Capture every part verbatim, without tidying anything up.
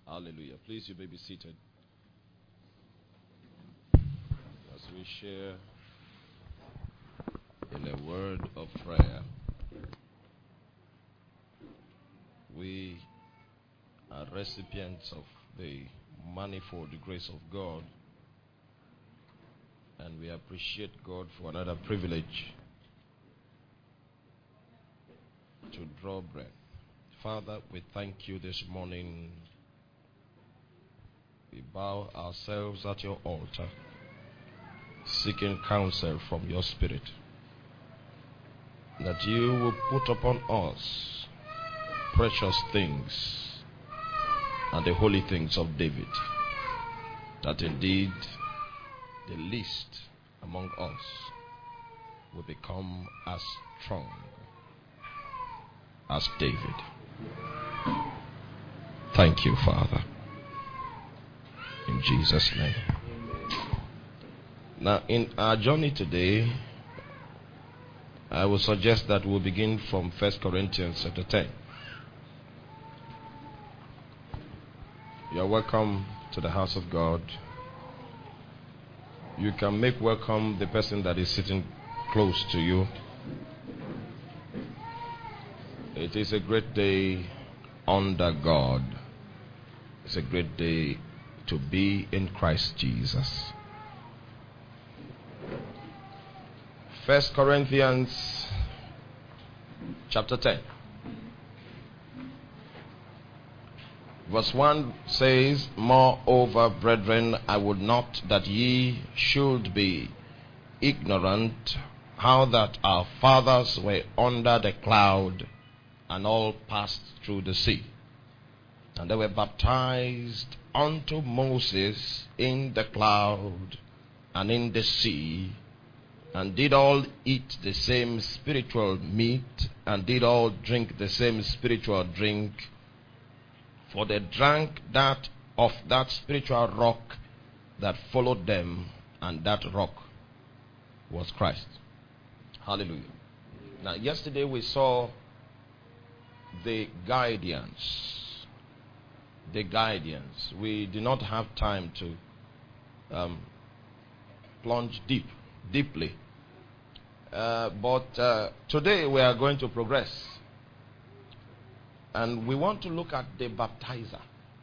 Hallelujah. Please, you may be seated. As we share in a word of prayer, we are recipients of the manifold grace of God, and we appreciate God for another privilege to draw breath. Father, we thank you this morning. We bow ourselves at your altar, seeking counsel from your Spirit, that you will put upon us precious things and the holy things of David, that indeed the least among us will become as strong as David. Thank you, Father. In Jesus' name. Now, in our journey today, I will suggest that we'll begin from First Corinthians chapter ten. You're welcome to the house of God. You can make welcome the person that is sitting close to you. It is a great day under God. It's a great day to be in Christ Jesus. First Corinthians chapter ten. Verse one says, "Moreover, brethren, I would not that ye should be ignorant how that our fathers were under the cloud, and all passed through the sea. And they were baptized unto Moses in the cloud and in the sea, and did all eat the same spiritual meat, and did all drink the same spiritual drink. For they drank that of that spiritual rock that followed them, and that rock was Christ." Hallelujah. Now, yesterday we saw the guidance. The guidance. We did not have time to um, plunge deep, deeply. Uh, but uh, today we are going to progress. And we want to look at the baptizer.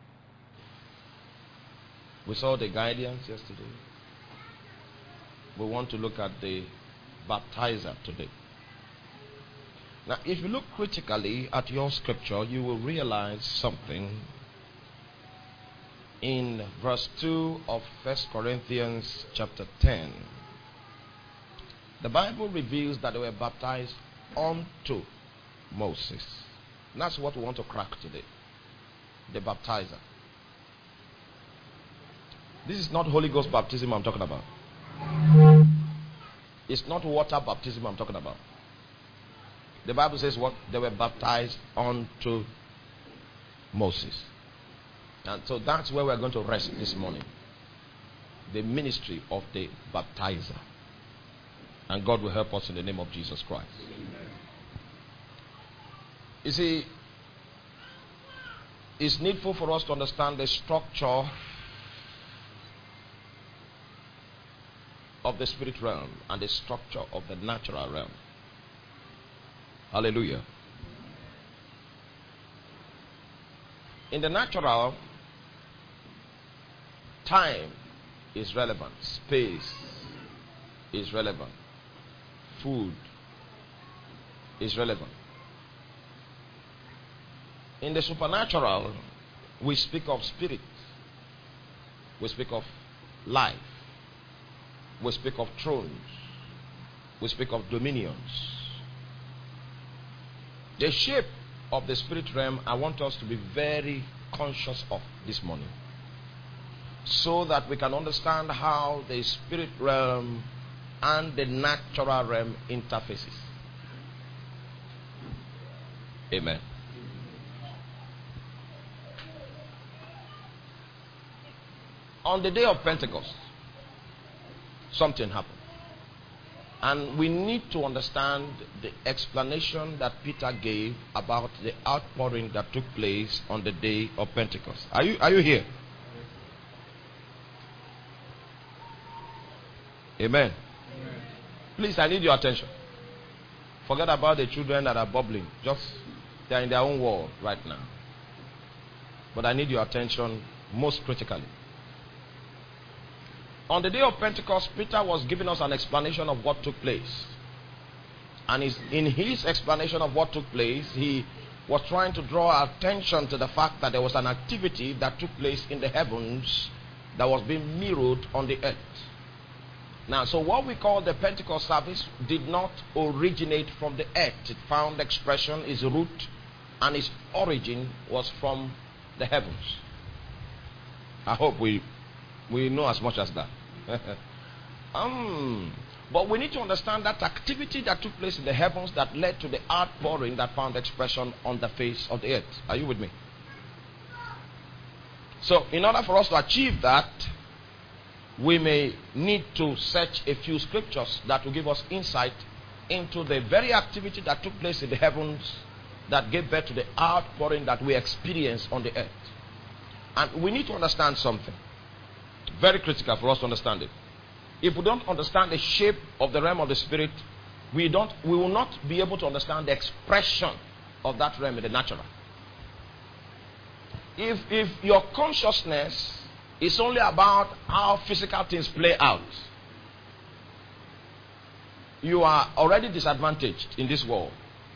We saw the guidance yesterday. We want to look at the baptizer today. Now, if you look critically at your scripture, you will realize something. In verse two of First Corinthians chapter ten, the Bible reveals that they were baptized unto Moses. And that's what we want to crack today. The baptizer. This is not Holy Ghost baptism I'm talking about. It's not water baptism I'm talking about. The Bible says what? They were baptized unto Moses. And so that's where we're going to rest this morning. The ministry of the baptizer. And God will help us in the name of Jesus Christ. You see, it's needful for us to understand the structure of the spirit realm and the structure of the natural realm. Hallelujah. In the natural, time is relevant. Space is relevant. Food is relevant. In the supernatural, we speak of spirit. We speak of life. We speak of thrones. We speak of dominions. The shape of the spirit realm, I want us to be very conscious of this morning, so that we can understand how the spirit realm and the natural realm interfaces. Amen. On the day of Pentecost, something happened. And we need to understand the explanation that Peter gave about the outpouring that took place on the day of Pentecost. Are you, are you here? Amen. Amen. Please, I need your attention. Forget about the children that are bubbling. Just, they are in their own world right now. But I need your attention most critically. On the day of Pentecost, Peter was giving us an explanation of what took place. And in his explanation of what took place, he was trying to draw attention to the fact that there was an activity that took place in the heavens that was being mirrored on the earth. Now, so what we call the Pentecost service did not originate from the earth. It found expression, its root, and its origin was from the heavens. I hope we, we know as much as that. um, but we need to understand that activity that took place in the heavens that led to the outpouring that found expression on the face of the earth. Are you with me? So, in order for us to achieve that, we may need to search a few scriptures that will give us insight into the very activity that took place in the heavens that gave birth to the outpouring that we experience on the earth. And we need to understand something. Very critical for us to understand it. If we don't understand the shape of the realm of the spirit, we don't we will not be able to understand the expression of that realm in the natural. If if your consciousness is only about how physical things play out, you are already disadvantaged in this world.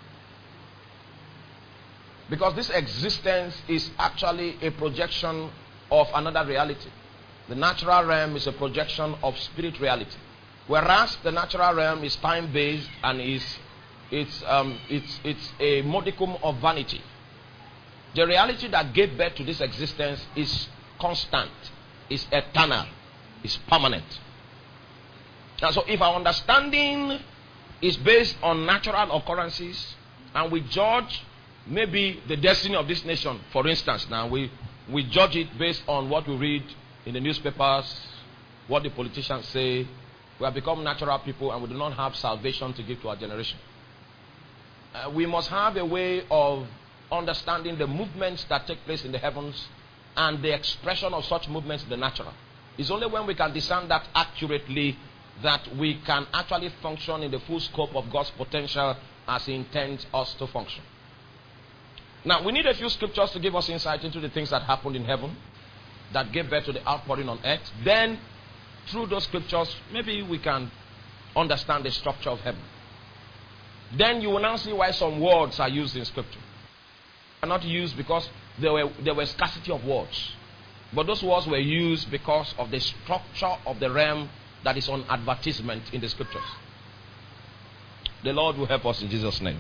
Because this existence is actually a projection of another reality. The natural realm is a projection of spirit reality. Whereas the natural realm is time-based and is it's, um, it's, it's a modicum of vanity. The reality that gave birth to this existence is constant, is eternal, is permanent. And so if our understanding is based on natural occurrences and we judge maybe the destiny of this nation, for instance, now we, we judge it based on what we read in the newspapers, what the politicians say. We have become natural people and we do not have salvation to give to our generation. Uh, we must have a way of understanding the movements that take place in the heavens and the expression of such movements in the natural. It's only when we can discern that accurately that we can actually function in the full scope of God's potential as He intends us to function. Now, we need a few scriptures to give us insight into the things that happened in heaven that gave birth to the outpouring on earth. Then, through those scriptures, maybe we can understand the structure of heaven. Then you will now see why some words are used in scripture. They are not used because there were, there were scarcity of words. But those words were used because of the structure of the realm that is on advertisement in the scriptures. The Lord will help us in Jesus' name.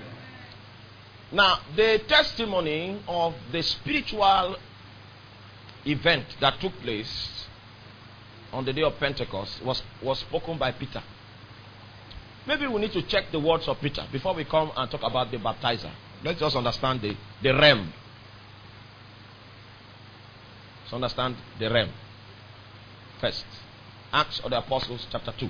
Now, the testimony of the spiritual event that took place on the day of Pentecost was, was spoken by Peter. Maybe we need to check the words of Peter before we come and talk about the baptizer. Let's just understand the, the realm. Let's understand the realm first. Acts of the Apostles chapter two.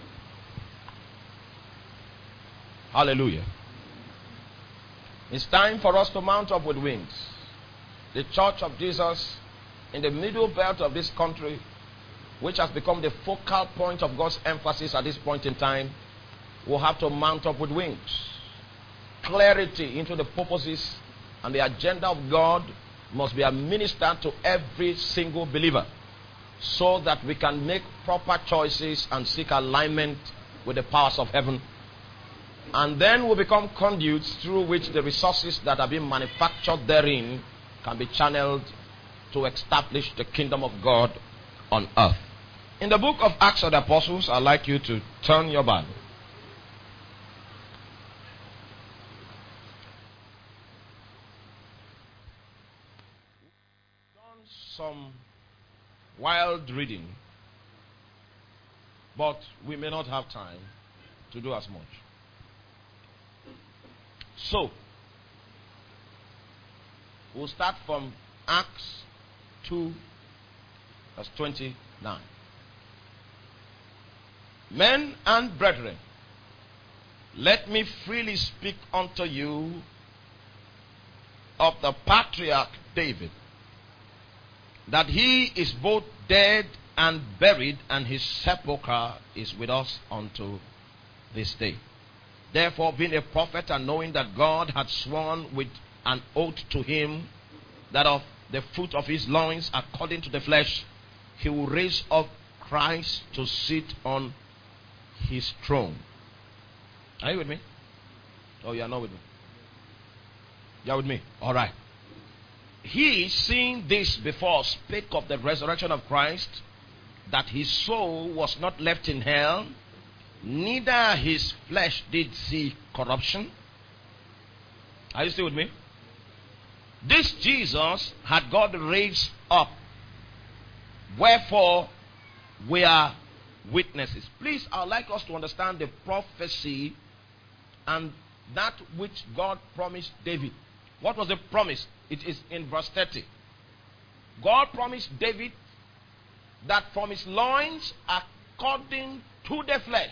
Hallelujah. It's time for us to mount up with wings. The church of Jesus in the middle belt of this country, which has become the focal point of God's emphasis at this point in time, will have to mount up with wings. Clarity into the purposes and the agenda of God must be administered to every single believer so that we can make proper choices and seek alignment with the powers of heaven. And then we become conduits through which the resources that are being manufactured therein can be channeled to establish the kingdom of God on earth. In the book of Acts of the Apostles, I'd like you to turn your Bible. Done some wild reading, but we may not have time to do as much. So, we'll start from Acts two, verse twenty-nine. Men and brethren, let me freely speak unto you of the patriarch David, that he is both dead and buried, and his sepulchre is with us unto this day. Therefore, being a prophet, and knowing that God had sworn with an oath to him that of the fruit of his loins, according to the flesh, he will raise up Christ to sit on his throne. Are you with me? Oh, you are not with me? You are with me? All right. He, seeing this before, spake of the resurrection of Christ, that his soul was not left in hell, neither his flesh did see corruption. Are you still with me? This Jesus had God raised up, wherefore we are witnesses. Please, I would like us to understand the prophecy and that which God promised David. What was the promise? It is in verse thirty. God promised David that from his loins, according to the flesh,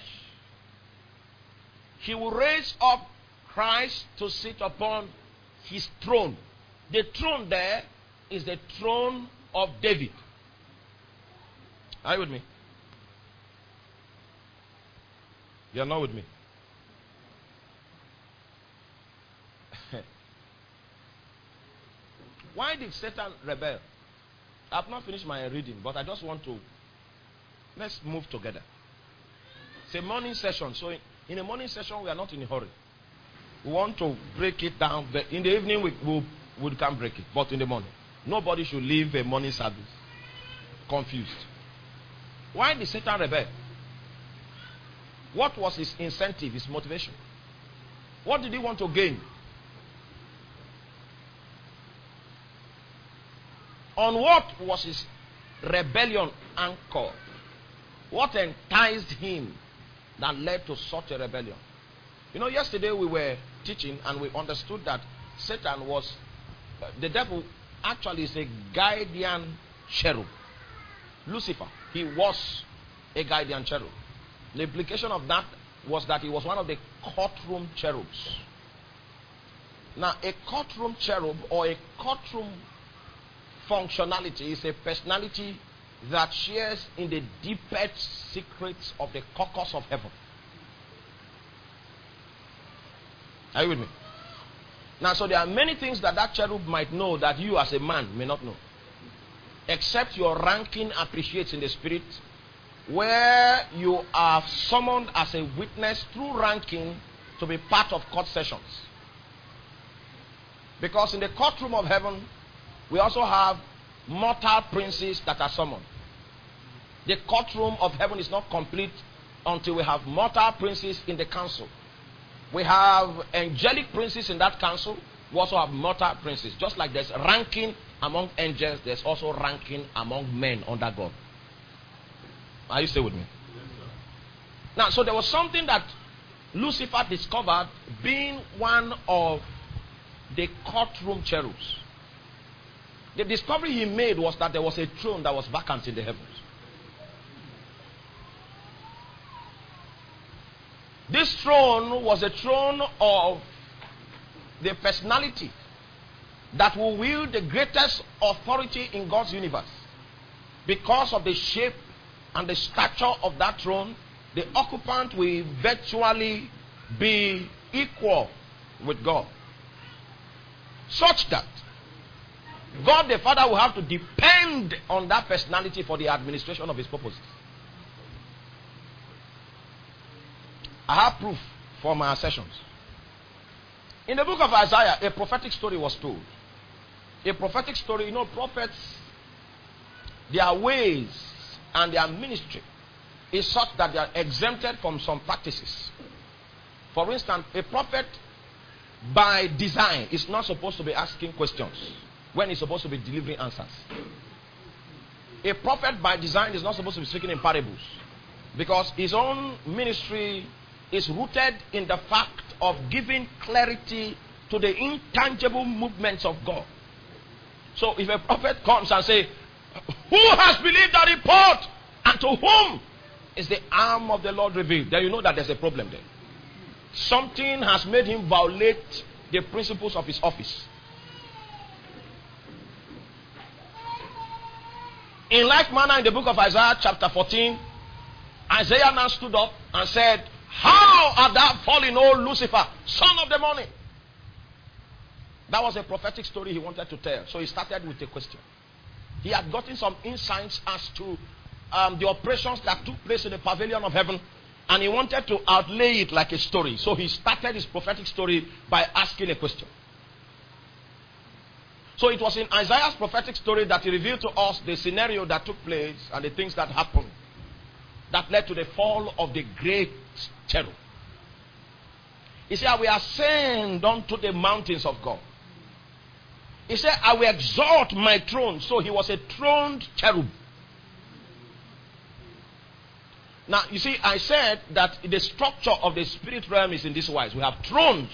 he will raise up Christ to sit upon his throne. The throne there is the throne of David. Are you with me? You are not with me. Why did Satan rebel? I have not finished my reading, but I just want to, let's move together. It's a morning session, so in, in a morning session we are not in a hurry. We want to break it down, but in the evening we, we, we can break it, but in the morning. Nobody should leave a morning service confused. Why did Satan rebel? What was his incentive, his motivation? What did he want to gain? On what was his rebellion anchored? What enticed him that led to such a rebellion? You know, yesterday we were teaching and we understood that Satan was, uh, the devil actually is a guardian cherub. Lucifer, he was a guardian cherub. The implication of that was that he was one of the courtroom cherubs. Now, a courtroom cherub or a courtroom functionality is a personality that shares in the deepest secrets of the caucus of heaven. Are you with me? Now, so there are many things that that cherub might know that you as a man may not know. Except your ranking appreciates in the spirit, where you are summoned as a witness through ranking to be part of court sessions. Because in the courtroom of heaven, we also have mortal princes that are summoned. The courtroom of heaven is not complete until we have mortal princes in the council. We have angelic princes in that council. We also have mortal princes. Just like there's ranking among angels, there's also ranking among men under God. Are you still with me? Yes, now, so there was something that Lucifer discovered being one of the courtroom cherubs. The discovery he made was that there was a throne that was vacant in the heavens. This throne was a throne of the personality that will wield the greatest authority in God's universe. Because of the shape and the stature of that throne, the occupant will virtually be equal with God. Such that God the Father will have to depend on that personality for the administration of his purposes. I have proof for my assertions. In the book of Isaiah, a prophetic story was told. A prophetic story, you know, prophets, their ways and their ministry is such that they are exempted from some practices. For instance, a prophet by design is not supposed to be asking questions when he's supposed to be delivering answers. A prophet by design is not supposed to be speaking in parables, because his own ministry is rooted in the fact of giving clarity to the intangible movements of God. So if a prophet comes and says, "Who has believed the report, and to whom It's the arm of the Lord revealed. Then you know that there's a problem there. Something has made him violate the principles of his office. In like manner, in the book of Isaiah chapter fourteen, Isaiah now stood up and said, "How art thou fallen, O Lucifer, son of the morning?" That was a prophetic story he wanted to tell. So he started with a question. He had gotten some insights as to um, the operations that took place in the pavilion of heaven, and he wanted to outlay it like a story. So he started his prophetic story by asking a question. So it was in Isaiah's prophetic story that he revealed to us the scenario that took place and the things that happened that led to the fall of the great cherub. He said, "I will ascend unto the mountains of God." He said, "I will exalt my throne." So he was a throned cherub. Now, you see, I said that the structure of the spirit realm is in this wise. We have thrones.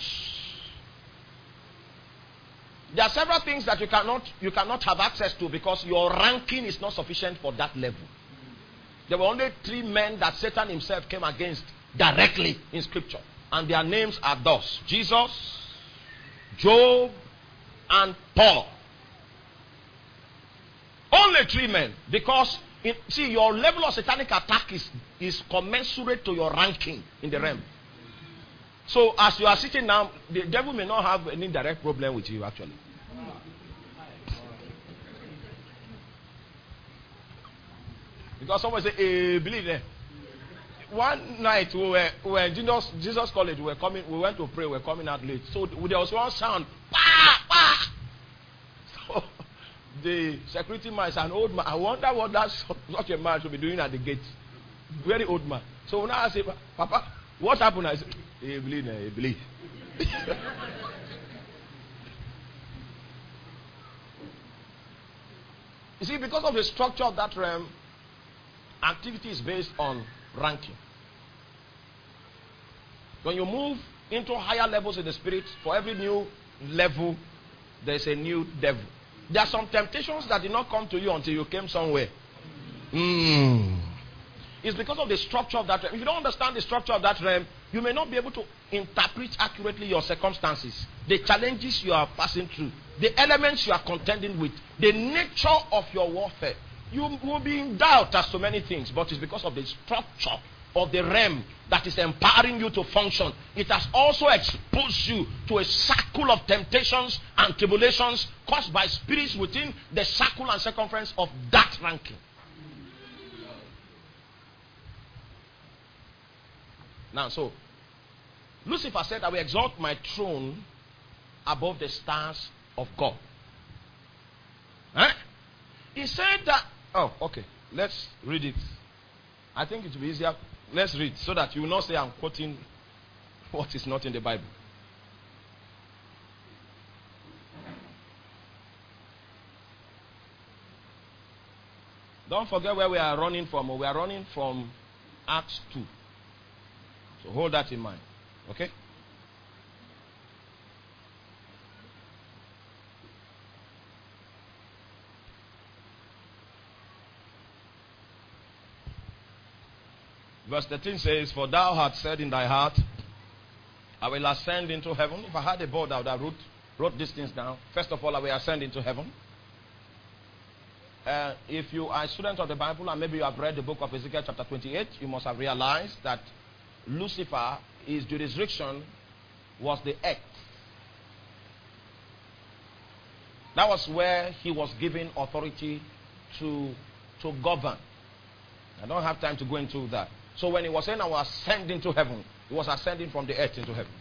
There are several things that you cannot, you cannot have access to because your ranking is not sufficient for that level. There were only three men that Satan himself came against directly in scripture. And their names are thus: Jesus, Job, and Paul. Only three men. Because, in, see, your level of satanic attack is, is commensurate to your ranking in the realm. So, as you are sitting now, the devil may not have any direct problem with you, actually. Because someone say, eh, believe it. One night, we were, we were in Jesus, Jesus College, we were coming, we went to pray, we were coming out late. So, there was one sound, bah, bah. So, the security man is an old man. I wonder what that such a man should be doing at the gate. Very old man. So, now I say, "Papa, what happened?" I said, "He believe, he believe." You see, because of the structure of that realm, activity is based on ranking. When you move into higher levels in the spirit, for every new level, there's a new devil. There are some temptations that did not come to you until you came somewhere. Mm. It's because of the structure of that realm. If you don't understand the structure of that realm, you may not be able to interpret accurately your circumstances, the challenges you are passing through, the elements you are contending with, the nature of your warfare. You will be in doubt as to many things, but it's because of the structure of the realm that is empowering you to function. It has also exposed you to a circle of temptations and tribulations caused by spirits within the circle and circumference of that ranking. Now, so Lucifer said, "I will exalt my throne above the stars of God." Huh? He said that. Oh, okay. Let's read it. I think it will be easier. Let's read so that you will not say I'm quoting what is not in the Bible. Don't forget where we are running from. We are running from Acts two. So hold that in mind. Okay? Verse thirteen says, "For thou hast said in thy heart, I will ascend into heaven." If I had a board, I would have wrote, wrote these things down. First of all, I will ascend into heaven. Uh, if you are a student of the Bible and maybe you have read the book of Ezekiel chapter twenty-eight, you must have realized that Lucifer, his jurisdiction was the earth. That was where he was given authority to, to govern. I don't have time to go into that. So when he was saying I will ascend into heaven, he was ascending from the earth into heaven.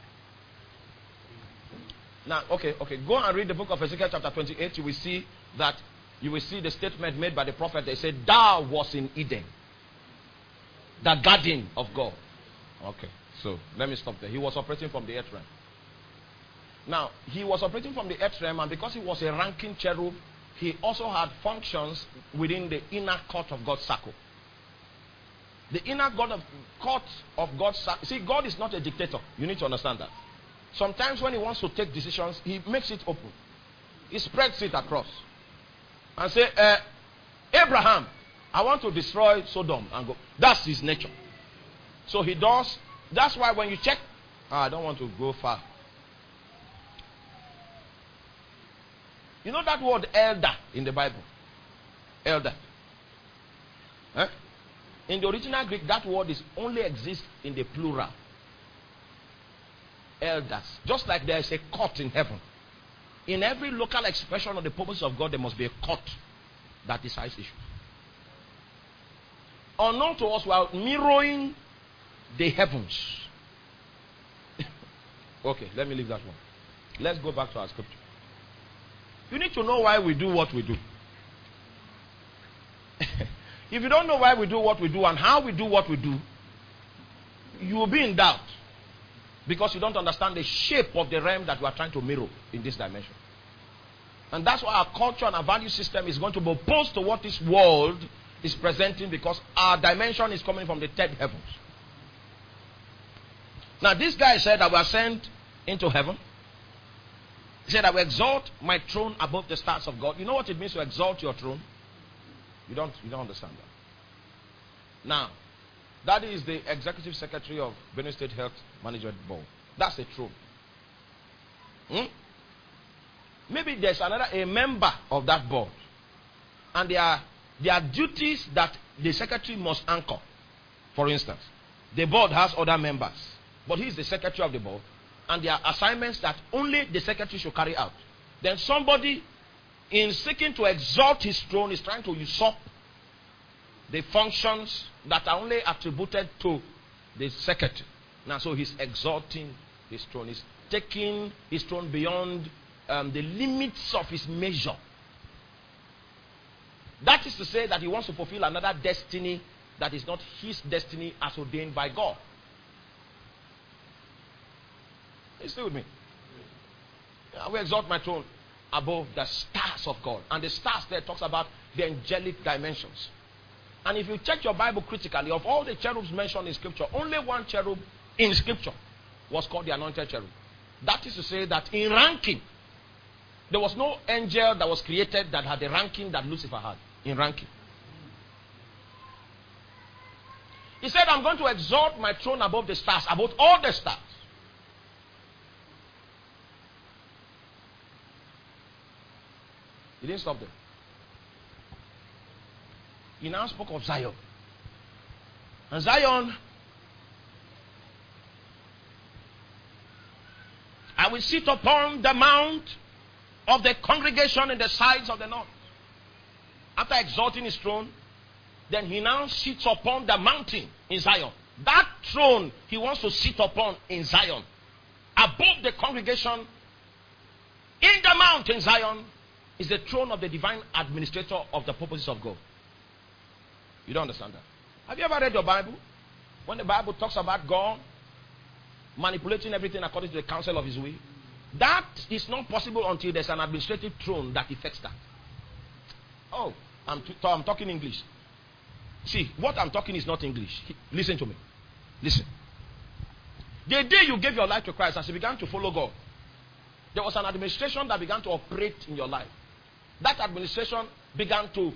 Now, okay, okay, go and read the book of Ezekiel chapter twenty-eight. You will see that, you will see the statement made by the prophet. They said, "Thou was in Eden, the garden of God." Okay, so let me stop there. He was operating from the earth realm. Now, he was operating from the earth realm, and because he was a ranking cherub, he also had functions within the inner court of God's circle. The inner God of court of God's circle. See, God is not a dictator. You need to understand that. Sometimes when he wants to take decisions, he makes it open. He spreads it across. And say, uh, "Abraham, I want to destroy Sodom and go. That's his nature. So he does. That's why when you check, oh, I don't want to go far. You know that word elder in the Bible? Elder. Eh? In the original Greek, that word is only exists in the plural. Elders. Just like there is a court in heaven. In every local expression of the purpose of God, there must be a court that decides issues. Unknown to us, we are mirroring the heavens. Okay, let me leave that one. Let's go back to our scripture. You need to know why we do what we do. If you don't know why we do what we do and how we do what we do, you will be in doubt. Because you don't understand the shape of the realm that we are trying to mirror in this dimension. And that's why our culture and our value system is going to be opposed to what this world is presenting, because our dimension is coming from the third heavens. Now this guy said that we are sent into heaven. He said, I will exalt my throne above the stars of God. You know what it means to exalt your throne? You don't, you don't understand that. Now, that is the executive secretary of Benue State Health Management Board. That's a throne. Hmm? Maybe there's another, a member of that board. And there are, there are duties that the secretary must anchor. For instance, the board has other members, but he's the secretary of the board. And there are assignments that only the secretary should carry out. Then somebody, in seeking to exalt his throne, is trying to usurp the functions that are only attributed to the secretary. Now, so he's exalting his throne. He's taking his throne beyond um, the limits of his measure. That is to say that he wants to fulfill another destiny that is not his destiny as ordained by God. You stay with me? I will exalt my throne above the stars of God. And the stars there talks about the angelic dimensions. And if you check your Bible critically, of all the cherubs mentioned in Scripture, only one cherub in Scripture was called the anointed cherub. That is to say that in ranking, there was no angel that was created that had the ranking that Lucifer had in ranking. He said, I'm going to exalt my throne above the stars, above all the stars. He didn't stop there. He now spoke of Zion. And Zion, I will sit upon the mount of the congregation in the sides of the north. After exalting his throne, then he now sits upon the mountain in Zion. That throne he wants to sit upon in Zion, above the congregation in the mountain Zion, is the throne of the divine administrator of the purposes of God. You don't understand that? Have you ever read your Bible? When the Bible talks about God manipulating everything according to the counsel of his will, that is not possible until there's an administrative throne that effects that. Oh, I'm, t- I'm talking English. See, what I'm talking is not English. Listen to me. Listen. The day you gave your life to Christ, as you began to follow God, there was an administration that began to operate in your life. That administration began to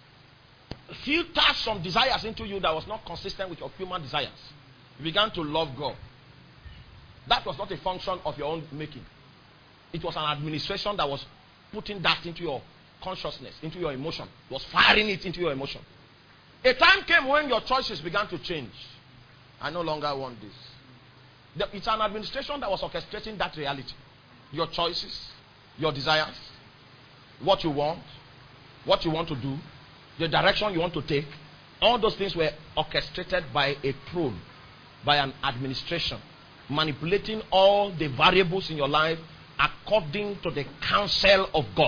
filter some desires into you that was not consistent with your human desires. You began to love God. That was not a function of your own making. It was an administration that was putting that into your consciousness, into your emotion. It was firing it into your emotion. A time came when your choices began to change. I no longer want this. It's an administration that was orchestrating that reality. Your choices, your desires, what you want, what you want to do, the direction you want to take, all those things were orchestrated by a throne, by an administration, manipulating all the variables in your life according to the counsel of God.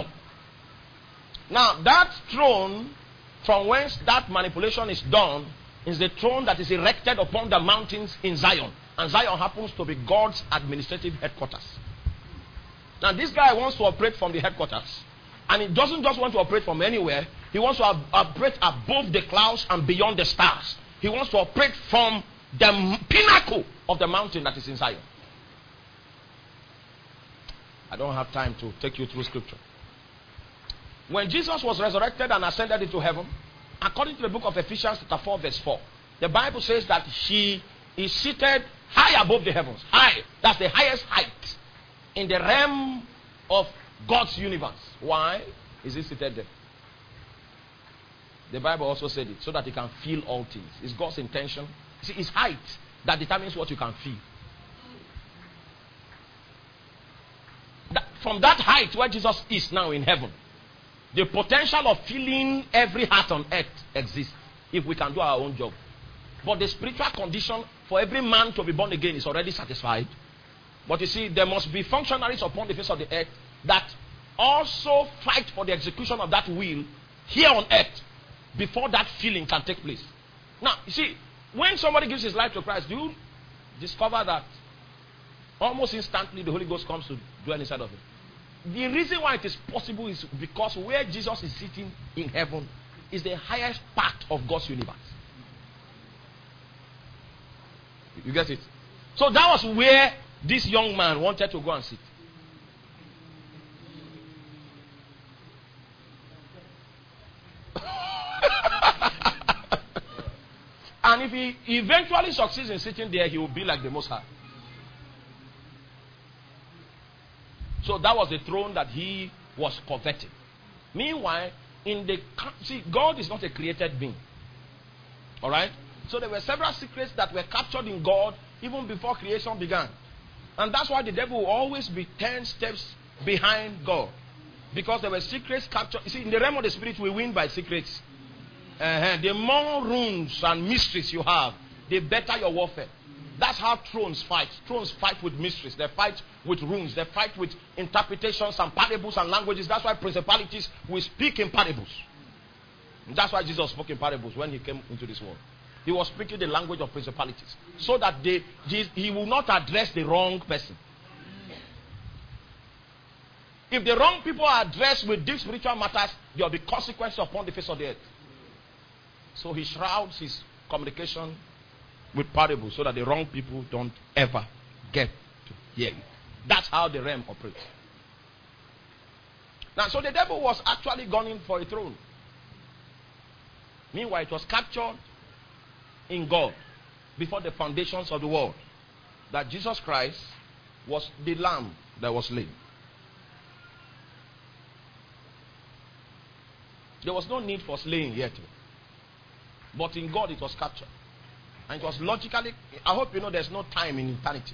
Now, that throne from whence that manipulation is done is the throne that is erected upon the mountains in Zion. And Zion happens to be God's administrative headquarters. Now, this guy wants to operate from the headquarters. And he doesn't just want to operate from anywhere. He wants to ab- operate above the clouds and beyond the stars. He wants to operate from the m- pinnacle of the mountain that is in Zion. I don't have time to take you through scripture. When Jesus was resurrected and ascended into heaven, according to the book of Ephesians chapter four verse four, the Bible says that he is seated high above the heavens. High. That's the highest height in the realm of God's universe. Why is he seated there? The Bible also said it so that he can feel all things. It's God's intention. See, it's height that determines what you can feel. That, from that height where Jesus is now in heaven, the potential of feeling every heart on earth exists if we can do our own job. But the spiritual condition for every man to be born again is already satisfied. But you see, there must be functionaries upon the face of the earth that also fight for the execution of that will here on earth before that feeling can take place. Now, you see, when somebody gives his life to Christ, do you discover that almost instantly the Holy Ghost comes to dwell inside of him? The reason why it is possible is because where Jesus is sitting in heaven is the highest part of God's universe. You get it? So that was where this young man wanted to go and sit. And if he eventually succeeds in sitting there, he will be like the Most High. So that was the throne that he was coveting. Meanwhile, in the see, God is not a created being. All right? So there were several secrets that were captured in God even before creation began. And that's why the devil will always be ten steps behind God. Because there were secrets captured. You see, in the realm of the spirit, we win by secrets. Uh-huh. The more runes and mysteries you have, the better your warfare. That's how thrones fight. Thrones fight with mysteries. They fight with runes. They fight with interpretations and parables and languages. That's why principalities will speak in parables. That's why Jesus spoke in parables when he came into this world. He was speaking the language of principalities. So that they, he will not address the wrong person. If the wrong people are addressed with deep spiritual matters, there will be consequences upon the face of the earth. So he shrouds his communication with parables so that the wrong people don't ever get to hear it. That's how the realm operates. Now, so the devil was actually gunning for a throne. Meanwhile, it was captured in God before the foundations of the world that Jesus Christ was the lamb that was slain. There was no need for slaying yet. But in God it was captured. And it was logically, I hope you know there's no time in eternity.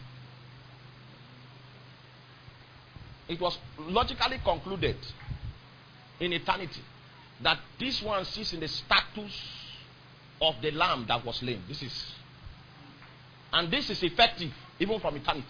It was logically concluded in eternity that this one sits in the status of the lamb that was slain. This is, and this is effective even from eternity.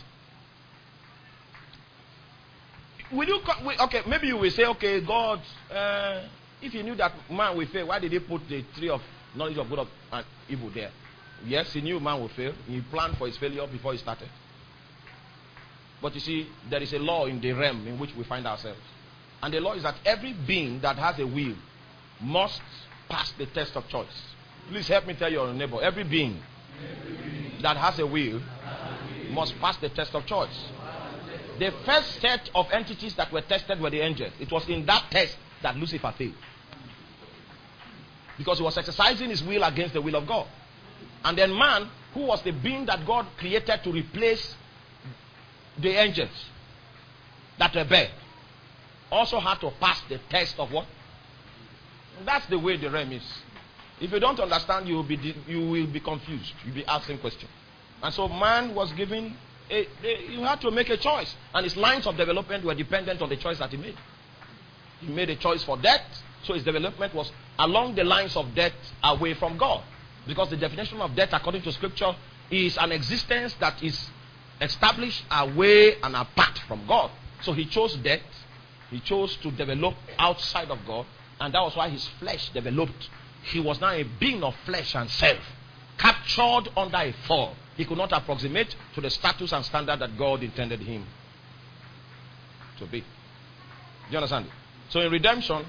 Will you, okay, maybe you will say, okay, God, uh, if you knew that man will fail, why did he put the tree of knowledge of good and evil there? Yes, he knew man would fail. He planned for his failure before he started. But you see, there is a law in the realm in which we find ourselves. And the law is that every being that has a will must pass the test of choice. Please help me tell your neighbor. Every being, every being that has a will must pass the test of choice. The first set of entities that were tested were the angels. It was in that test that Lucifer failed. Because he was exercising his will against the will of God. And then man, who was the being that God created to replace the angels that rebelled, also had to pass the test of what? That's the way the realm is. If you don't understand, you will be you will be confused. You'll be asking questions. And so man was given a, a, you had to make a choice, and his lines of development were dependent on the choice that he made. He made a choice for death, so his development was along the lines of death away from God. Because the definition of death according to scripture is an existence that is established away and apart from God. So he chose death. He chose to develop outside of God. And that was why his flesh developed. He was now a being of flesh and self, captured under a fall. He could not approximate to the status and standard that God intended him to be. Do you understand? So in redemption,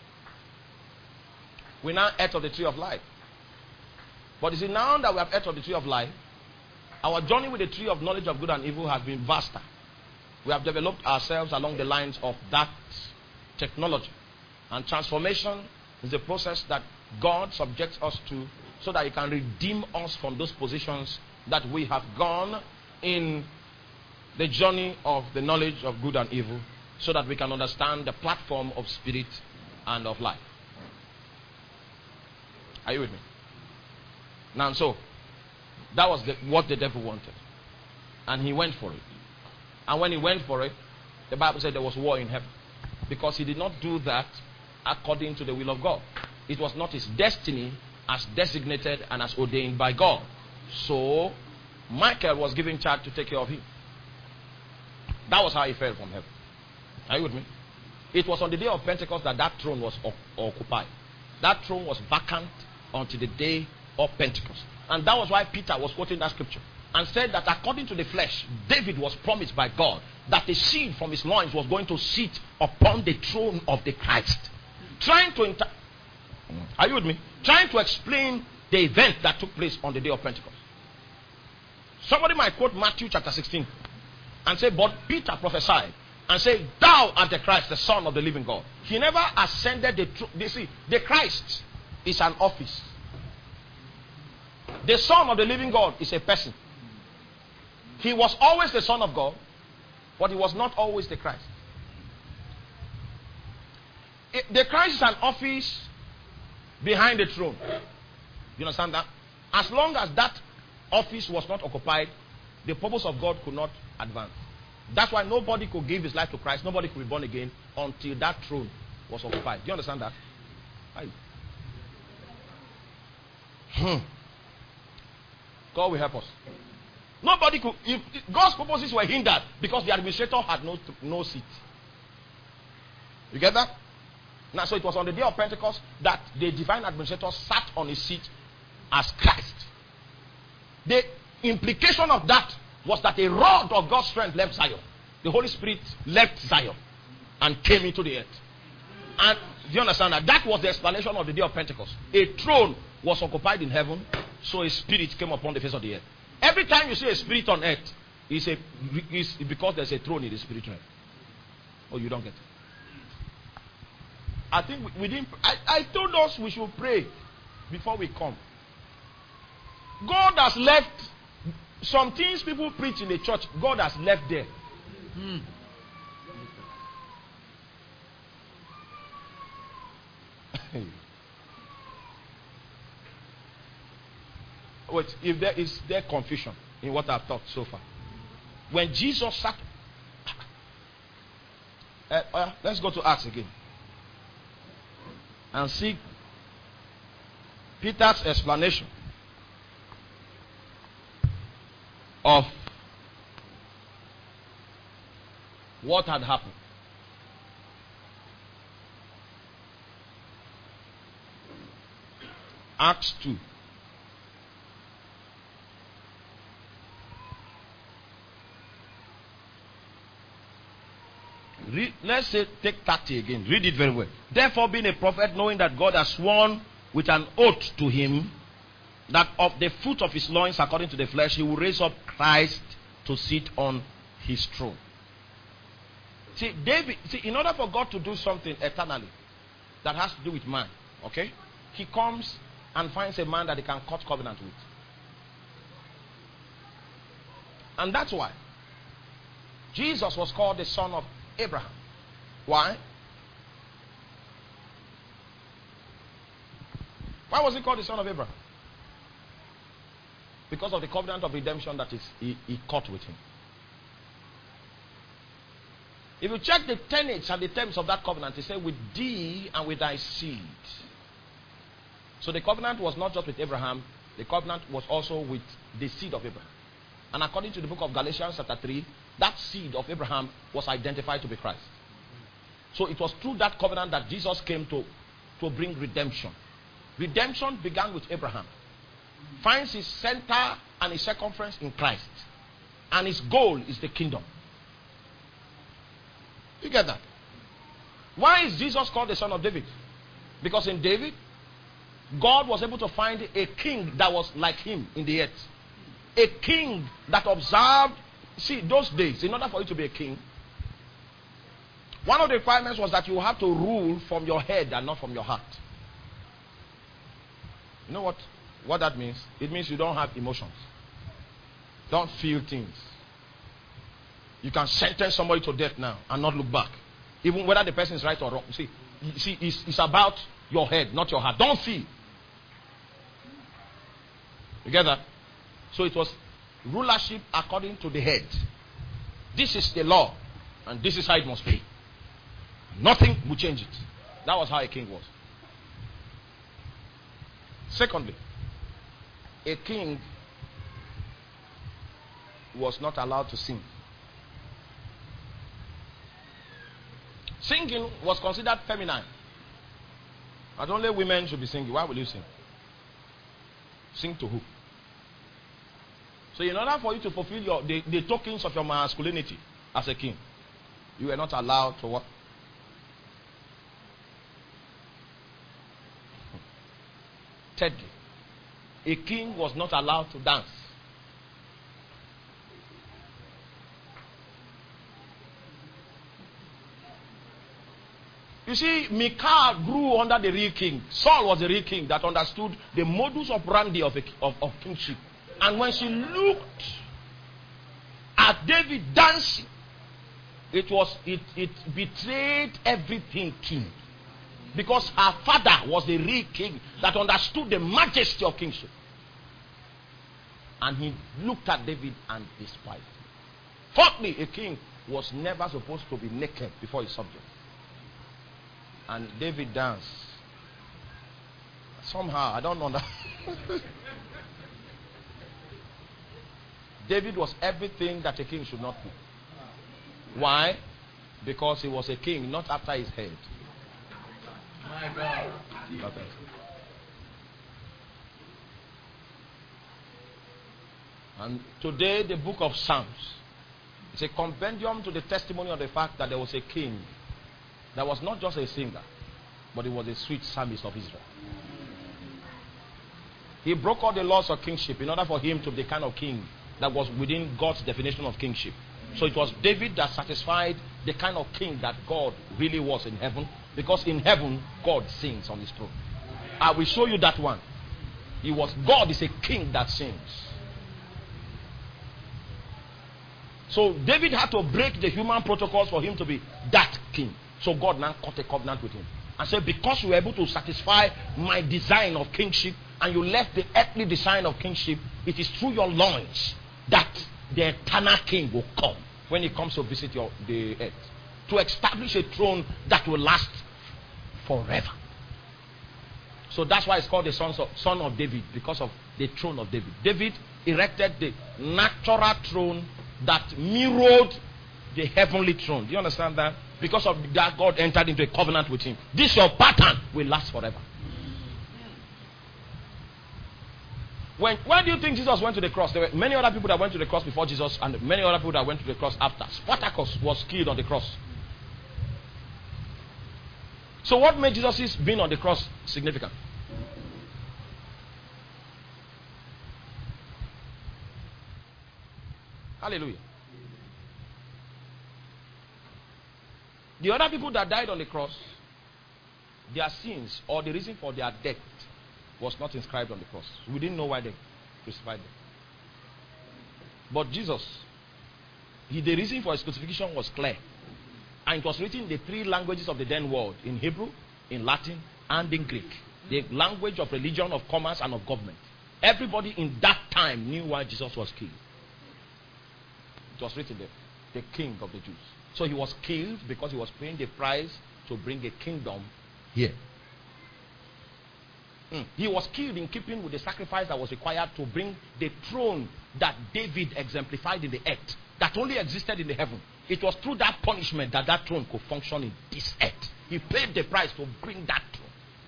we now ate of the tree of life. But you see, now that we have ate of the tree of life, our journey with the tree of knowledge of good and evil has been vaster. We have developed ourselves along the lines of that technology. And transformation It's a process that God subjects us to so that He can redeem us from those positions that we have gone in the journey of the knowledge of good and evil, so that we can understand the platform of spirit and of life. Are you with me? Now, so that was the, what the devil wanted, and he went for it. And when he went for it, the Bible said there was war in heaven, because he did not do that according to the will of God. It was not his destiny as designated and as ordained by God. So Michael was given charge to take care of him. That was how he fell from heaven. Are you with me? It was on the day of Pentecost that that throne was occupied. That throne was vacant until the day of Pentecost. And that was why Peter was quoting that scripture and said that according to the flesh, David was promised by God that the seed from his loins was going to sit upon the throne of the Christ. Trying to inter- Are you with me? Trying to explain the event that took place on the day of Pentecost. Somebody might quote Matthew chapter sixteen and say, but Peter prophesied and say, thou art the Christ, the Son of the living God. He never ascended the throne. You see, the Christ is an office. The Son of the living God is a person. He was always the Son of God, but he was not always the Christ. It, the Christ is an office behind the throne. You understand that? As long as that office was not occupied, the purpose of God could not advance. That's why nobody could give his life to Christ. Nobody could be born again until that throne was occupied. Do you understand that? Hmm. God will help us. Nobody could. If God's purposes were hindered because the administrator had no no seat. You get that? Now, so it was on the day of Pentecost that the divine administrator sat on his seat as Christ. The implication of that was that a rod of God's strength left Zion. The Holy Spirit left Zion and came into the earth. And do you understand that? That was the explanation of the day of Pentecost. A throne was occupied in heaven, so a spirit came upon the face of the earth. Every time you see a spirit on earth, it's, a, it's because there's a throne in the spirit realm. Oh, you don't get it. I think we, we didn't. I, I told us we should pray before we come. God has left some things people preach in the church. God has left there. Hmm. Wait, if there is there confusion in what I've taught so far. When Jesus sat, uh, uh, let's go to Acts again and see Peter's explanation of what had happened. Acts two. Read, let's say take thirty again. Read it very well. Therefore, being a prophet, knowing that God has sworn with an oath to him that of the fruit of his loins, according to the flesh, he will raise up Christ to sit on his throne. See, David, see, in order for God to do something eternally that has to do with man, okay, he comes and finds a man that he can cut covenant with. And that's why Jesus was called the son of Abraham. Why? Why was he called the son of Abraham? Because of the covenant of redemption that is he, he cut with him. If you check the tenets and the terms of that covenant, he said, with thee and with thy seed. So the covenant was not just with Abraham, the covenant was also with the seed of Abraham. And according to the book of Galatians chapter three, that seed of Abraham was identified to be Christ. So it was through that covenant that Jesus came to, to bring redemption. Redemption began with Abraham. Finds his center and his circumference in Christ. And his goal is the kingdom. You get that? Why is Jesus called the son of David? Because in David, God was able to find a king that was like him in the earth. A king that observed. See, those days, in order for you to be a king, one of the requirements was that you have to rule from your head and not from your heart. You know what? What that means? It means you don't have emotions. Don't feel things. You can sentence somebody to death now and not look back. Even whether the person is right or wrong. See, you see it's, it's about your head, not your heart. Don't feel. You get that? So it was rulership according to the head. This is the law. And this is how it must be. Nothing will change it. That was how a king was. Secondly, a king was not allowed to sing. Singing was considered feminine. And only women should be singing. Why will you sing? Sing to who? So in order for you to fulfill your the, the tokens of your masculinity as a king, you were not allowed to what? Thirdly, a king was not allowed to dance. You see, Michal grew under the real king. Saul was the real king that understood the modus operandi of, a, of, of kingship. And when she looked at David dancing, it was it, it betrayed everything king. Because her father was the real king that understood the majesty of kingship. And he looked at David and despised him. Fourthly, a king was never supposed to be naked before his subjects. And David danced. Somehow, I don't know that. David was everything that a king should not be. Why? Because he was a king, not after his head. My God. Okay. And today, the book of Psalms is a compendium to the testimony of the fact that there was a king that was not just a singer, but he was a sweet psalmist of Israel. He broke all the laws of kingship in order for him to be the kind of king that was within God's definition of kingship. So it was David that satisfied the kind of king that God really was in heaven. Because in heaven, God sings on his throne. I will show you that one. He was, God is a king that sings. So David had to break the human protocols for him to be that king. So God now cut a covenant with him and said, because you were able to satisfy my design of kingship and you left the earthly design of kingship, it is through your loins that the eternal king will come when he comes to visit your, the earth, to establish a throne that will last forever. So that's why it's called the sons of, son of David, because of the throne of David. David erected the natural throne that mirrored the heavenly throne. Do you understand that? Because of that, God entered into a covenant with him. This your pattern will last forever. When, when do you think Jesus went to the cross? There were many other people that went to the cross before Jesus and many other people that went to the cross after. Spartacus was killed on the cross. So what made Jesus' being on the cross significant? Hallelujah. The other people that died on the cross, their sins or the reason for their death was not inscribed on the cross. We didn't know why they crucified them. But Jesus, he, the reason for his crucifixion was clear. And it was written in the three languages of the then world, in Hebrew, in Latin, and in Greek. The language of religion, of commerce, and of government. Everybody in that time knew why Jesus was killed. It was written there, the King of the Jews. So he was killed because he was paying the price to bring a kingdom here. Mm. He was killed in keeping with the sacrifice that was required to bring the throne that David exemplified in the earth, that only existed in the heaven. It was through that punishment that that throne could function in this earth. He paid the price to bring that throne.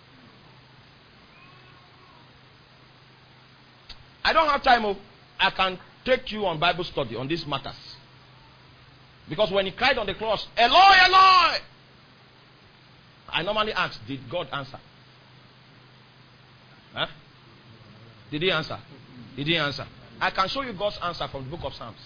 I don't have time. I can take you on Bible study on these matters. Because when he cried on the cross, Eloi, Eloi, I normally ask, did God answer? Huh? Did he answer? Did he answer? I can show you God's answer from the book of Psalms.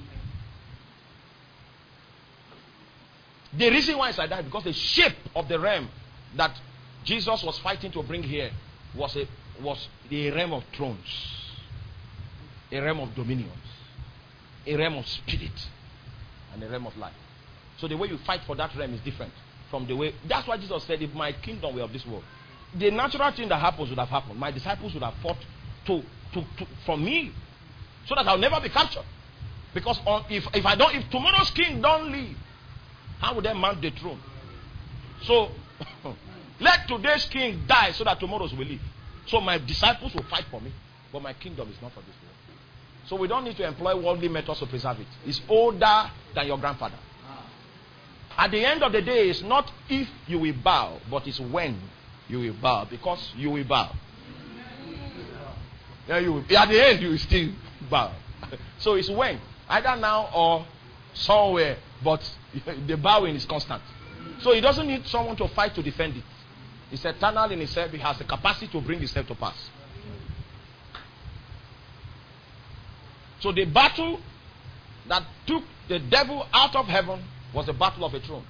The reason why it's like that is because the shape of the realm that Jesus was fighting to bring here was a was the realm of thrones, a realm of dominions, a realm of spirit, and a realm of life. So the way you fight for that realm is different from the way. That's why Jesus said, if my kingdom were of this world, the natural thing that happens would have happened. My disciples would have fought to, to, to from me, so that I'll never be captured. Because on, if if I don't, if tomorrow's king don't leave, how would they mount the throne? So let today's king die, so that tomorrow's will live. So my disciples will fight for me, but my kingdom is not for this world. So we don't need to employ worldly methods to preserve it. It's older than your grandfather. At the end of the day, it's not if you will bow, but it's when you will bow, because you will bow. Yeah, you will. At the end, you will still bow. So it's when, either now or somewhere, but the bowing is constant. So he doesn't need someone to fight to defend it. It's eternal in itself. He has the capacity to bring itself to pass. So the battle that took the devil out of heaven was the battle of a throne.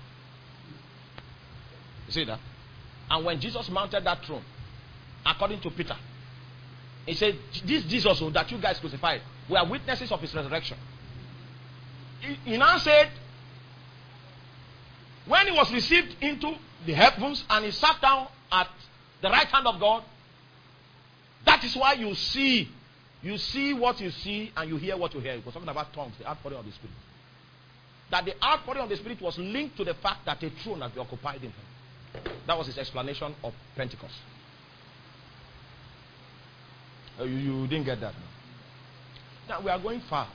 You see that? And when Jesus mounted that throne, according to Peter, he said, this Jesus that you guys crucified, we are witnesses of his resurrection. He, he now said, when he was received into the heavens and he sat down at the right hand of God, that is why you see, you see what you see and you hear what you hear. He was talking about tongues, the outpouring of the Spirit. That the outpouring of the Spirit was linked to the fact that a throne had been occupied in him. That was his explanation of Pentecost. Uh, you, you didn't get that. Now we are going far.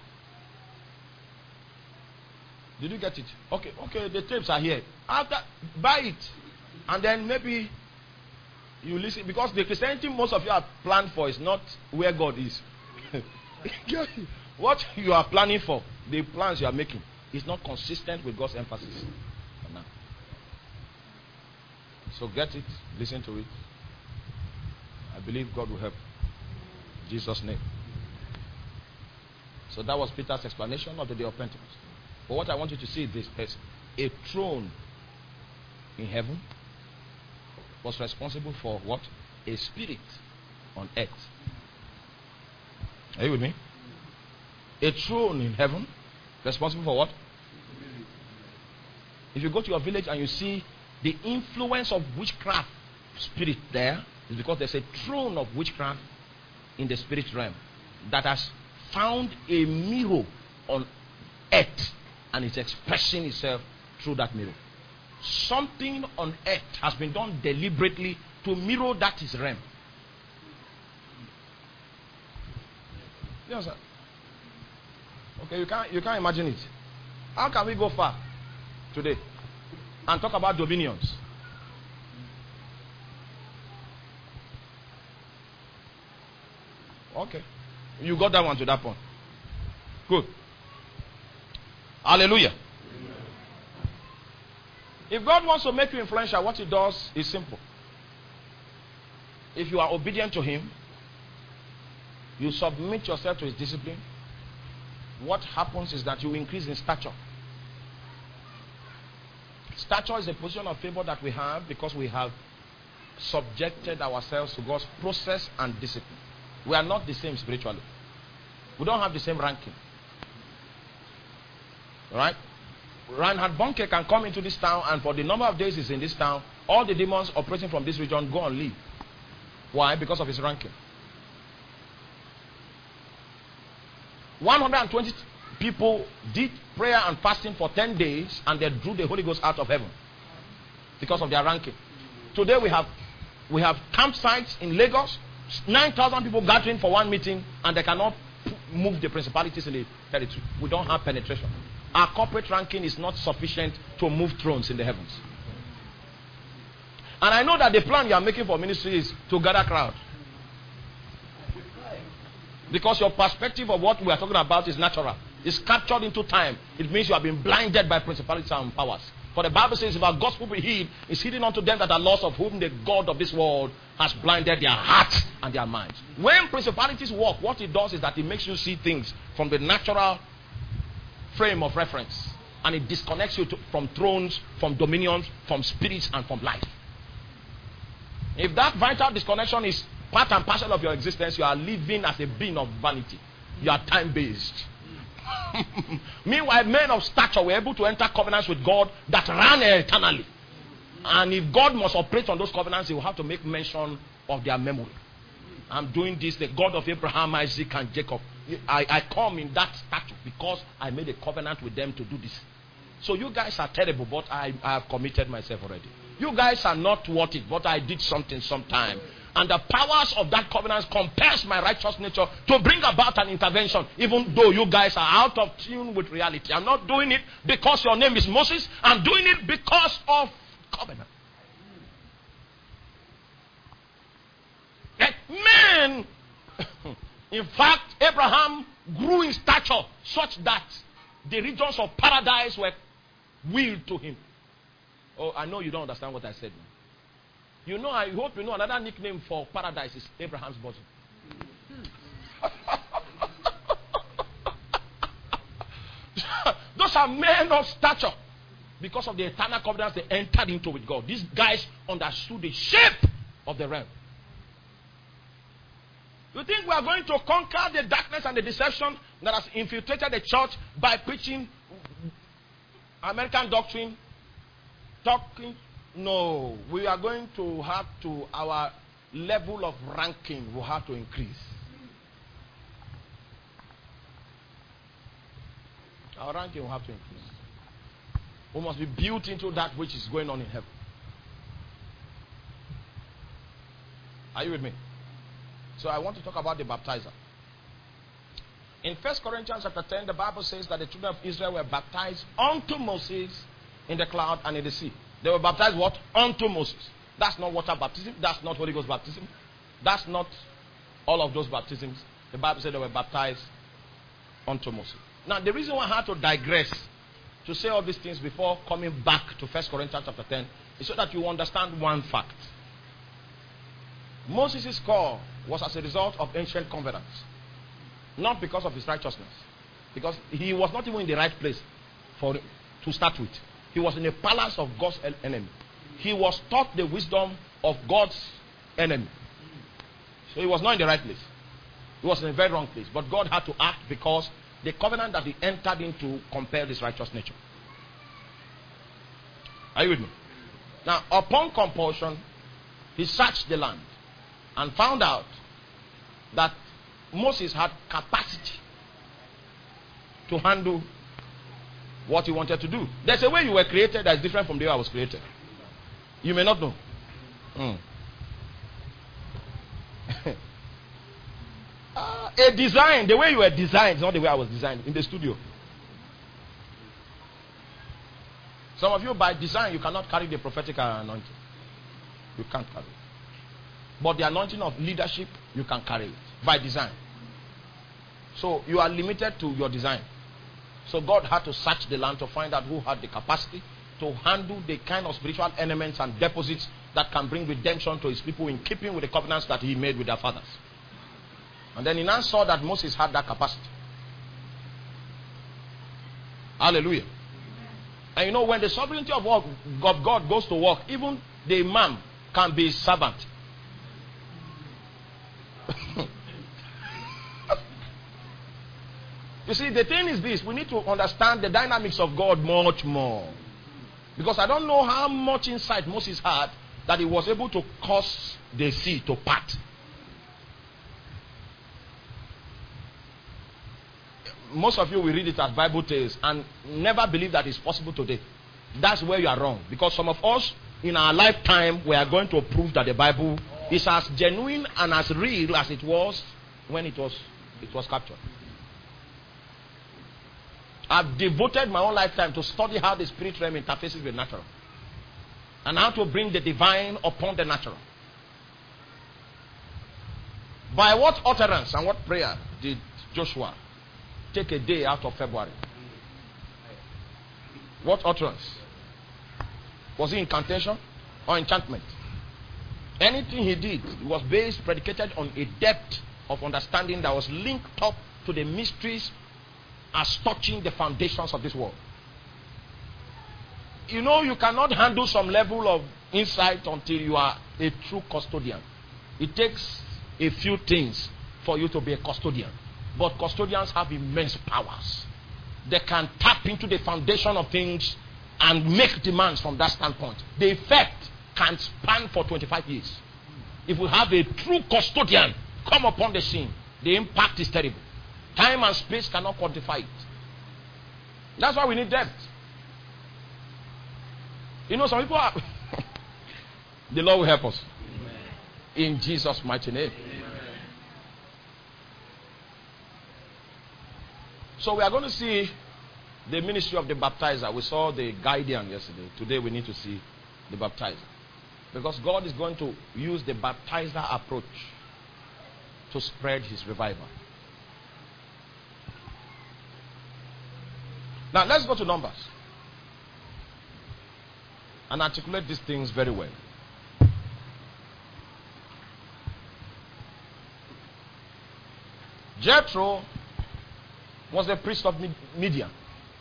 Did you get it? Okay, okay, the tapes are here. After, buy it. And then maybe you listen. Because the Christianity most of you are planned for is not where God is. What you are planning for, the plans you are making, is not consistent with God's emphasis. No. So get it, listen to it. I believe God will help. In Jesus' name. So that was Peter's explanation of the day of Pentecost. But what I want you to see is this person. A throne in heaven was responsible for what? A spirit on earth. Are you with me? A throne in heaven responsible for what? If you go to your village and you see the influence of witchcraft spirit there, it's because there's a throne of witchcraft in the spirit realm that has found a mirror on earth and it's expressing itself through that mirror. Something on earth has been done deliberately to mirror that is realm. You know, sir? Okay, you can't you can't imagine it. How can we go far today and talk about dominions? Okay. You got that one to that point. Good. Hallelujah. If God wants to make you influential, what he does is simple. If you are obedient to him, you submit yourself to his discipline, what happens is that you increase in stature. Stature is a position of favor that we have because we have subjected ourselves to God's process and discipline. We are not the same spiritually. We don't have the same ranking. Right? Reinhard Bonnke can come into this town, and for the number of days he's in this town, all the demons operating from this region go and leave. Why? Because of his ranking. one hundred twenty people did prayer and fasting for ten days, and they drew the Holy Ghost out of heaven because of their ranking. Today we have we have campsites in Lagos, nine thousand people gathering for one meeting, and they cannot move the principalities in the territory. We don't have penetration. Our corporate ranking is not sufficient to move thrones in the heavens. And I know that the plan you are making for ministry is to gather crowd. Because your perspective of what we are talking about is natural. It's captured into time. It means you have been blinded by principalities and powers. For the Bible says, if our gospel be hid, it's hidden unto them that are lost, of whom the God of this world has blinded their hearts and their minds. When principalities work, what it does is that it makes you see things from the natural frame of reference. And it disconnects you to, from thrones, from dominions, from spirits, and from life. If that vital disconnection is part and parcel of your existence, you are living as a being of vanity. You are time-based. Meanwhile, men of stature were able to enter covenants with God that ran eternally. And if God must operate on those covenants, he will have to make mention of their memory. I'm doing this, the God of Abraham, Isaac, and Jacob. I, I come in that stature because I made a covenant with them to do this. So you guys are terrible, but I, I have committed myself already. You guys are not worth it, but I did something sometime. And the powers of that covenant compels my righteous nature to bring about an intervention, even though you guys are out of tune with reality. I'm not doing it because your name is Moses. I'm doing it because of covenant. Like men, in fact, Abraham grew in stature such that the regions of paradise were willed to him. Oh, I know you don't understand what I said. You know, I hope you know another nickname for paradise is Abraham's bosom. Those are men of stature. Because of the eternal covenants they entered into with God. These guys understood the shape of the realm. You think we are going to conquer the darkness and the deception that has infiltrated the church by preaching American doctrine, talking? No. We are going to have to, our level of ranking will have to increase. Our ranking will have to increase. We must be built into that which is going on in heaven. Are you with me? So I want to talk about the baptizer. In First Corinthians chapter ten, the Bible says that the children of Israel were baptized unto Moses in the cloud and in the sea. They were baptized what? Unto Moses. That's not water baptism. That's not Holy Ghost baptism. That's not all of those baptisms. The Bible said they were baptized unto Moses. Now, the reason why I had to digress to say all these things before coming back to First Corinthians chapter ten is so that you understand one fact. Moses' call was as a result of ancient covenants. Not because of his righteousness. Because he was not even in the right place for to start with. He was in the palace of God's enemy. He was taught the wisdom of God's enemy. So he was not in the right place. He was in a very wrong place. But God had to act because the covenant that he entered into compelled his righteous nature. Are you with me? Now, upon compulsion, he searched the land and found out that Moses had capacity to handle what he wanted to do. There's a way you were created that is different from the way I was created. You may not know. Mm. uh, a design, the way you were designed is not the way I was designed in the studio. Some of you, by design, you cannot carry the prophetic anointing. You can't carry it. But the anointing of leadership, you can carry it by design. So you are limited to your design. So God had to search the land to find out who had the capacity to handle the kind of spiritual elements and deposits that can bring redemption to his people in keeping with the covenants that he made with their fathers. And then he now saw that Moses had that capacity. Hallelujah. And you know, when the sovereignty of God goes to work, even the imam can be servant. You see, the thing is this: we need to understand the dynamics of God much more. Because I don't know how much insight Moses had that he was able to cause the sea to part. Most of you will read it as Bible tales and never believe that it's possible today. That's where you are wrong. Because some of us, in our lifetime, we are going to prove that the Bible is as genuine and as real as it was when it was, it was captured. I've devoted my own lifetime to study how the spirit realm interfaces with natural. And how to bring the divine upon the natural. By what utterance and what prayer did Joshua take a day out of February? What utterance? Was it incantation or enchantment? Anything he did was based, predicated on a depth of understanding that was linked up to the mysteries as touching the foundations of this world. You know, you cannot handle some level of insight until you are a true custodian. It takes a few things for you to be a custodian. But custodians have immense powers. They can tap into the foundation of things and make demands from that standpoint. The effect can span for twenty-five years. If we have a true custodian come upon the scene, the impact is terrible. Time and space cannot quantify it. That's why we need depth. You know, some people are... The Lord will help us. Amen. In Jesus' mighty name. Amen. So we are going to see the ministry of the baptizer. We saw the guardian yesterday. Today we need to see the baptizer. Because God is going to use the baptizer approach to spread his revival. Now let's go to Numbers and articulate these things very well. Jethro was a priest of Midian.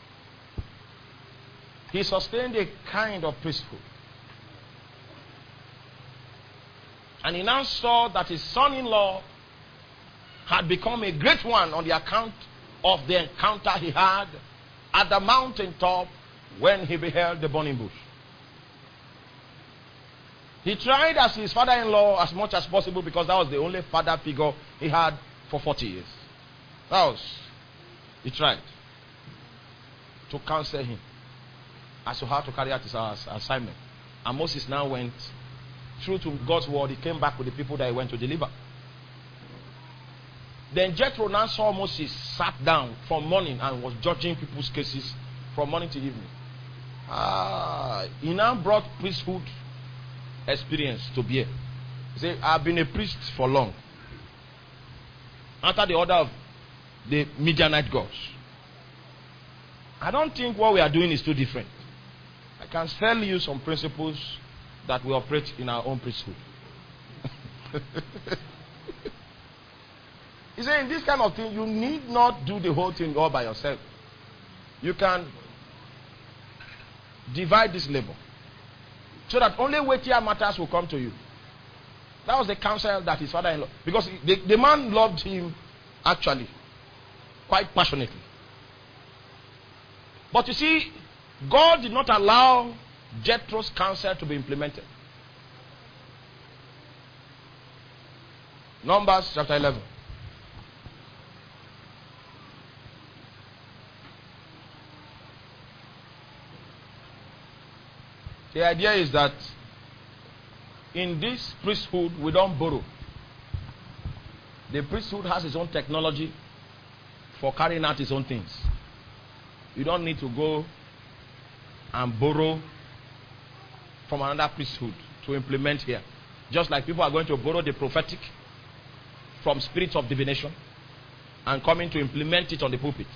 He sustained a kind of priesthood. And he now saw that his son-in-law had become a great one on the account of the encounter he had at the mountaintop when he beheld the burning bush. He tried as his father-in-law as much as possible, because that was the only father figure he had for forty years. That was, he tried to counsel him as to how to carry out his assignment. And Moses now went true to God's word. He came back with the people that he went to deliver. Then Jethro now saw Moses sat down from morning and was judging people's cases from morning to evening. Ah, he now brought priesthood experience to bear. He said, I've been a priest for long, after the order of the Midianite gods. I don't think what we are doing is too different. I can tell you some principles that we operate in our own priesthood. He said, in this kind of thing, you need not do the whole thing all by yourself. You can divide this labor so that only weightier matters will come to you. That was the counsel that his father-in-law, because the, the man loved him actually quite passionately. But you see, God did not allow Jethro's counsel to be implemented. Numbers chapter eleven. The idea is that in this priesthood, we don't borrow. The priesthood has its own technology for carrying out its own things. You don't need to go and borrow from another priesthood to implement here. Just like people are going to borrow the prophetic from spirits of divination and coming to implement it on the pulpit.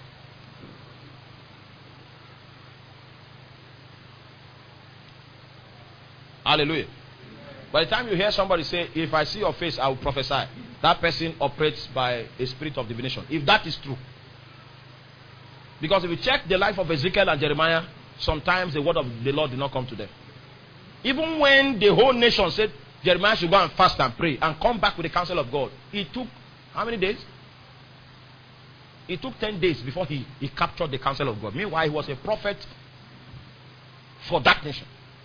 Hallelujah. By the time you hear somebody say, if I see your face, I will prophesy, that person operates by a spirit of divination. If that is true. Because if you check the life of Ezekiel and Jeremiah, sometimes the word of the Lord did not come to them. Even when the whole nation said Jeremiah should go and fast and pray and come back with the counsel of God, it took how many days? It took ten days before he, he captured the counsel of God. Meanwhile, he was a prophet for that nation.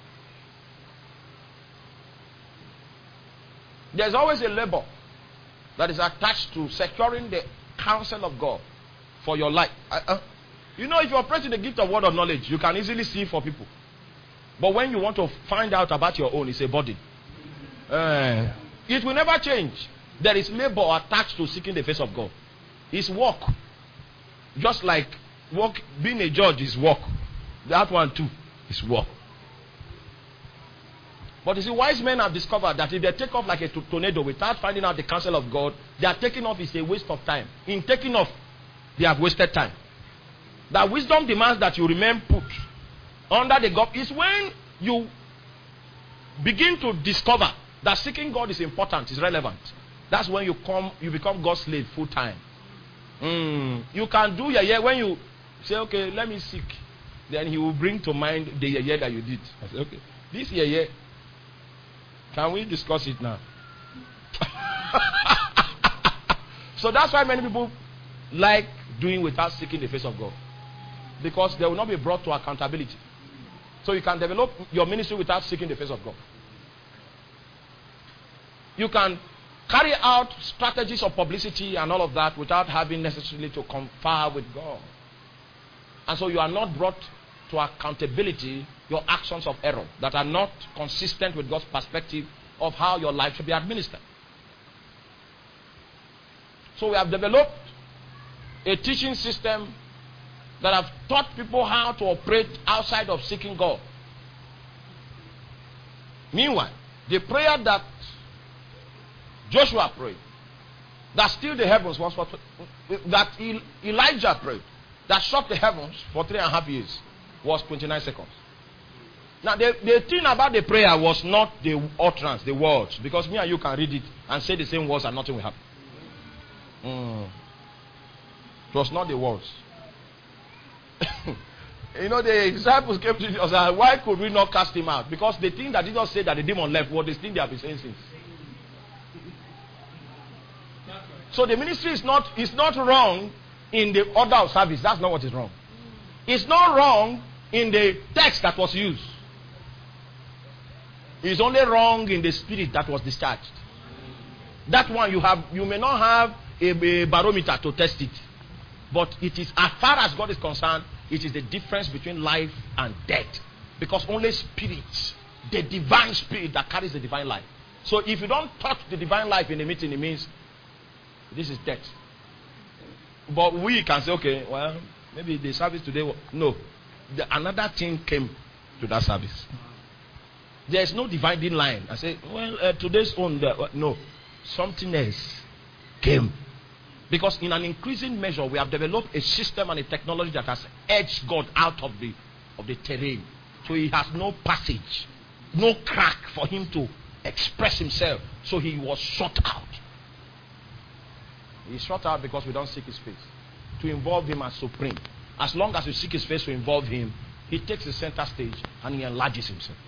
There's always a labor that is attached to securing the counsel of God for your life. Uh, uh, you know, if you operate in the gift of word of knowledge, you can easily see for people. But when you want to find out about your own, it's a burden. Uh, it will never change. There is labor attached to seeking the face of God. It's work. Just like work, being a judge is work. That one too is work. But you see, wise men have discovered that if they take off like a tornado without finding out the counsel of God, their taking off is a waste of time. In taking off, they have wasted time. That wisdom demands that you remain put under the God. Is when you begin to discover that seeking God is important, is relevant. That's when you come, you become God's slave full time. Mm. You can do yeye when you say, okay, let me seek. Then he will bring to mind the yeye that you did. I say, okay, this yeye, can we discuss it now? So that's why many people like doing without seeking the face of God. Because they will not be brought to accountability. So you can develop your ministry without seeking the face of God. You can carry out strategies of publicity and all of that without having necessarily to confer with God. And so you are not brought to accountability your actions of error that are not consistent with God's perspective of how your life should be administered. So we have developed a teaching system that have taught people how to operate outside of seeking God. Meanwhile, the prayer that Joshua prayed, that still the heavens was for, that Elijah prayed, that shut the heavens for three and a half years, was twenty-nine seconds. Now, the, the thing about the prayer was not the utterance, the words, because me and you can read it and say the same words and nothing will happen. Mm. It was not the words. You know, the disciples came to Jesus and said, why could we not cast him out? Because the thing that Jesus said that the demon left was the thing they have been saying since. So the ministry is not, is not wrong in the order of service. That's not what is wrong. It's not wrong in the text that was used. It's only wrong in the spirit that was discharged. That one you have, you may not have a, a barometer to test it. But it is, as far as God is concerned, it is the difference between life and death. Because only spirits, the divine spirit that carries the divine life. So if you don't touch the divine life in the meeting, it means this is death. But we can say, okay, well, maybe the service today, no. The, another thing came to that service. There is no dividing line. I say, well, uh, today's own, uh, no. Something else came. Because in an increasing measure, we have developed a system and a technology that has edged God out of the, of the terrain. So he has no passage, no crack for him to express himself. So he was shut out. He's shut out because we don't seek his face. To involve him as supreme. As long as we seek his face to involve him, he takes the center stage and he enlarges himself.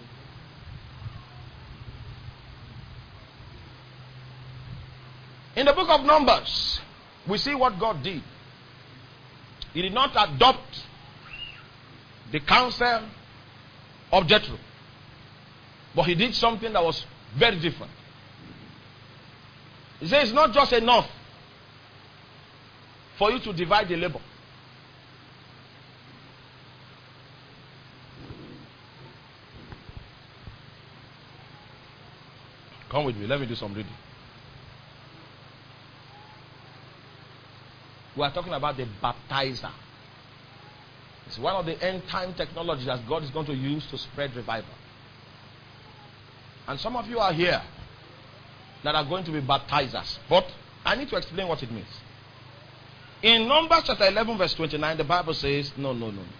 In the book of Numbers, we see what God did. He did not adopt the counsel of Jethro, but he did something that was very different. He says it's not just enough for you to divide the labor. Come with me, let me do some reading. We are talking about the baptizer. It's one of the end time technologies that God is going to use to spread revival. And some of you are here that are going to be baptizers. But I need to explain what it means. In Numbers chapter eleven verse twenty-nine, the Bible says, no, no, no.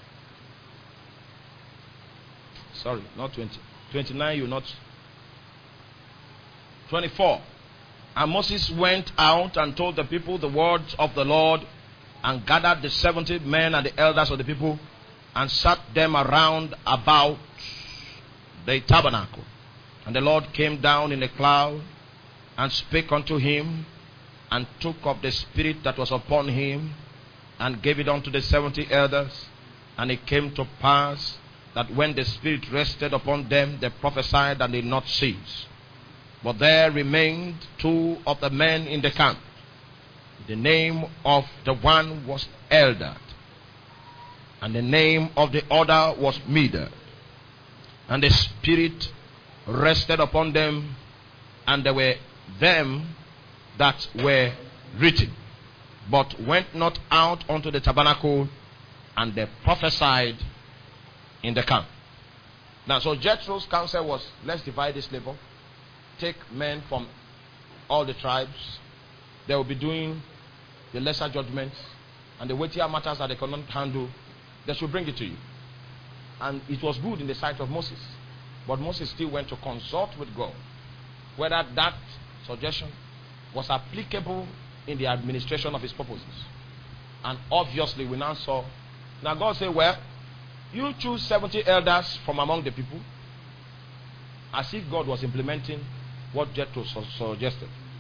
Sorry, not twenty. twenty-nine, you not. twenty-four. And Moses went out and told the people the words of the Lord, and gathered the seventy men and the elders of the people, and sat them around about the tabernacle. And the Lord came down in a cloud, and spake unto him, and took up the spirit that was upon him, and gave it unto the seventy elders. And it came to pass that when the spirit rested upon them, they prophesied and did not cease. But there remained two of the men in the camp. The name of the one was Eldad, and the name of the other was Medad. And the Spirit rested upon them, and there were them that were written, but went not out unto the tabernacle, and they prophesied in the camp. Now, so Jethro's counsel was, let's divide this labor. Take men from all the tribes. They will be doing the lesser judgments and the weightier matters that they cannot handle. They should bring it to you. And it was good in the sight of Moses. But Moses still went to consult with God whether that suggestion was applicable in the administration of his purposes. And obviously we now saw. Now God said, well, you choose seventy elders from among the people. As if God was implementing what Jethro suggested.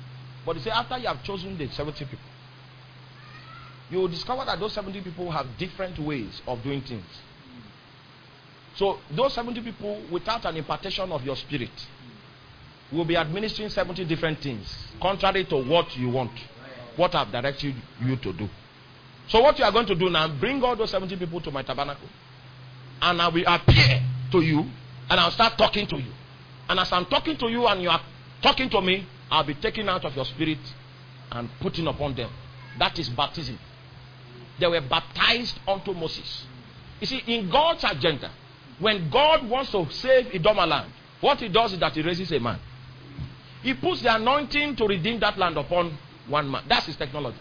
But he said, after you have chosen the seventy people, you will discover that those seventy people have different ways of doing things. So those seventy people, without an impartation of your spirit, will be administering seventy different things, contrary to what you want, what I've directed you to do. So what you are going to do now, bring all those seventy people to my tabernacle, and I will appear to you, and I'll start talking to you. And as I'm talking to you and you are talking to me, I'll be taking out of your spirit and putting upon them. That is baptism. They were baptized unto Moses. You see, in God's agenda, when God wants to save Idoma land, what he does is that he raises a man. He puts the anointing to redeem that land upon one man. That's his technology.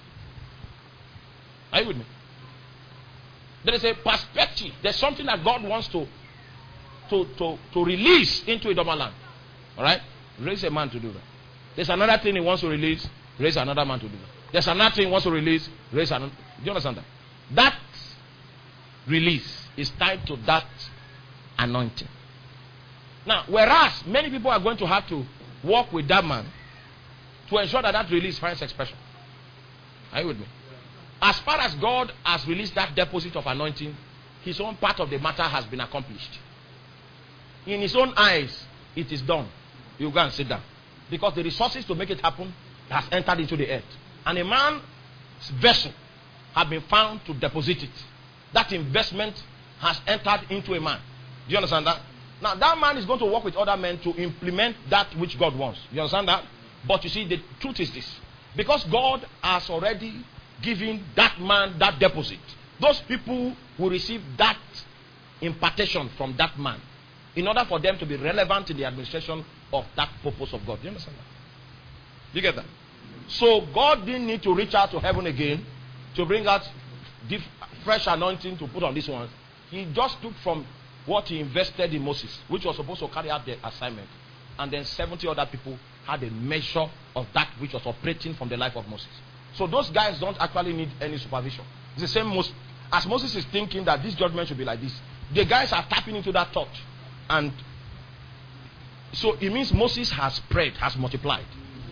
Are you with me? There is a perspective. There's something that God wants to, to, to, to release into Idoma land. Alright? Raise a man to do that. There's another thing he wants to release. Raise another man to do that. There's another thing he wants to release. Raise another. Do you understand that? That release is tied to that anointing. Now, whereas many people are going to have to work with that man to ensure that that release finds expression. Are you with me? As far as God has released that deposit of anointing, his own part of the matter has been accomplished. In his own eyes, it is done. You go and sit down. Because the resources to make it happen has entered into the earth. And a man's vessel has been found to deposit it. That investment has entered into a man. Do you understand that? Now that man is going to work with other men to implement that which God wants. You understand that? But you see, the truth is this. Because God has already given that man that deposit, those people will receive that impartation from that man in order for them to be relevant in the administration of that purpose of God. Do you understand that? Do you get that? So God didn't need to reach out to heaven again to bring out fresh anointing to put on this one. He just took from what he invested in Moses, which was supposed to carry out the assignment. And then seventy other people had a measure of that which was operating from the life of Moses. So those guys don't actually need any supervision. It's the same most, as Moses is thinking that this judgment should be like this. The guys are tapping into that thought. And so it means Moses has spread, has multiplied.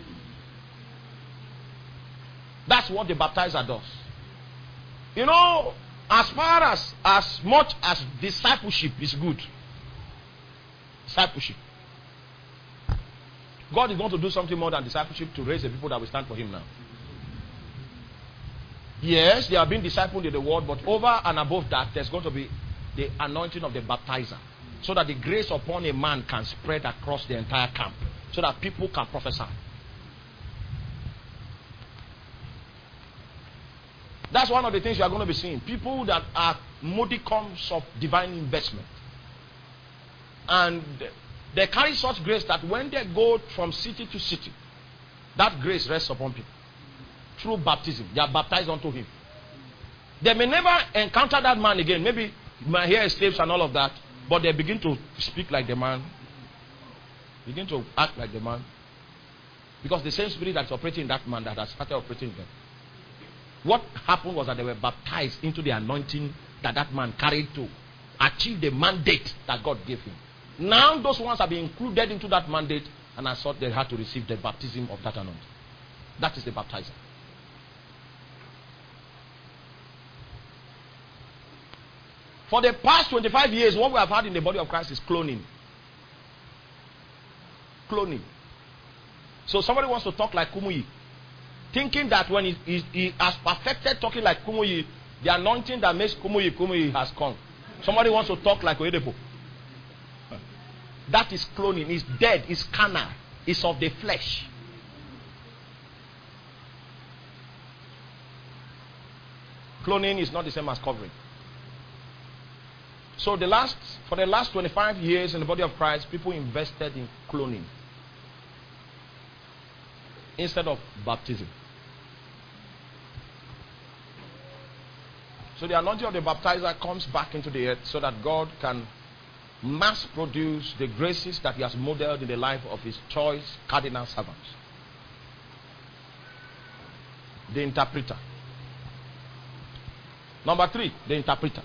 That's what the baptizer does. You know, as far as as much as discipleship is good, discipleship, God is going to do something more than discipleship to raise the people that will stand for him now. Yes, they are being discipled in the world, but over and above that, there's going to be the anointing of the baptizer, so that the grace upon a man can spread across the entire camp, so that people can prophesy. That's one of the things you are going to be seeing. People that are modicums of divine investment. And they carry such grace that when they go from city to city, that grace rests upon people. Through baptism. They are baptized unto him. They may never encounter that man again. Maybe my hair escapes and all of that. But they begin to speak like the man. Begin to act like the man. Because the same spirit that's operating in that man that has started operating in them. What happened was that they were baptized into the anointing that that man carried to achieve the mandate that God gave him. Now those ones have been included into that mandate, and I thought they had to receive the baptism of that anointing. That is the baptizer. For the past twenty-five years, what we have had in the body of Christ is cloning. Cloning. So somebody wants to talk like Kumuyi, thinking that when he, he, he has perfected talking like Kumuyi, the anointing that makes Kumuyi Kumuyi has come. Somebody wants to talk like Oyedepo. That is cloning. It's dead. It's carnal. It's of the flesh. Cloning is not the same as covering. So the last, for the last twenty-five years in the body of Christ, people invested in cloning instead of baptism. So the anointing of the baptizer comes back into the earth so that God can mass produce the graces that he has modeled in the life of his choice cardinal servants. The interpreter. Number three, the interpreter.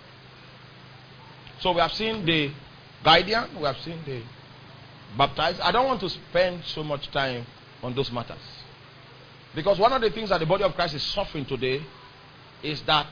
So we have seen the guardian, we have seen the baptized. I don't want to spend so much time on those matters. Because one of the things that the body of Christ is suffering today is that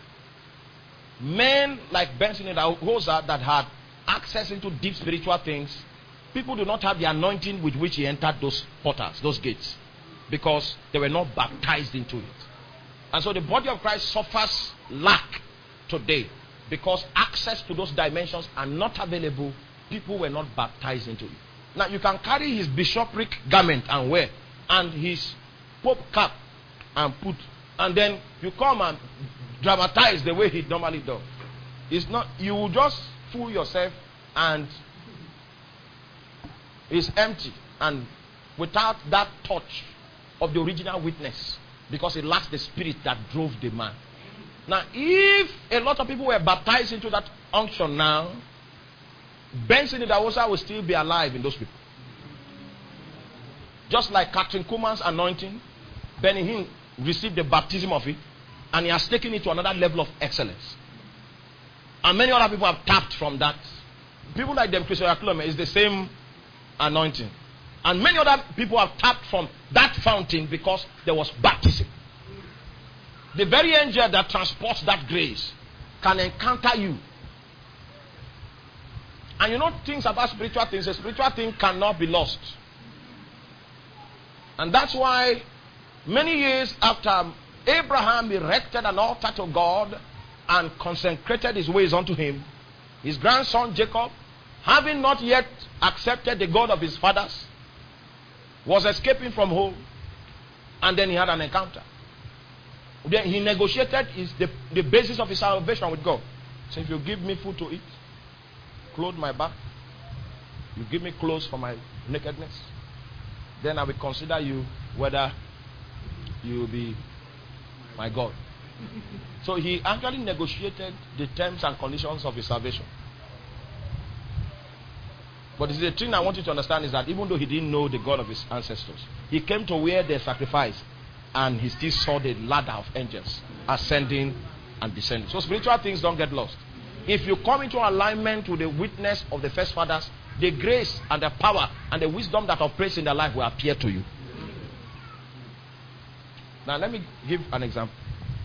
men like Benson and Ahoza that had access into deep spiritual things, people do not have the anointing with which he entered those portals, those gates, because they were not baptized into it. And so the body of Christ suffers lack today because access to those dimensions are not available. People were not baptized into it. Now you can carry his bishopric garment and wear, and his pope cap and put, and then you come and dramatize the way he normally does. It's not, you will just fool yourself, and it's empty and without that touch of the original witness, because it lacks the spirit that drove the man. Now, if a lot of people were baptized into that unction now, Benson Idahosa will still be alive in those people. Just like Catherine Kuhlman's anointing, Benny Hinn received the baptism of it, and he has taken it to another level of excellence. And many other people have tapped from that. People like them, Christopher Clement, is the same anointing. And many other people have tapped from that fountain because there was baptism. The very angel that transports that grace can encounter you. And you know things about spiritual things, a spiritual thing cannot be lost. And that's why many years after Abraham erected an altar to God and consecrated his ways unto him, his grandson Jacob, having not yet accepted the God of his fathers, was escaping from home, and then he had an encounter. Then he negotiated his, the, the basis of his salvation with God. So if you give me food to eat, clothe my back, you give me clothes for my nakedness, then I will consider you whether you will be my God. So he actually negotiated the terms and conditions of his salvation. But the thing I want you to understand is that even though he didn't know the God of his ancestors, he came to where they sacrificed, and he still saw the ladder of angels ascending and descending. So spiritual things don't get lost. If you come into alignment with the witness of the first fathers, the grace and the power and the wisdom that operates in their life will appear to you. Now let me give an example.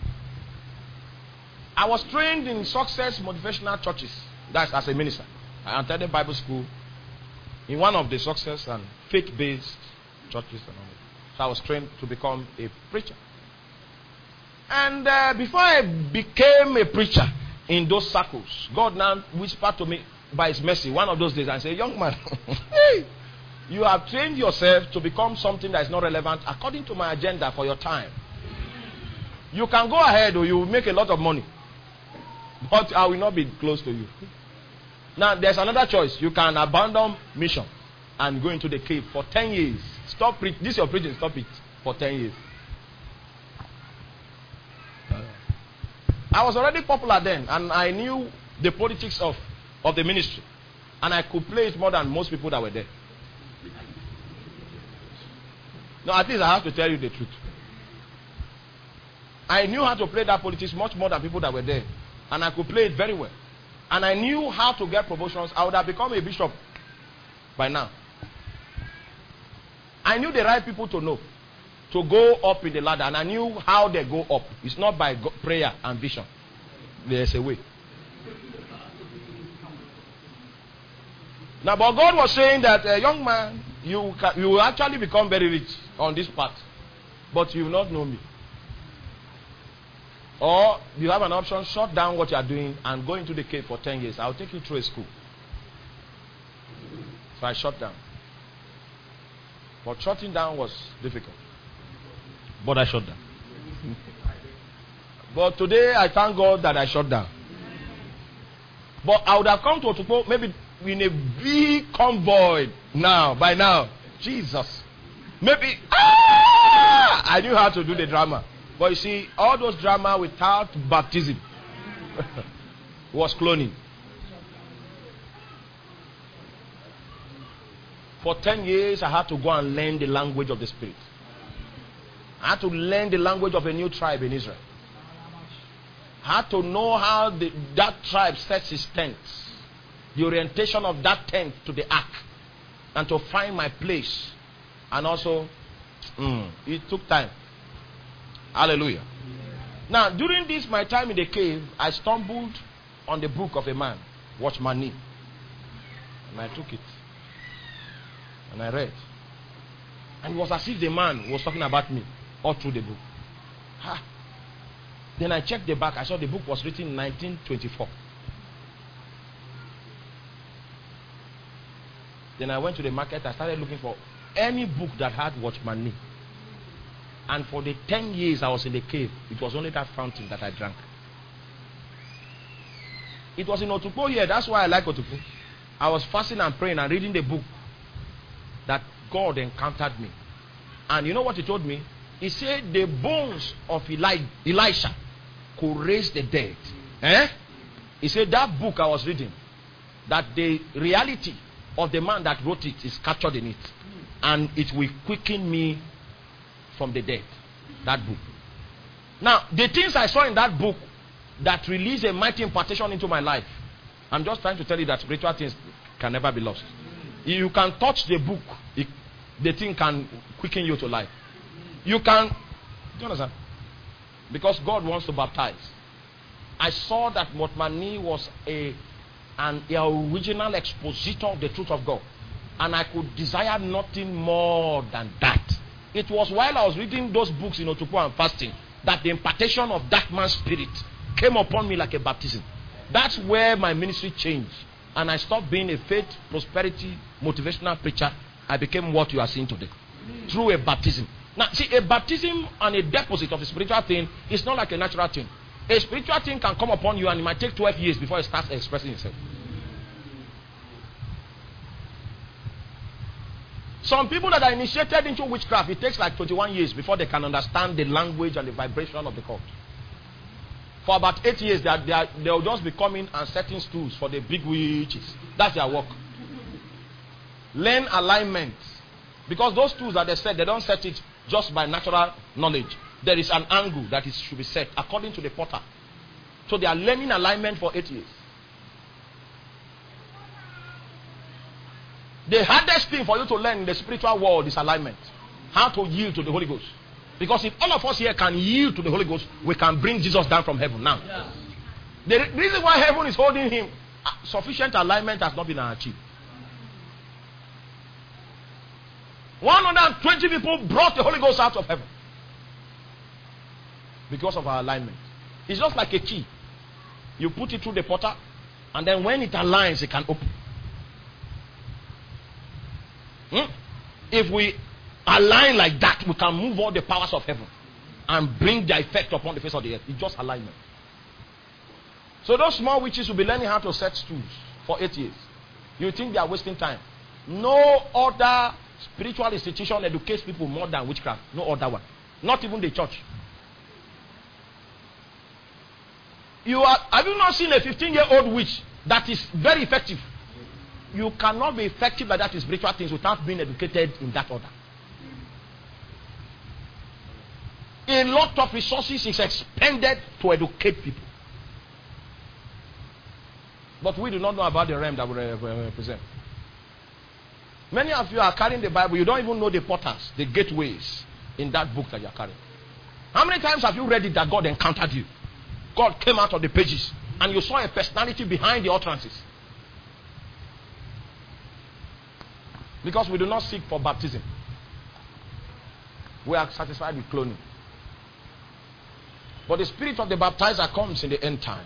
I was trained in success motivational churches. That's as a minister. I attended Bible school in one of the success and faith-based churches and all that. So I was trained to become a preacher. And uh, before I became a preacher in those circles, God now whispered to me by his mercy one of those days and said, young man, hey, you have trained yourself to become something that is not relevant according to my agenda for your time. You can go ahead or you will make a lot of money, but I will not be close to you. Now there's another choice. You can abandon mission and go into the cave for ten years. Stop preaching. This is your preaching. Stop it for ten years. I was already popular then, and I knew the politics of, of the ministry, and I could play it more than most people that were there. No, at least I have to tell you the truth. I knew how to play that politics much more than people that were there, and I could play it very well. And I knew how to get promotions. I would have become a bishop by now. I knew the right people to know, to go up in the ladder, and I knew how they go up. It's not by prayer and vision. There's a way. Now, but God was saying that, uh, young man, you, can, you will actually become very rich on this path, but you will not know me. Or you have an option, shut down what you are doing and go into the cave for ten years. I'll take you through a school. So I shut down. But shutting down was difficult. But I shut down. But today I thank God that I shut down. But I would have come to Otukpo maybe in a big convoy now, by now. Jesus. Maybe, ah, I knew how to do the drama. But you see, all those drama without baptism was cloning. For ten years, I had to go and learn the language of the Spirit. I had to learn the language of a new tribe in Israel. I had to know how the, that tribe sets its tents, the orientation of that tent to the ark, and to find my place, and also Mm, it took time. Hallelujah. Now, during this, my time in the cave, I stumbled on the book of a man, Watchman Nee. And I took it. And I read. And it was as if the man was talking about me all through the book. Ha. Then I checked the back. I saw the book was written in nineteen twenty-four. Then I went to the market. I started looking for any book that had Watchman Nee. And for the ten years I was in the cave, it was only that fountain that I drank. It was in Otukpo here. That's why I like Otukpo. I was fasting and praying and reading the book that God encountered me. And you know what he told me? He said the bones of Eli- Elisha could raise the dead. Eh? He said that book I was reading, that the reality of the man that wrote it is captured in it. And it will quicken me from the dead. That book. Now, the things I saw in that book that released a mighty impartation into my life, I'm just trying to tell you that spiritual things can never be lost. You can touch the book, it, the thing can quicken you to life. You can, do you understand? Because God wants to baptize. I saw that Watchman Nee was a an a original expositor of the truth of God. And I could desire nothing more than that. It was while I was reading those books in Otukpo and fasting that the impartation of that man's spirit came upon me like a baptism. That's where my ministry changed. And I stopped being a faith, prosperity, motivational preacher. I became what you are seeing today. Through a baptism. Now, see, a baptism and a deposit of a spiritual thing is not like a natural thing. A spiritual thing can come upon you and it might take twelve years before it starts expressing itself. Some people that are initiated into witchcraft, it takes like twenty-one years before they can understand the language and the vibration of the cult. For about eight years, they are, they are, they'll just be coming and setting stools for the big witches. That's their work. Learn alignment. Because those stools that they set, they don't set it just by natural knowledge. There is an angle that is, should be set according to the potter. So they are learning alignment for eight years. The hardest thing for you to learn in the spiritual world is alignment. How to yield to the Holy Ghost. Because if all of us here can yield to the Holy Ghost, we can bring Jesus down from heaven now. Yeah. The reason why heaven is holding him, uh, sufficient alignment has not been achieved. one hundred twenty people brought the Holy Ghost out of heaven. Because of our alignment. It's just like a key. You put it through the potter, and then when it aligns, it can open. Hmm? If we align like that, we can move all the powers of heaven and bring the effect upon the face of the earth. It's just alignment. So those small witches will be learning how to set stools for eight years. You think they are wasting time? No other spiritual institution educates people more than witchcraft. No other one. Not even the church. You are, have you not seen a fifteen-year-old witch that is very effective? You cannot be effective like that in spiritual things without being educated in that order. A lot of resources is expended to educate people. But we do not know about the realm that we represent. Many of you are carrying the Bible. You don't even know the portals, the gateways in that book that you are carrying. How many times have you read it that God encountered you? God came out of the pages and you saw a personality behind the utterances. Because we do not seek for baptism. We are satisfied with cloning. But the spirit of the baptizer comes in the end time.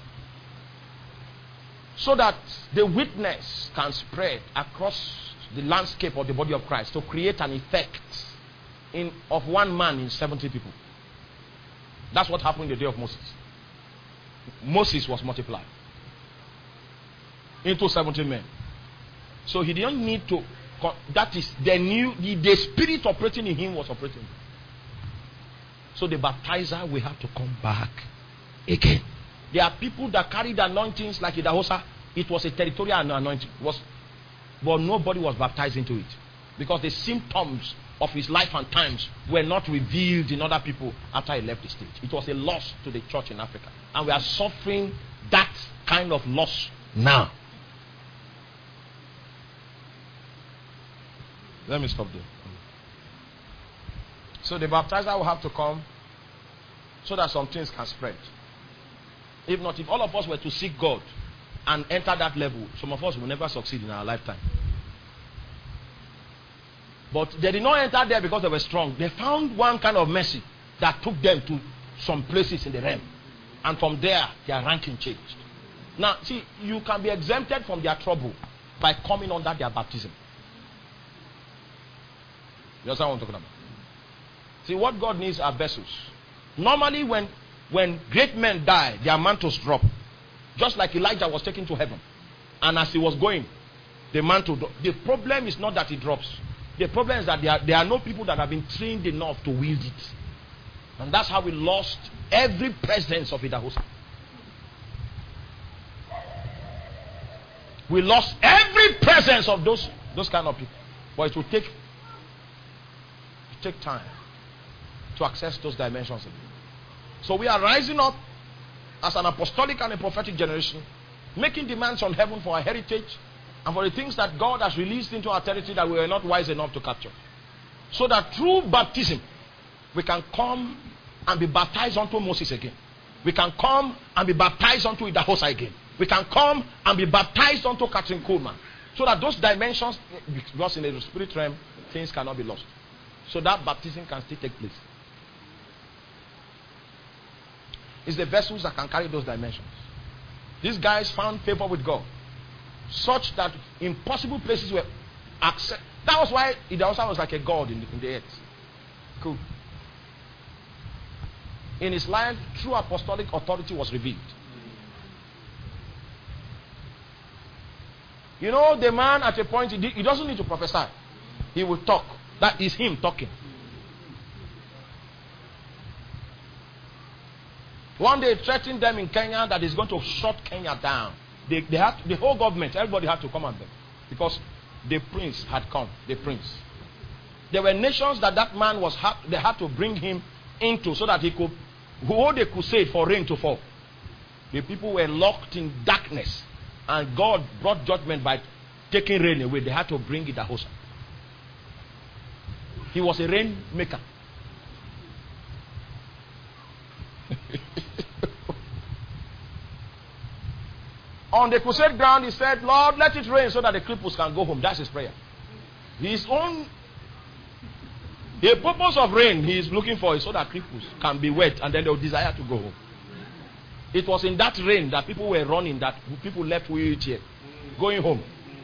So that the witness can spread across the landscape of the body of Christ to create an effect in, of one man in seventy people. That's what happened in the day of Moses. Moses was multiplied into seventy men. So he didn't need to, that is, the new, the, the spirit operating in him was operating. So the baptizer will have to come back again. There are people that carried anointings like Idahosa. It was a territorial anointing. It was, but nobody was baptized into it. Because the symptoms of his life and times were not revealed in other people after he left the stage. It was a loss to the church in Africa. And we are suffering that kind of loss now. Let me stop there. So the baptizer will have to come so that some things can spread. If not, if all of us were to seek God and enter that level, some of us will never succeed in our lifetime. But they did not enter there because they were strong. They found one kind of mercy that took them to some places in the realm. And from there, their ranking changed. Now, see, you can be exempted from their trouble by coming under their baptism. You understand what I'm talking about? See, what God needs are vessels. Normally, when, when great men die, their mantles drop. Just like Elijah was taken to heaven. And as he was going, the mantle dropped. The problem is not that it drops. The problem is that there are, there are no people that have been trained enough to wield it. And that's how we lost every presence of Idahosa. We lost every presence of those, those kind of people. But it will take, it will take time to access those dimensions. So we are rising up as an apostolic and a prophetic generation, making demands on heaven for our heritage and for the things that God has released into our territory that we were not wise enough to capture. So that through baptism, we can come and be baptized unto Moses again. We can come and be baptized unto Idahosa again. We can come and be baptized unto Catherine Coleman. So that those dimensions, because in the spirit realm, things cannot be lost. So that baptism can still take place. It's the vessels that can carry those dimensions. These guys found favor with God, such that impossible places were accept. That was why Idahosa was like a god in the, in the earth. Cool. In his life, true apostolic authority was revealed. You know, the man at a point, he, he doesn't need to prophesy. He will talk. That is him talking. One day, threatened them in Kenya that he's going to shut Kenya down. They, they had to, the whole government, everybody had to come at them. Because the prince had come. The prince. There were nations that that man was, they had to bring him into so that he could hold a crusade for rain to fall. The people were locked in darkness. And God brought judgment by taking rain away. They had to bring Idahosa. He was a rain maker. On the crusade ground, he said, Lord, let it rain so that the cripples can go home. That's his prayer. His own, the purpose of rain he is looking for is so that cripples can be wet and then they'll desire to go home. It was in that rain that people were running, that people left wheelchair, going home.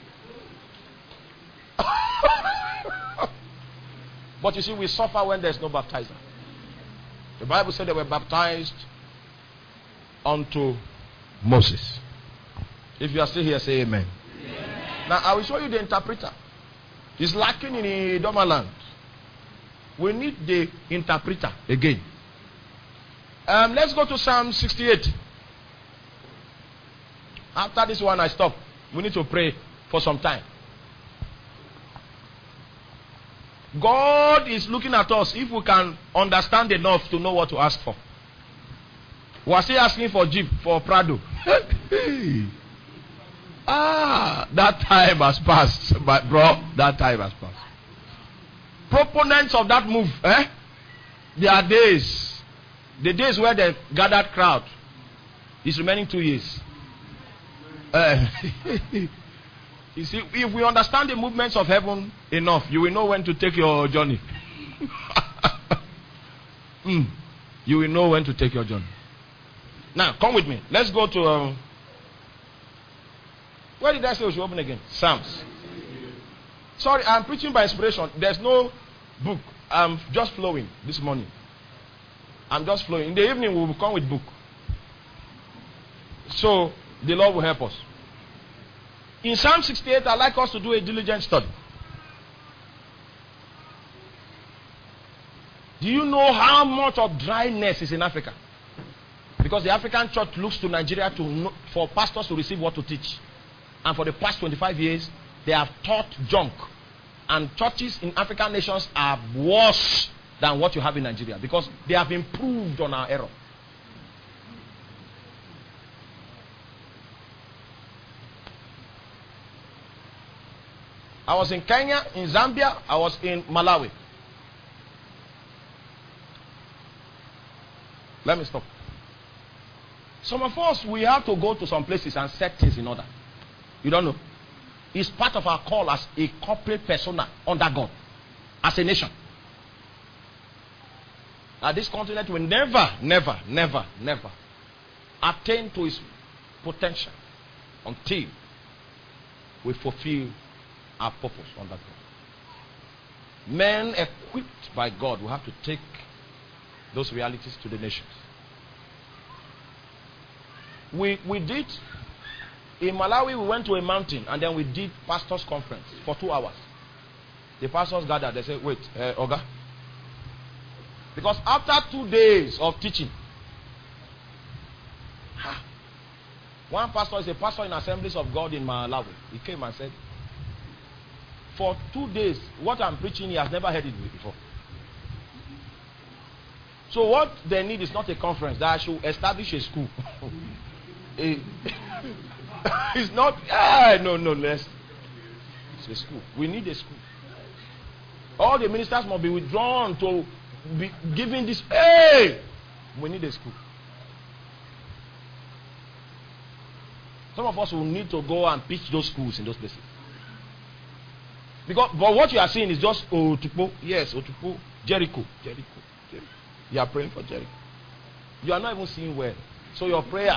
But you see, we suffer when there's no baptizer. The Bible said they were baptized unto Moses. If you are still here, say amen. Amen. Now, I will show you the interpreter. It's lacking in Idoma land. We need the interpreter again. Um, let's go to Psalm sixty-eight. After this one, I stop. We need to pray for some time. God is looking at us if we can understand enough to know what to ask for. Was he asking for Jeep, for Prado? Ah, that time has passed, but bro, that time has passed. Proponents of that move, eh? There are days, the days where the gathered crowd is remaining two years. Uh, you see, if we understand the movements of heaven enough, you will know when to take your journey. mm, you will know when to take your journey. Now, come with me. Let's go to. Um, where did I say we should open again? Psalms. Sorry, I'm preaching by inspiration. There's no book. I'm just flowing this morning. I'm just flowing. In the evening, we will come with book. So, the Lord will help us. In Psalm sixty-eight, I'd like us to do a diligent study. Do you know how much of dryness is in Africa? Because the African church looks to Nigeria to know, for pastors to receive what to teach. And for the past twenty-five years, they have taught junk. And churches in African nations are worse than what you have in Nigeria. Because they have improved on our error. I was in Kenya, in Zambia, I was in Malawi. Let me stop. Some of us, we have to go to some places and set things in order. You don't know. It's part of our call as a corporate persona under God, as a nation. Now, this continent will never, never, never, never attain to its potential until we fulfill our purpose under God. Men equipped by God will have to take those realities to the nations. We we did in Malawi. We went to a mountain and then we did pastors' conference for two hours. The pastors gathered. They said, "Wait, uh, Oga," because after two days of teaching, one pastor is a pastor in Assemblies of God in Malawi. He came and said, "For two days, what I'm preaching, he has never heard it before." So what they need is not a conference. They should establish a school. a, it's not, ah, no, no, less. It's a school. We need a school. All the ministers must be withdrawn to be giving this. Hey! We need a school. Some of us will need to go and pitch those schools in those places. Because, but what you are seeing is just Otupo. Yes, Otupo. Jericho. Jericho. Jericho. You are praying for Jericho. You are not even seeing well. So your prayer,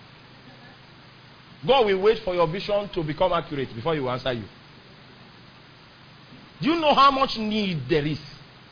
God will wait for your vision to become accurate before He will answer you. Do you know how much need there is?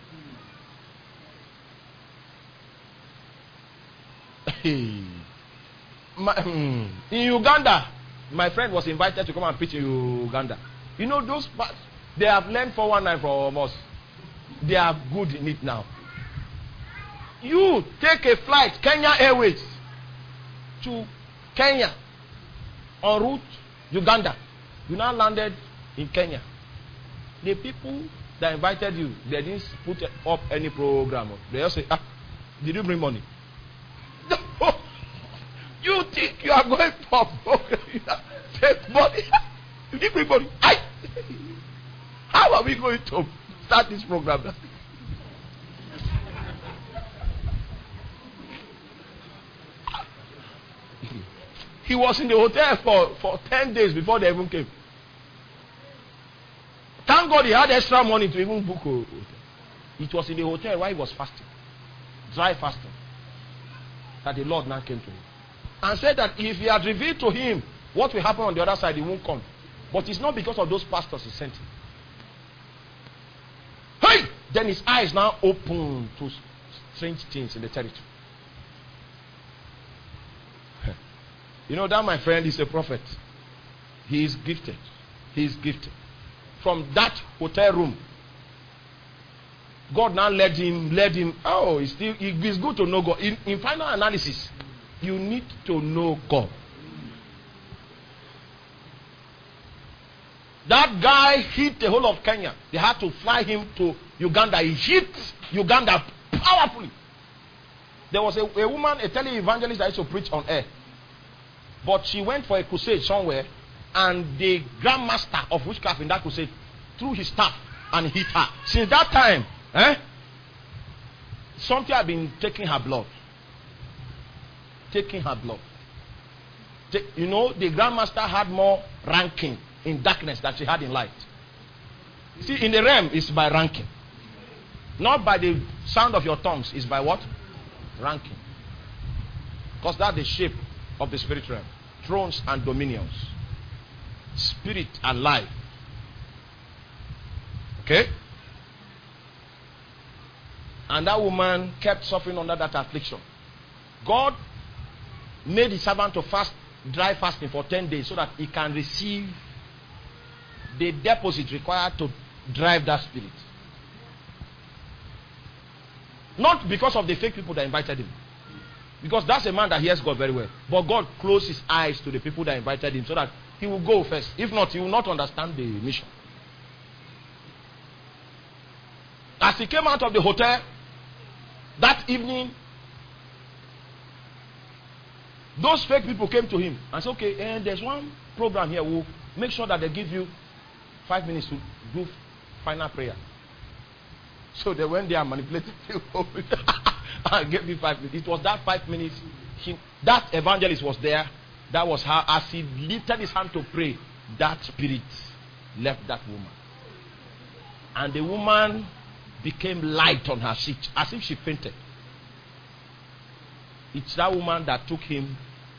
my, in Uganda, my friend was invited to come and preach in Uganda. You know those parts, they have learned four one nine from us. They are good in it now. You take a flight, Kenya Airways, to Kenya, en route Uganda. You now landed in Kenya. The people that invited you, they didn't put up any program. They just say, "Ah, did you bring money?" No. You think you are going for program? Take money. You didn't bring money. I. How are we going to start this program? He was in the hotel for, for ten days before they even came. Thank God he had extra money to even book a hotel. It was in the hotel while he was fasting. Dry fasting. That the Lord now came to him. And said that if he had revealed to him what will happen on the other side, he won't come. But it's not because of those pastors he sent him. Hey! Then his eyes now open to strange things in the territory. You know that my friend is a prophet. He is gifted. He is gifted. From that hotel room, God now led him, led him. Oh, it's still it's good to know God. In, in final analysis, you need to know God. That guy hit the whole of Kenya. They had to fly him to Uganda. He hit Uganda powerfully. There was a, a woman, a tele-evangelist that used to preach on air. But she went for a crusade somewhere, and the grandmaster of witchcraft in that crusade threw his staff and hit her. Since that time, eh, something had been taking her blood. Taking her blood. Ta- you know, the grandmaster had more ranking in darkness than she had in light. See, in the realm, it's by ranking. Not by the sound of your tongues, it's by what? Ranking. Because that's the shape of the spirit realm. Thrones and dominions. Spirit and life. Okay? And that woman kept suffering under that affliction. God made his servant to fast, dry fasting for ten days so that he can receive the deposit required to drive that spirit. Not because of the fake people that invited him. Because that's a man that hears God very well. But God closed his eyes to the people that invited him so that he will go first. If not, he will not understand the mission. As he came out of the hotel that evening, those fake people came to him and said, okay, and there's one program here. We'll make sure that they give you five minutes to do final prayer. So they went there and manipulated people. and gave me five minutes. It was that five minutes. He, that evangelist was there. That was how, as he lifted his hand to pray, that spirit left that woman. And the woman became light on her seat, as if she fainted. It's that woman that took him.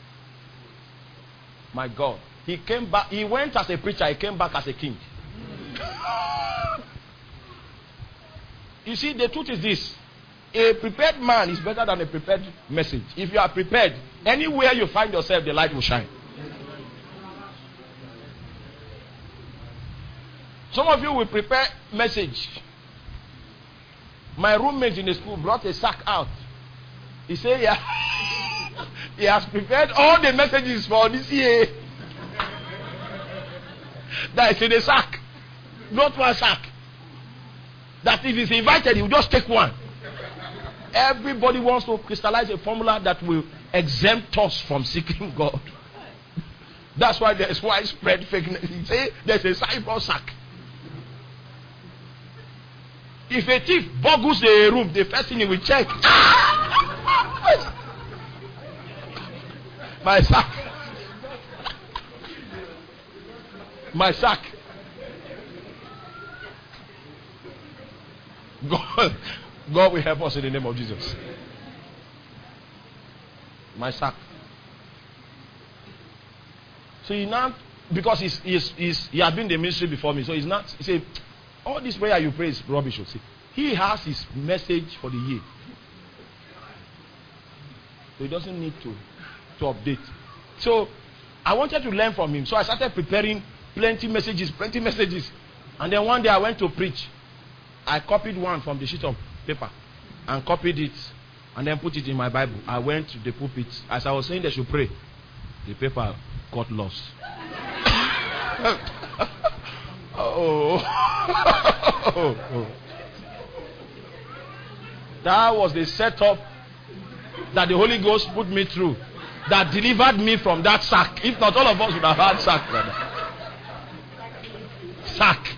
My God. He came back. He went as a preacher. He came back as a king. You see, the truth is this. A prepared man is better than a prepared message. If you are prepared, anywhere you find yourself, the light will shine. Some of you will prepare message. My roommate in the school brought a sack out. He said, yeah, he has prepared all the messages for this year. That is in a sack. Not one sack. That if he's invited, he will just take one. Everybody wants to crystallize a formula that will exempt us from seeking God. That's why there is widespread fakeness. You say there's a cyber sack. If a thief boggles a room, the first thing he will check. My sack. My sack. God, God will help us in the name of Jesus. My sack. So he now, because he's, he's, he's, he has been in the ministry before me, so he's not, he said, all this prayer you pray is rubbish. See, he has his message for the year. So he doesn't need to, to update. So I wanted to learn from him. So I started preparing plenty messages, plenty messages. And then one day I went to preach. I copied one from the sheet of paper and copied it and then put it in my Bible. I went to the pulpit. As I was saying they should pray, the paper got lost. oh. oh, oh. That was the setup that the Holy Ghost put me through, that delivered me from that sack. If not, all of us would have had sack, brother. Sack.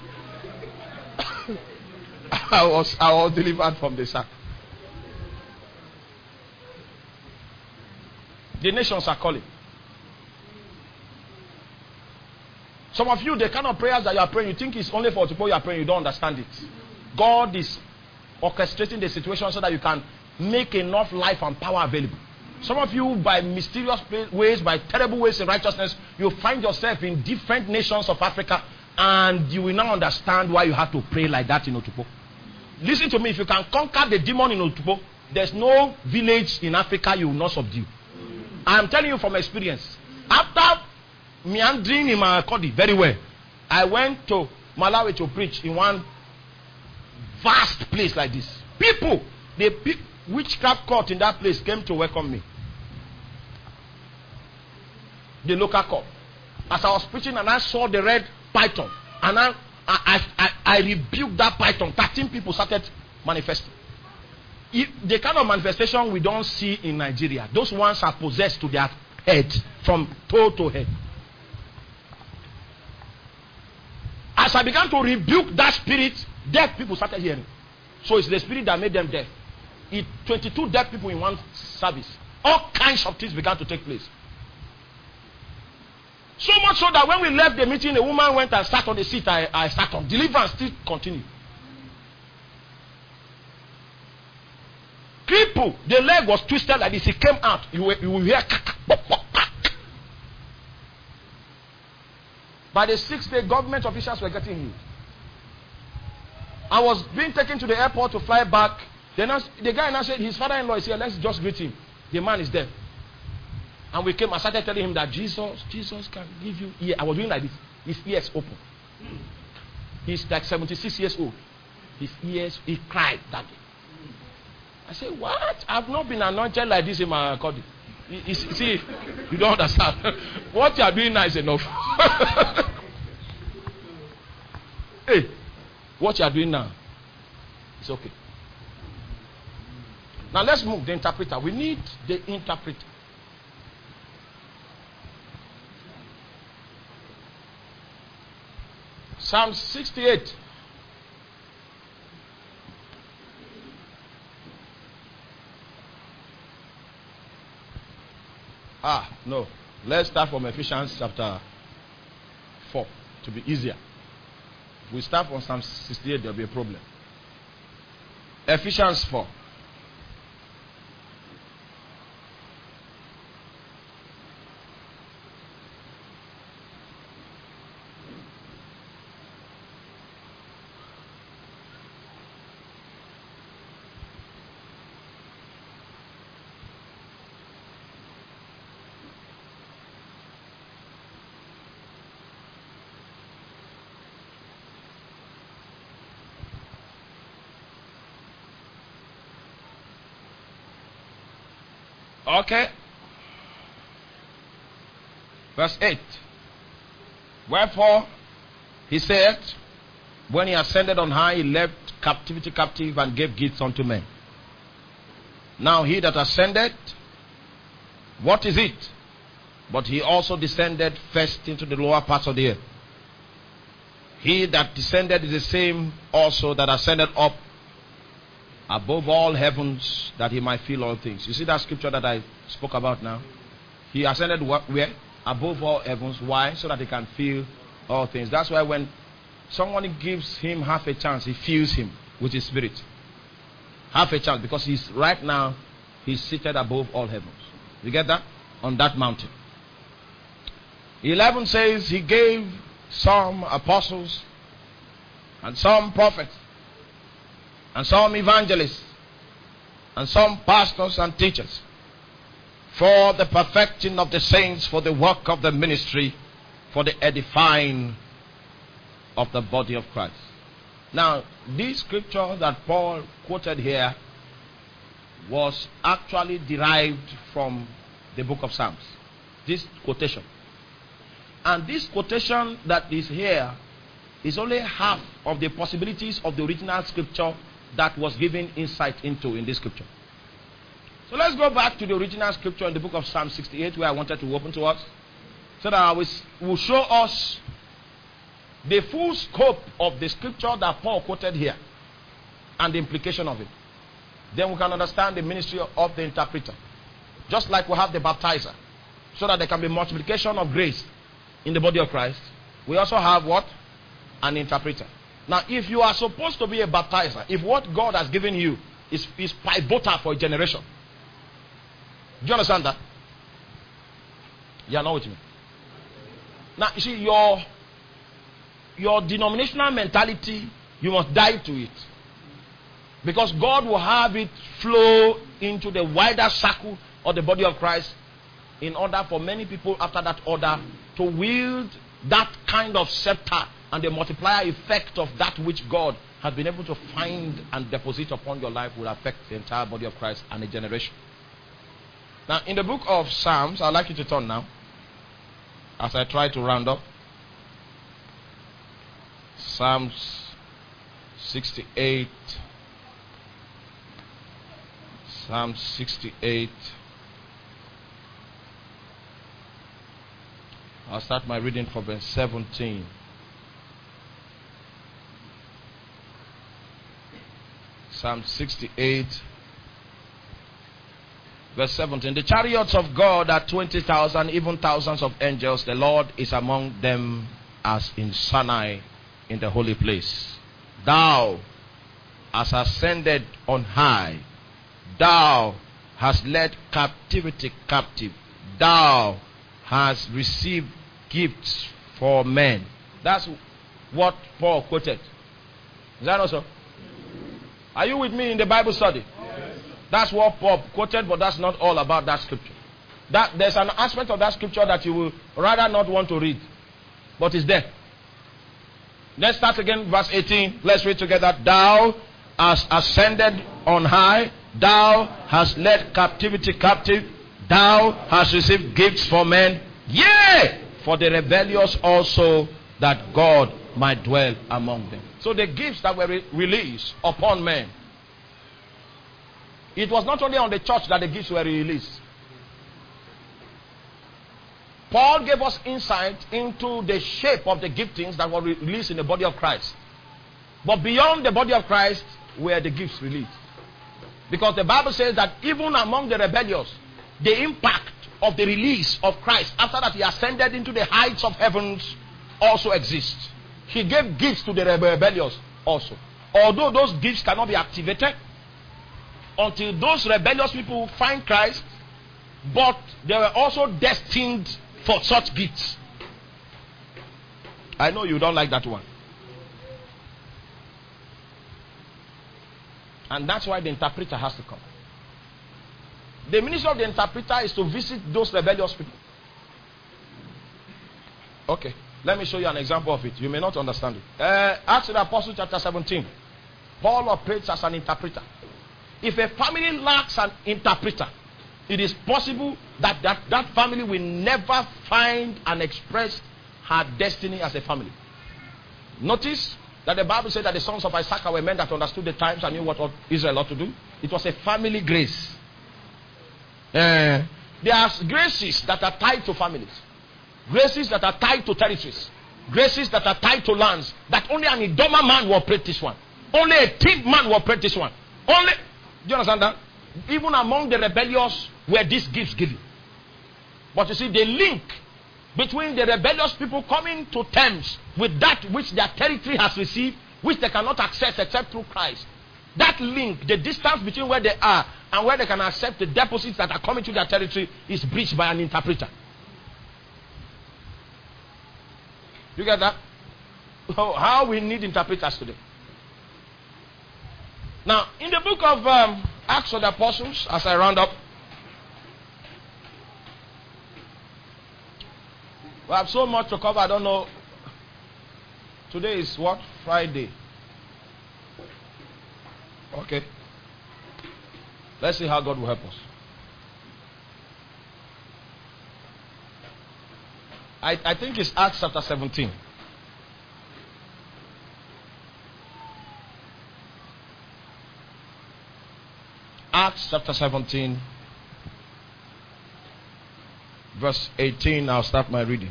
I was, I was delivered from the sack. The nations are calling. Some of you, the kind of prayers that you are praying, you think it's only for people you are praying, you don't understand it. God is orchestrating the situation so that you can make enough life and power available. Some of you, by mysterious ways, by terrible ways in righteousness, you find yourself in different nations of Africa, and you will now understand why you have to pray like that in Otupo. Listen to me, if you can conquer the demon in Otupo, there's no village in Africa you will not subdue. I am telling you from experience. After meandering in my Kodi very well, I went to Malawi to preach in one vast place like this. People, the witchcraft court in that place came to welcome me. The local court. As I was preaching and I saw the red python, and I, I, I, I rebuked that python. thirteen people started manifesting. If the kind of manifestation we don't see in Nigeria, those ones are possessed to their head, from toe to head. As I began to rebuke that spirit, deaf people started hearing. So it's the spirit that made them deaf. It twenty-two deaf people in one service. All kinds of things began to take place. So much so that when we left the meeting, a woman went and sat on the seat I, I sat on. Deliverance still continued. People, the leg was twisted like this. It came out. You will, you will hear. By the sixth day, government officials were getting healed. I was being taken to the airport to fly back. Then the guy now said, his father-in-law is here. Let's just greet him. The man is dead. And we came and started telling him that Jesus, Jesus can give you ear. I was doing like this. His ears open. He's like seventy-six years old. His ears, he cried that day. I said, what? I've not been anointed like this in my body. You, you see, you don't understand. What you are doing now is enough. Hey, what you are doing now, it's okay. Now let's move the interpreter. We need the interpreter. Psalm sixty-eight. Ah, no. Let's start from Ephesians chapter four to be easier. If we start from Psalm sixty-eight, there will be a problem. Ephesians four. Okay. Verse eight. Wherefore, he said, when he ascended on high, he left captivity captive and gave gifts unto men. Now he that ascended, what is it? But he also descended first into the lower parts of the earth. He that descended is the same also that ascended up above all heavens, that he might fill all things. You see that scripture that I spoke about now? He ascended where? Above all heavens. Why? So that he can fill all things. That's why when someone gives him half a chance, he fills him with his spirit. Half a chance, because he's right now, he's seated above all heavens. You get that? On that mountain. eleven says he gave some apostles and some prophets and some evangelists, and some pastors and teachers, for the perfecting of the saints, for the work of the ministry, for the edifying of the body of Christ. Now, this scripture that Paul quoted here was actually derived from the book of Psalms. This quotation. And this quotation that is here is only half of the possibilities of the original scripture that was given insight into in this scripture. So let's go back to the original scripture in the book of Psalm sixty-eight, where I wanted to open to us, so that I will show us the full scope of the scripture that Paul quoted here and the implication of it. Then we can understand the ministry of the interpreter. Just like we have the baptizer, so that there can be multiplication of grace in the body of Christ, we also have what? An interpreter. Now, if you are supposed to be a baptizer, if what God has given you is, is pivotal for a generation, do you understand that? You are not with me. Now, you see, your, your denominational mentality, you must die to it. Because God will have it flow into the wider circle of the body of Christ in order for many people after that order to wield that kind of scepter and the multiplier effect of that which God has been able to find and deposit upon your life will affect the entire body of Christ and a generation. Now, in the book of Psalms, I'd like you to turn now, as I try to round up. Psalms sixty-eight. Psalm sixty-eight. I'll start my reading from verse seventeen. Psalm sixty-eight, verse seventeen. The chariots of God are twenty thousand, even thousands of angels. The Lord is among them as in Sinai in the holy place. Thou hast ascended on high. Thou hast led captivity captive. Thou hast received gifts for men. That's what Paul quoted. Is that also? Are you with me in the Bible study? Yes. That's what Paul quoted, but that's not all about that scripture. That there's an aspect of that scripture that you will rather not want to read, but it's there. Let's start again, verse eighteen. Let's read together. Thou hast ascended on high. Thou hast led captivity captive. Thou hast received gifts for men. Yea, for the rebellious also, that God might dwell among them. So the gifts that were re- released upon men, it was not only on the church that the gifts were released. Paul gave us insight into the shape of the giftings that were re- released in the body of Christ. But beyond the body of Christ were the gifts released. Because the Bible says that even among the rebellious, the impact of the release of Christ after that he ascended into the heights of heavens also exists. He gave gifts to the rebellious also. Although those gifts cannot be activated until those rebellious people find Christ, but they were also destined for such gifts. I know you don't like that one. And that's why the interpreter has to come. The ministry of the interpreter is to visit those rebellious people. Okay, let me show you an example of it. You may not understand it. Uh, Acts of the Apostles chapter seventeen. Paul operates as an interpreter. If a family lacks an interpreter, it is possible that that, that family will never find and express her destiny as a family. Notice that the Bible said that the sons of Issachar were men that understood the times and knew what Israel ought to do. It was a family grace. Uh, there are graces that are tied to families, graces that are tied to territories, graces that are tied to lands, that only an Idoma man will operate this one. Only a thief man will operate this one. Only, do you understand that? Even among the rebellious were these gifts given. But you see, the link between the rebellious people coming to terms with that which their territory has received, which they cannot access except through Christ. That link, the distance between where they are and where they can accept the deposits that are coming to their territory, is breached by an interpreter. You get that? Oh, how we need interpreters today. Now, in the book of um, Acts of the Apostles, as I round up, we have so much to cover, I don't know. Today is what? Friday. Okay. Let's see how God will help us. I, I think it's Acts chapter seventeen. Acts chapter seventeen, verse eighteen. I'll start my reading.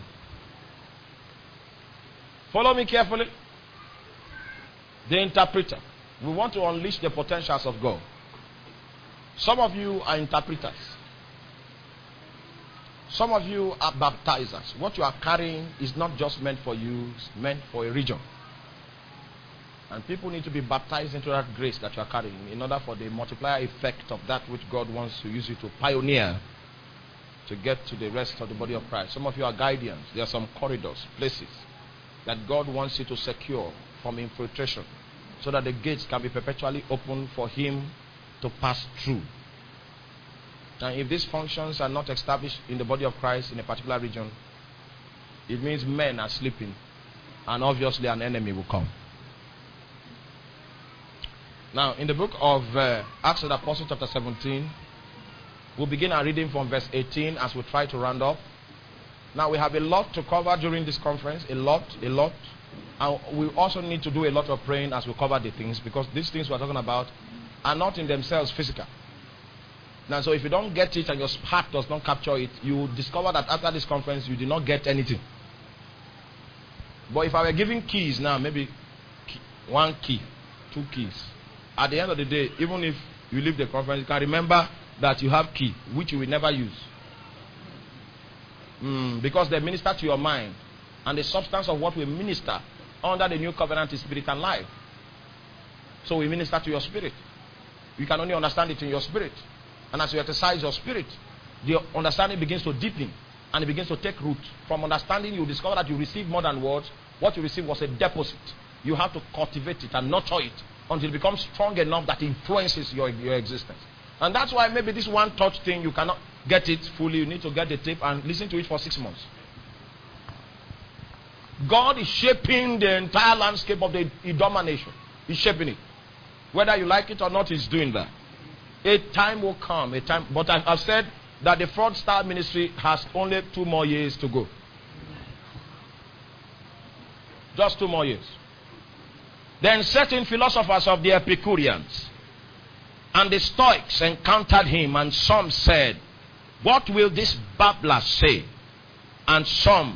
Follow me carefully. The interpreter. We want to unleash the potentials of God. Some of you are interpreters. Some of you are baptizers. What you are carrying is not just meant for you, it's meant for a region. And people need to be baptized into that grace that you are carrying in order for the multiplier effect of that which God wants to use you to pioneer to get to the rest of the body of Christ. Some of you are guardians. There are some corridors, places that God wants you to secure from infiltration so that the gates can be perpetually open for Him to pass through. And if these functions are not established in the body of Christ in a particular region, it means men are sleeping, and obviously an enemy will come. Now, in the book of uh, Acts of the Apostles chapter seventeen, we'll begin our reading from verse eighteen as we try to round up. Now, we have a lot to cover during this conference, a lot, a lot. And we also need to do a lot of praying as we cover the things, because these things we're talking about are not in themselves physical. Now, so if you don't get it and your heart does not capture it, you will discover that after this conference you did not get anything. But if I were giving keys now, maybe key, one key, two keys, at the end of the day, even if you leave the conference, you can remember that you have key, which you will never use. Mm, because they minister to your mind. And the substance of what we minister under the new covenant is spirit and life. So we minister to your spirit. You can only understand it in your spirit. And as you exercise your spirit, the understanding begins to deepen and it begins to take root. From understanding, you discover that you receive more than words. What you received was a deposit. You have to cultivate it and nurture it until it becomes strong enough that it influences your, your existence. And that's why maybe this one touch thing, you cannot get it fully. You need to get the tape and listen to it for six months. God is shaping the entire landscape of the Idoma nation. He's shaping it. Whether you like it or not, He's doing that. A time will come, a time. But I've said that the fraudster ministry has only two more years to go. Just two more years. Then certain philosophers of the Epicureans and the Stoics encountered him, and some said, "What will this babbler say?" And some,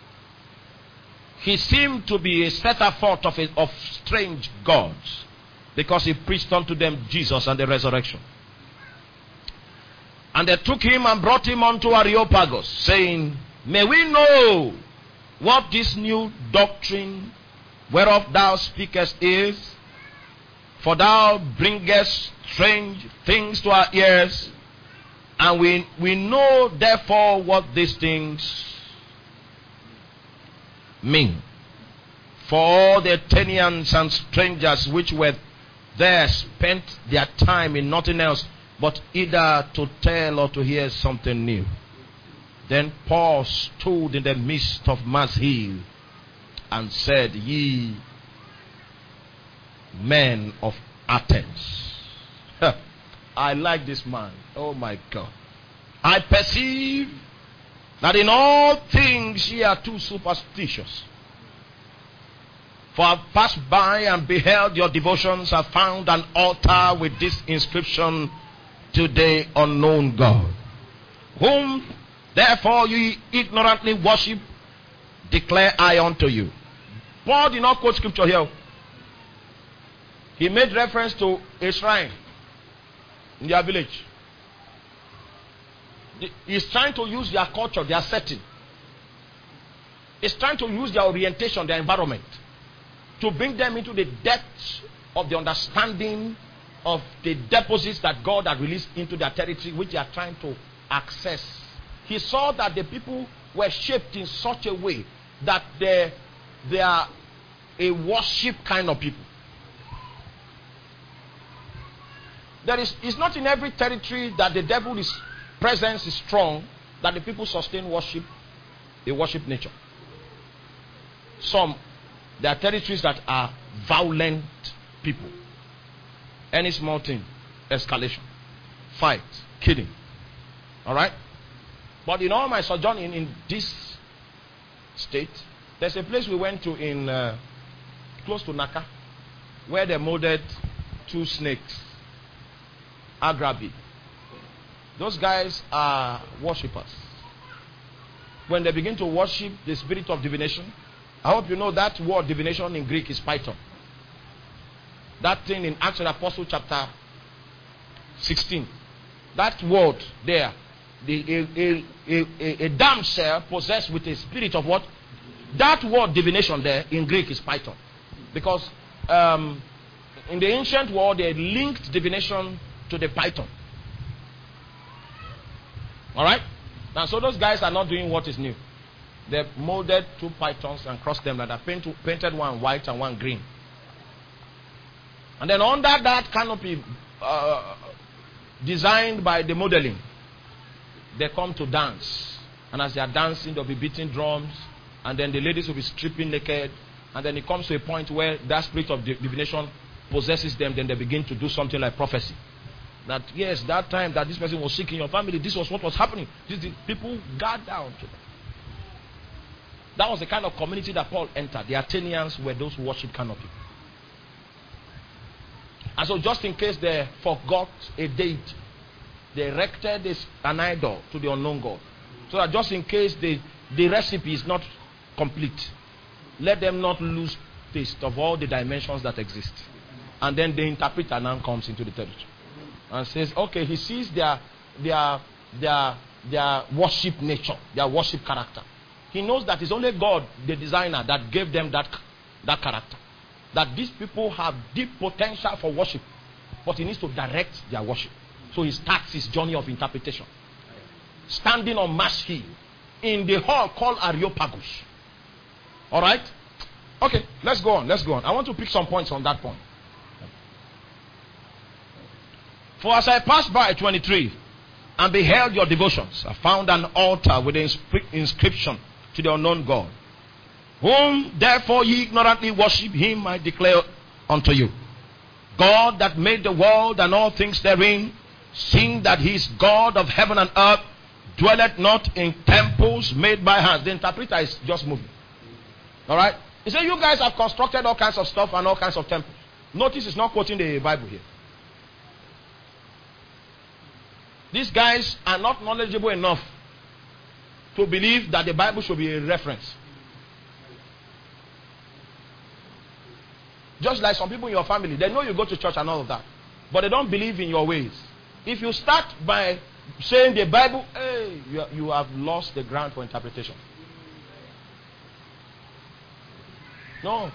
he seemed to be a setter forth of, a, of strange gods, because he preached unto them Jesus and the resurrection. And they took him and brought him unto Areopagus, saying, May we know what this new doctrine whereof thou speakest is? For thou bringest strange things to our ears, and we, we know therefore what these things mean. For all the Athenians and strangers which were there spent their time in nothing else but either to tell or to hear something new. Then Paul stood in the midst of Mars Hill and said, Ye men of Athens. I like this man. Oh my God. I perceive that in all things ye are too superstitious. For I have passed by and beheld your devotions, have found an altar with this inscription, Today unknown God, whom therefore ye ignorantly worship, declare I unto you. Paul did not quote scripture here. He made reference to a shrine in their village. He's trying to use their culture, their setting. He's trying to use their orientation, their environment, to bring them into the depths of the understanding of the deposits that God had released into their territory, which they are trying to access. He saw that the people were shaped in such a way that they, they are a worship kind of people. There is, it's not in every territory that the devil's presence is strong that the people sustain worship, a worship nature. Some, there are territories that are violent people. Any small thing, escalation, fight, killing. Alright? But in all my sojourn in, in this state, there's a place we went to in uh, close to Naka, where they molded two snakes, Agrabi. Those guys are worshippers. When they begin to worship the spirit of divination, I hope you know that word divination in Greek is Python. That thing in Acts of the Apostle chapter sixteen. That word there, the, a, a, a, a damsel possessed with a spirit of what? That word divination there in Greek is Python. Because um, in the ancient world they linked divination to the python. Alright? Now so those guys are not doing what is new. They molded two pythons and crossed them like that. Painted, painted one white and one green. And then under that canopy uh, designed by the modeling, they come to dance. And as they are dancing, they'll be beating drums. And then the ladies will be stripping naked. And then it comes to a point where that spirit of divination possesses them. Then they begin to do something like prophecy. That yes, that time that this person was sick in your family, this was what was happening. This, the people got down to them. That was the kind of community that Paul entered. The Athenians were those who worship kind of people. And so just in case they forgot a deity, they erected an idol to the unknown God. So that just in case the, the recipe is not complete, let them not lose taste of all the dimensions that exist. And then the interpreter now comes into the territory and says, okay, he sees their, their, their, their worship nature, their worship character. He knows that it's only God, the designer, that gave them that, that character. That these people have deep potential for worship, but he needs to direct their worship. So he starts his journey of interpretation. Standing on Mars Hill in the hall called Areopagus. Alright? Okay, let's go on. Let's go on. I want to pick some points on that point. For as I passed by twenty-three and beheld your devotions, I found an altar with an inscription to the unknown God, whom therefore ye ignorantly worship, him I declare unto you. God that made the world and all things therein, seeing that he is God of heaven and earth, dwelleth not in temples made by hands. The interpreter is just moving. Alright? He said, you guys have constructed all kinds of stuff and all kinds of temples. Notice he's not quoting the Bible here. These guys are not knowledgeable enough to believe that the Bible should be a reference. Just like some people in your family, they know you go to church and all of that, but they don't believe in your ways. If you start by saying the Bible, hey, you, you have lost the ground for interpretation. No.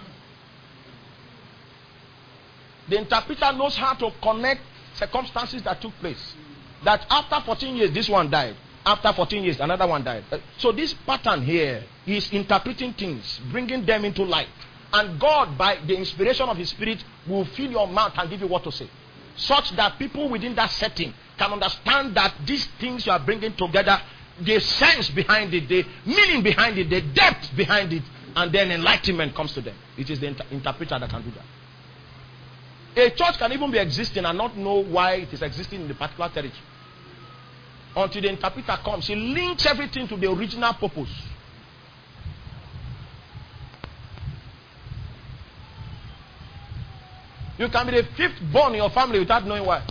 The interpreter knows how to connect circumstances that took place. That after fourteen years, this one died. After fourteen years, another one died. So this pattern here is interpreting things, bringing them into light. And God, by the inspiration of His Spirit, will fill your mouth and give you what to say. Such that people within that setting can understand that these things you are bringing together, the sense behind it, the meaning behind it, the depth behind it, and then enlightenment comes to them. It is the inter- interpreter that can do that. A church can even be existing and not know why it is existing in the particular territory. Until the interpreter comes, he links everything to the original purpose. You can be the fifth born in your family without knowing why.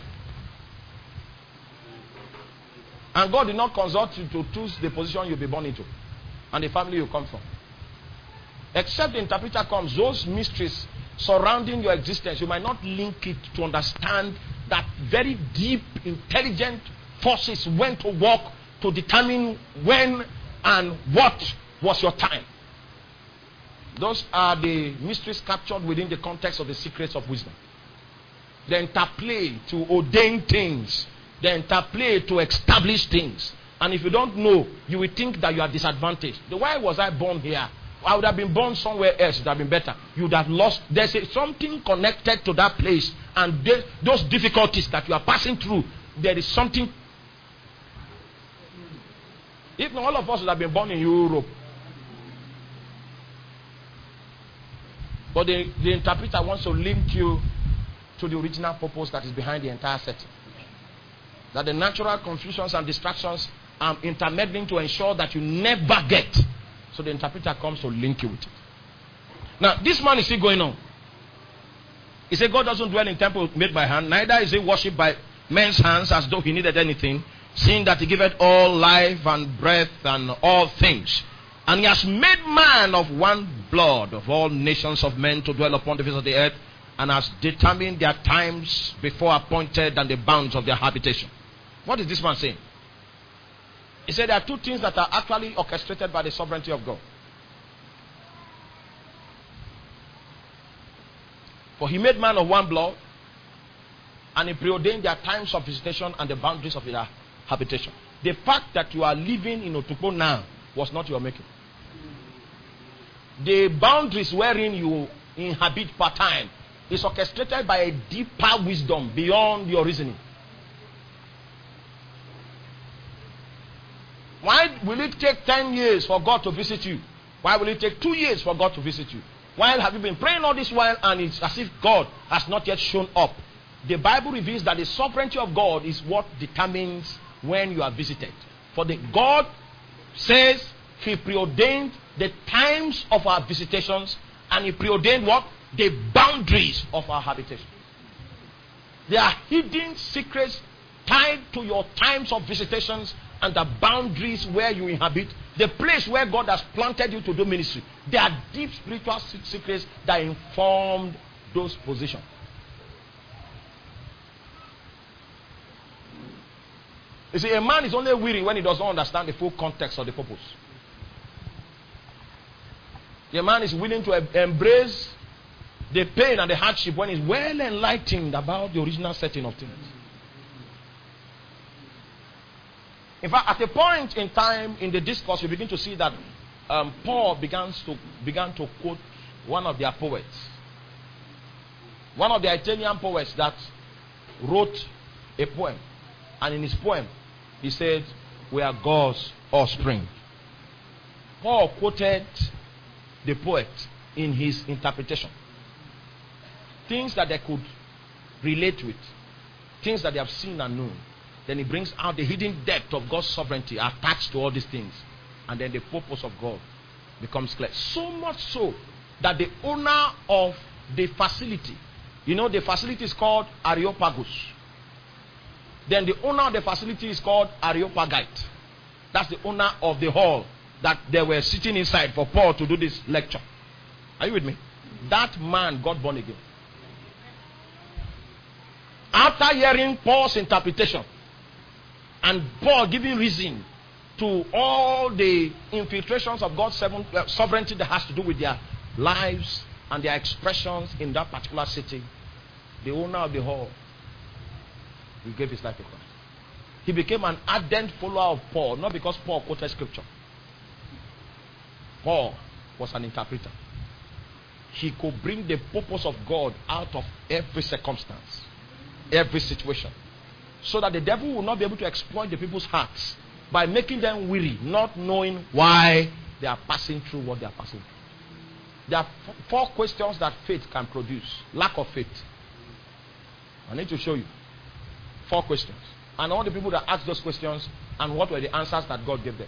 And God did not consult you to choose the position you'll be born into and the family you come from. Except the interpreter comes, those mysteries surrounding your existence, you might not link it to understand that very deep, intelligent forces went to work to determine when and what was your time. Those are the mysteries captured within the context of the secrets of wisdom. The interplay to ordain things. The interplay to establish things. And if you don't know, you will think that you are disadvantaged. The why was I born here? I would have been born somewhere else. It would have been better. You would have lost. There's a, something connected to that place. And they, those difficulties that you are passing through, there is something. If not, all of us would have been born in Europe. But the, the interpreter wants to link you to the original purpose that is behind the entire setting. That the natural confusions and distractions are intermeddling to ensure that you never get. So the interpreter comes to link you with it. Now, this man is still going on. He said, God doesn't dwell in temple made by hand, neither is he worshipped by men's hands as though he needed anything, seeing that he giveth all life and breath and all things. And he has made man of one blood of all nations of men to dwell upon the face of the earth, and has determined their times before appointed and the bounds of their habitation. What is this man saying? He said there are two things that are actually orchestrated by the sovereignty of God. For he made man of one blood, and he preordained their times of visitation and the boundaries of their habitation. The fact that you are living in Otukpo now was not your making. The boundaries wherein you inhabit per time is orchestrated by a deeper wisdom beyond your reasoning. Why will it take ten years for God to visit you? Why will it take two years for God to visit you? Why have you been praying all this while and it's as if God has not yet shown up? The Bible reveals that the sovereignty of God is what determines when you are visited. For the God says he preordained the times of our visitations, and he preordained what? The boundaries of our habitation. There are hidden secrets tied to your times of visitations and the boundaries where you inhabit, the place where God has planted you to do ministry. There are deep spiritual secrets that informed those positions. You see, a man is only weary when he does not understand the full context of the purpose. The man is willing to embrace the pain and the hardship when he's well enlightened about the original setting of things. In fact, at a point in time in the discourse, you begin to see that um, Paul begins to, began to quote one of their poets. One of the Italian poets that wrote a poem. And in his poem, he said, "We are God's offspring." Paul quoted the poet in his interpretation. Things that they could relate with. Things that they have seen and known. Then he brings out the hidden depth of God's sovereignty attached to all these things. And then the purpose of God becomes clear. So much so that the owner of the facility, you know, the facility is called Areopagus. Then the owner of the facility is called Areopagite. That's the owner of the hall that they were sitting inside for Paul to do this lecture. Are you with me? That man got born again. After hearing Paul's interpretation, And Paul giving reason to all the infiltrations of God's seven, uh, sovereignty that has to do with their lives and their expressions in that particular city. The owner of the hall, he gave his life to Christ. He became an ardent follower of Paul, not because Paul quoted scripture. Paul was an interpreter. He could bring the purpose of God out of every circumstance, every situation, so that the devil will not be able to exploit the people's hearts by making them weary, not knowing why they are passing through what they are passing through. There are f- four questions that faith can produce. Lack of faith. I need to show you. Four questions. And all the people that asked those questions, and what were the answers that God gave them.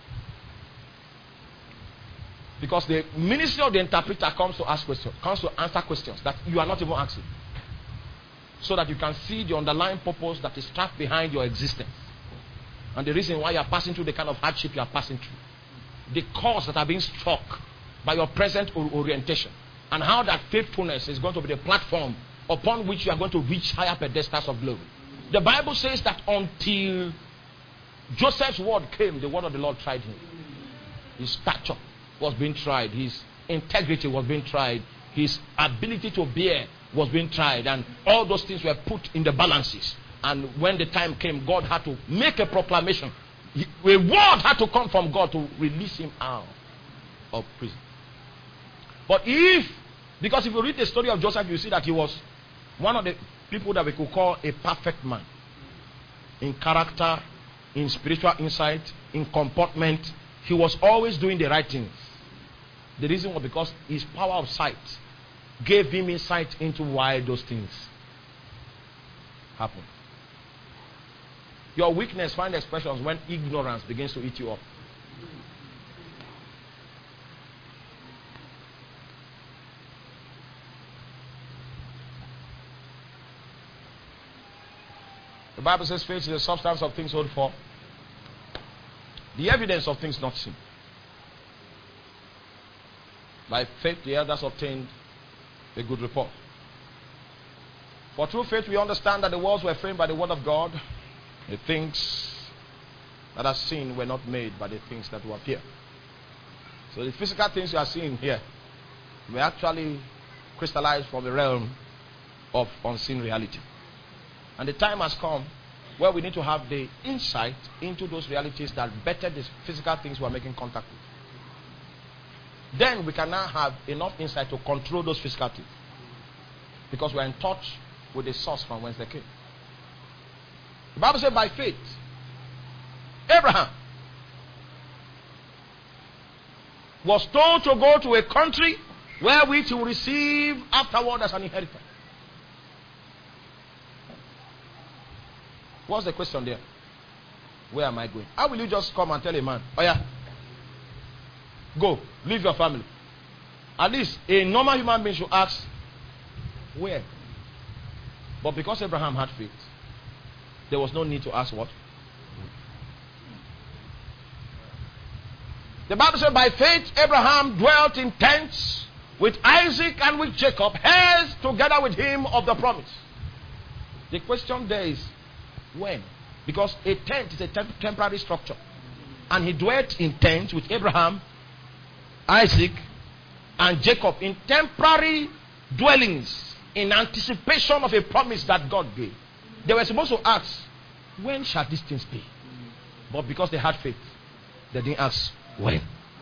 Because the ministry of the interpreter comes to ask questions, comes to answer questions that you are not even asking. So that you can see the underlying purpose that is trapped behind your existence. And the reason why you are passing through the kind of hardship you are passing through. The cause that are being struck by your present orientation. And how that faithfulness is going to be the platform upon which you are going to reach higher pedestals of glory. The Bible says that until Joseph's word came, the word of the Lord tried him. His stature was being tried. His integrity was being tried. His ability to bear was being tried. And all those things were put in the balances. And when the time came, God had to make a proclamation. A word had to come from God to release him out of prison. But if, because if you read the story of Joseph, you see that he was one of the people that we could call a perfect man. In character, in spiritual insight, in comportment. He was always doing the right things. The reason was because his power of sight gave him insight into why those things happen. Your weakness finds expressions when ignorance begins to eat you up. The Bible says faith is the substance of things hoped for, the evidence of things not seen. By faith the elders obtained a good report. For through faith we understand that the worlds were framed by the word of God. The things that are seen were not made by the things that will appear. So the physical things you are seeing here were actually crystallized from the realm of unseen reality. And the time has come where we need to have the insight into those realities that better the physical things we are making contact with. Then we can now have enough insight to control those physical things. Because we are in touch with the source from whence they came. The Bible says by faith, Abraham was told to go to a country where which he will receive afterward as an inheritance. What's the question there? Where am I going? How will you just come and tell a man, oh yeah, go, leave your family? At least a normal human being should ask, where? But because Abraham had faith, there was no need to ask what? The Bible says by faith Abraham dwelt in tents with Isaac and with Jacob, heirs together with him of the promise. The question there is, when? Because a tent is a temp- temporary structure. And he dwelt in tents with Abraham, Isaac, and Jacob in temporary dwellings in anticipation of a promise that God gave. They were supposed to ask, when shall these things be? But because they had faith, they didn't ask, when?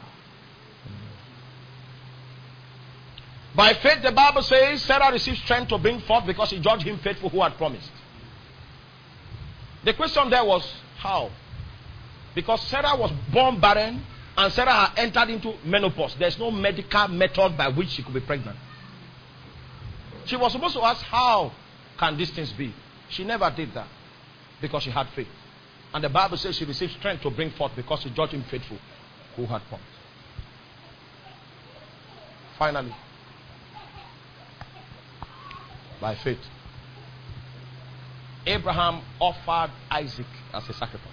By faith, the Bible says, Sarah received strength to bring forth because he judged him faithful who had promised. The question there was, how? Because Sarah was born barren and Sarah had entered into menopause. There's no medical method by which she could be pregnant. She was supposed to ask, how can these things be? She never did that because she had faith. And the Bible says she received strength to bring forth because she judged him faithful who had promised. Finally, by faith, Abraham offered Isaac as a sacrifice.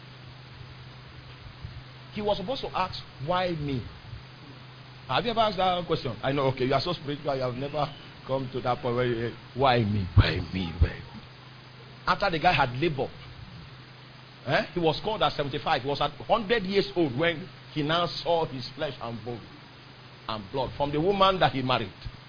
He was supposed to ask, why me? Have you ever asked that question? I know, okay, you are so spiritual, you have never come to that point where you, why me? Why me? Why me? After the guy had labored Eh? He was called at seventy-five. He was at one hundred years old when he now saw his flesh and bone and blood from the woman that he married.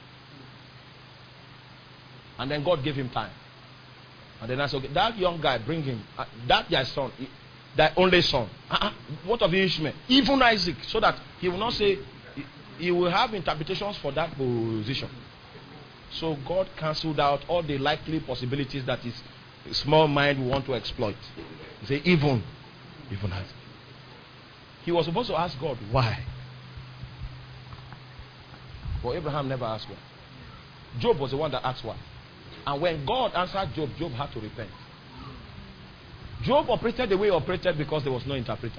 And then God gave him time. And then I said, okay, that young guy, bring him. Uh, that your son, thy only son. Uh-uh. What of Ishmael? Even Isaac. So that he will not say, he, he will have interpretations for that position. So God cancelled out all the likely possibilities that his small mind will want to exploit. He said, even, even Isaac. He was supposed to ask God, why? But Abraham never asked why. Job was the one that asked why. And when God answered Job, Job had to repent. Job operated the way he operated because there was no interpreter.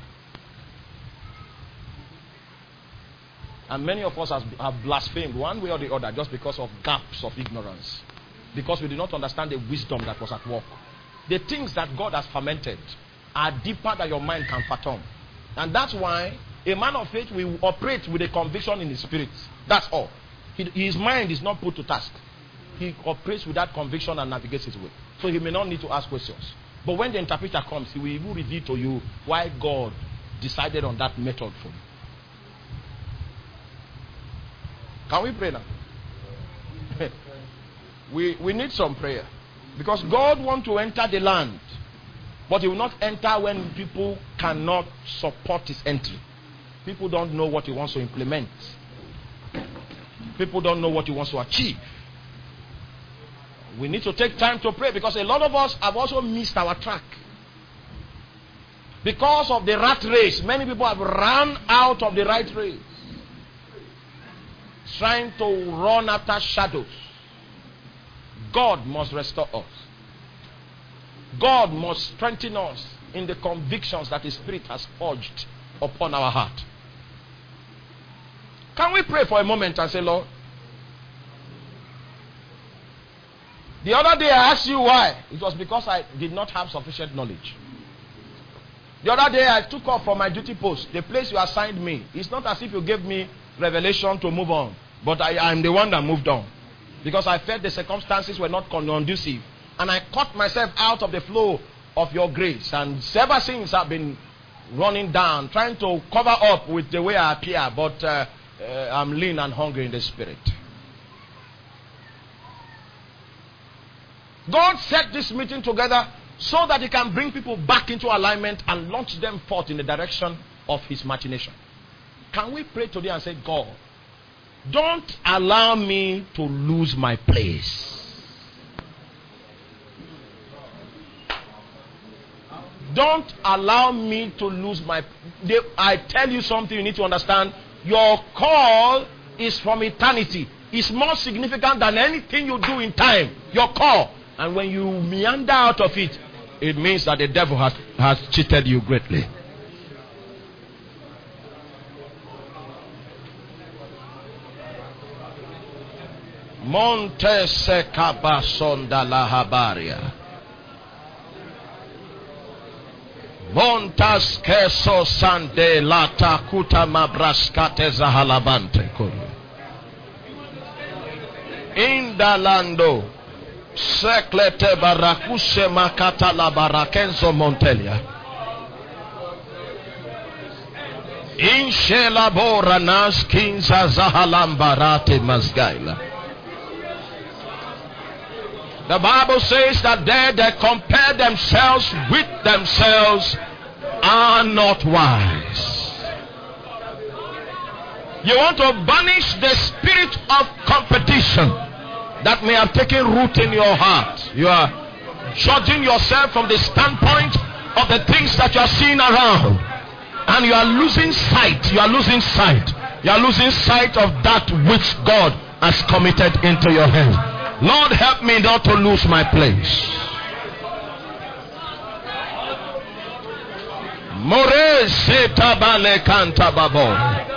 And many of us has, have blasphemed one way or the other just because of gaps of ignorance. Because we did not understand the wisdom that was at work. The things that God has fermented are deeper than your mind can fathom. And that's why a man of faith will operate with a conviction in his spirit. That's all. He, his mind is not put to task. He operates with that conviction and navigates his way. So he may not need to ask questions. But when the interpreter comes, he will even reveal to you why God decided on that method for you. Can we pray now? we, we need some prayer. Because God wants to enter the land. But he will not enter when people cannot support his entry. People don't know what he wants to implement. People don't know what he wants to achieve. We need to take time to pray because a lot of us have also missed our track. Because of the rat race, many people have run out of the right race. Trying to run after shadows. God must restore us. God must strengthen us in the convictions that His Spirit has forged upon our heart. Can we pray for a moment and say, Lord, the other day I asked you why. It was because I did not have sufficient knowledge. The other day I took off from my duty post, the place you assigned me. It's not as if you gave me revelation to move on. But I am the one that moved on. Because I felt the circumstances were not conducive. And I cut myself out of the flow of your grace. And ever since I've been running down, trying to cover up with the way I appear. But uh, uh, I'm lean and hungry in the spirit. God set this meeting together so that He can bring people back into alignment and launch them forth in the direction of His machination. Can we pray today and say, God, don't allow me to lose my place. Don't allow me to lose my... They, I tell you something you need to understand. Your call is from eternity. It's more significant than anything you do in time. Your call. And when you meander out of it, it means that the devil has, has cheated you greatly. Monte Secabasonda la Habaria. Montas Keso Sande la Takuta Mabrascate Zahalabante. Indalando. Seclete Baracuse Makata la Barakenzo Montelia. Inche labora nas kinza zahalambarate mazgaila. The Bible says that they that compare themselves with themselves are not wise. You want to banish the spirit of competition that may have taken root in your heart. You are judging yourself from the standpoint of the things that you are seeing around. And you are losing sight. You are losing sight. You are losing sight of that which God has committed into your hand. Lord, help me not to lose my place. More setabale canta babo.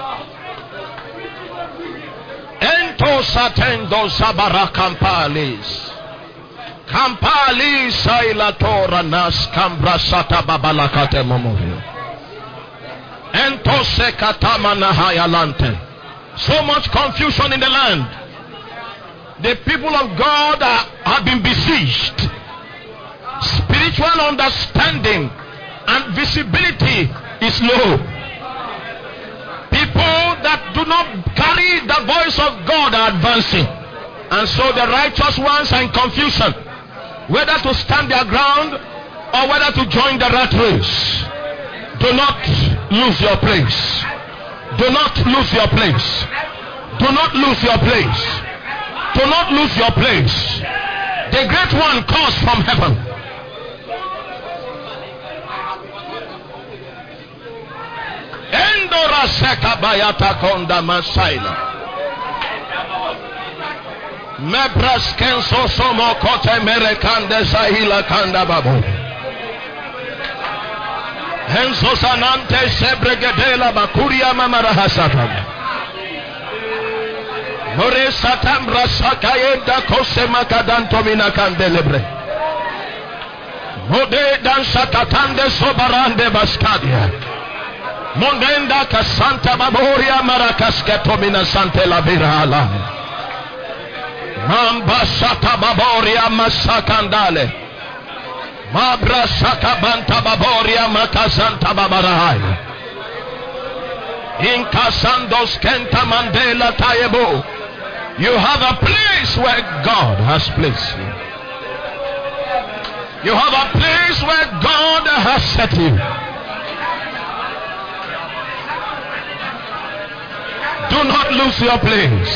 Ento satendo sabara campalis. Campalis ailatora nas cambra sata babalakate momovio. Ento sekatamana hayalante. So much confusion in the land. The people of God are, have been besieged. Spiritual understanding visibility is low. People that do not carry the voice of God are advancing. And so the righteous ones are in confusion, whether to stand their ground or whether to join the rat race. Do not lose your place. Do not lose your place. Do not lose your place. Do not lose your place. The great one calls from heaven. Endora seka bayata konda masaila. Mebras kenso somo kote merekande sahila kanda babu. Henso sanante sebregedela bakuria mamarahasata. More satambra sakayenda kose makadanto minakandelebre. Mode dan sakatande sobarande baskadia. Mondenda kasanta baboria marakasketo mina sante la virala. Mamba sata baboria masakandale. Mabra sakabanta baboria makasanta babarahaya. Inkasandos kenta mandela tayebo. You have a place where God has placed you. You have a place where God has set you. Do not lose your place.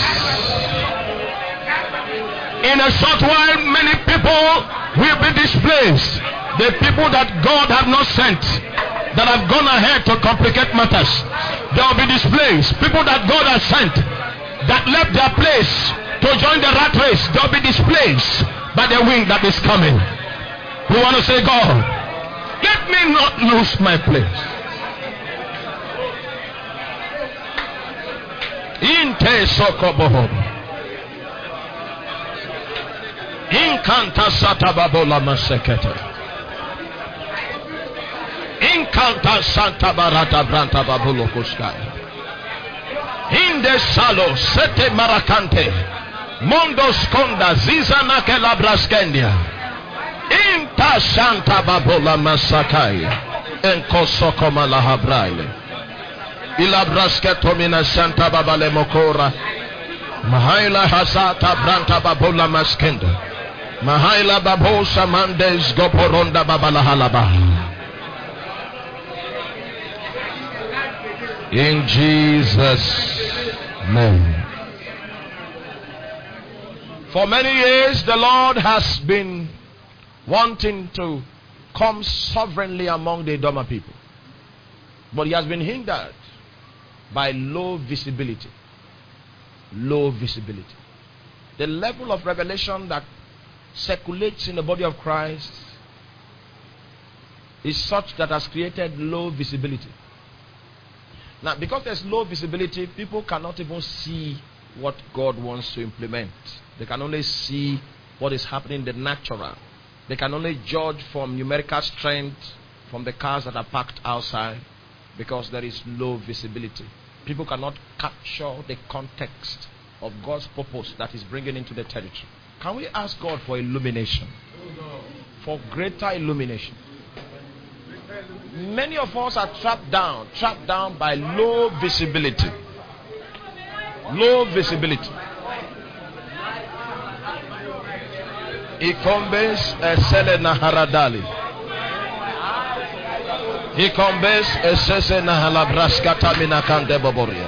In a short while, many people will be displaced. The people that God have not sent, that have gone ahead to complicate matters, they will be displaced. People that God has sent, that left their place to join the rat race, they will be displaced by the wind that is coming. We want to say, God, let me not lose my place. Inte sokoboho. Inkanta satababola masekete. Inkanta santa barata branta babulo kuskaya. Inde salo sete marakante. Mondo skonda ziza nake labraskendia. Inta santa babola masakai. Enko sokoma la habraile. Ilabrasketo mina santa babale mokora. Mahaila hasata branta babola maskenda. Mahaila babosa mandes goporonda babala halaba. In Jesus' name. For many years the Lord has been wanting to come sovereignly among the Idoma people. But he has been hindered by low visibility. Low visibility. The level of revelation that circulates in the body of Christ is such that has created low visibility. Now, because there's low visibility, people cannot even see what God wants to implement. They can only see what is happening in the natural. They can only judge from numerical strength from the cars that are parked outside, because there is low visibility. People cannot capture the context of God's purpose that is bringing into the territory. Can we ask God for illumination? For greater illumination. Many of us are trapped down, trapped down by low visibility. Low visibility. Ikombes esele na haradali. Ikombes esese na halabraskata minakande boboria.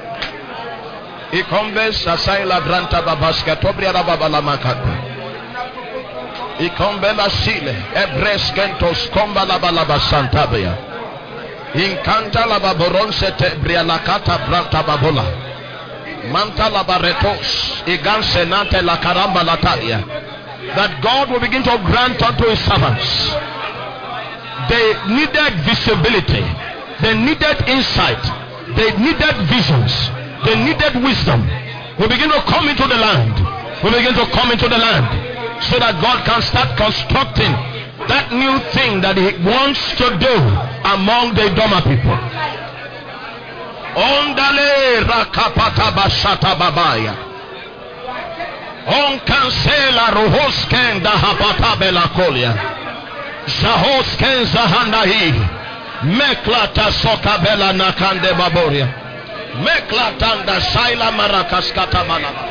Ikombes asaila branta babaska tobria babala makata. Ikombela sile ebreskentos komba la balaba santabia. Inkanta la baboronse tebria la kata branta babola. Manta la baretos iganse nante la karamba la talia. That God will begin to grant unto his servants they needed visibility, they needed insight, they needed visions, they needed wisdom. We begin to come into the land. We begin to come into the land so that God can start constructing that new thing that he wants to do among the Idoma people. Ondale rakapata bashata babaya. On cancela rohosken da hapata bela kolia. Zahosken zahandahi. Meklata sokabela nakande baboria. Meklatanda shaila marakaskata manaba.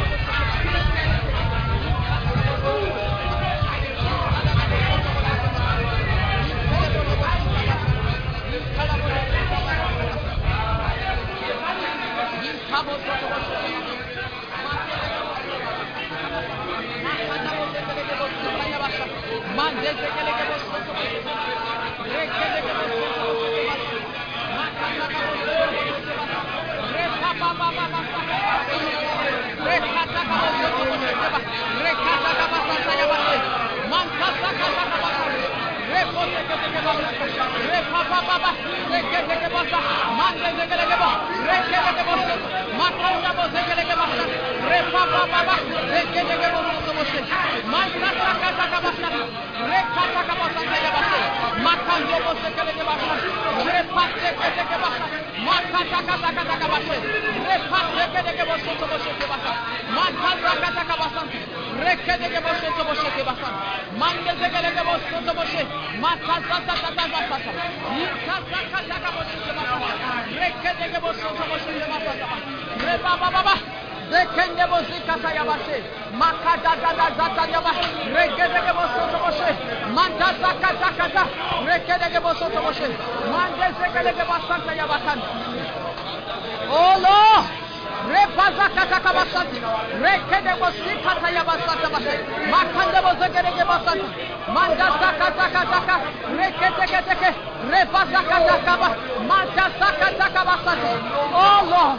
Oh Lord, oh Lord,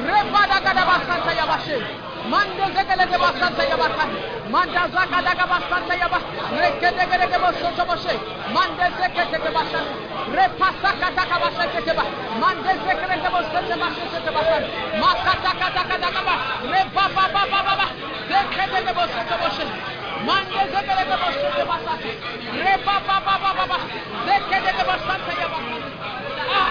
Manda zegele de basanta yabaka. Manda zakada ga basanta yaba. Rekede gele de bosoto boshe. Manda zekete de basanta. Repasa kata ka basanta keba. Manda zekele de bosoto basanta keba. Makata kata kata kaba. Repa ba ba ba ba ba. Zekete de bosoto boshe. Manda zekele de bosoto basanta. Repa ba ba ba ba ba. Zekete de basanta yaba. Ah.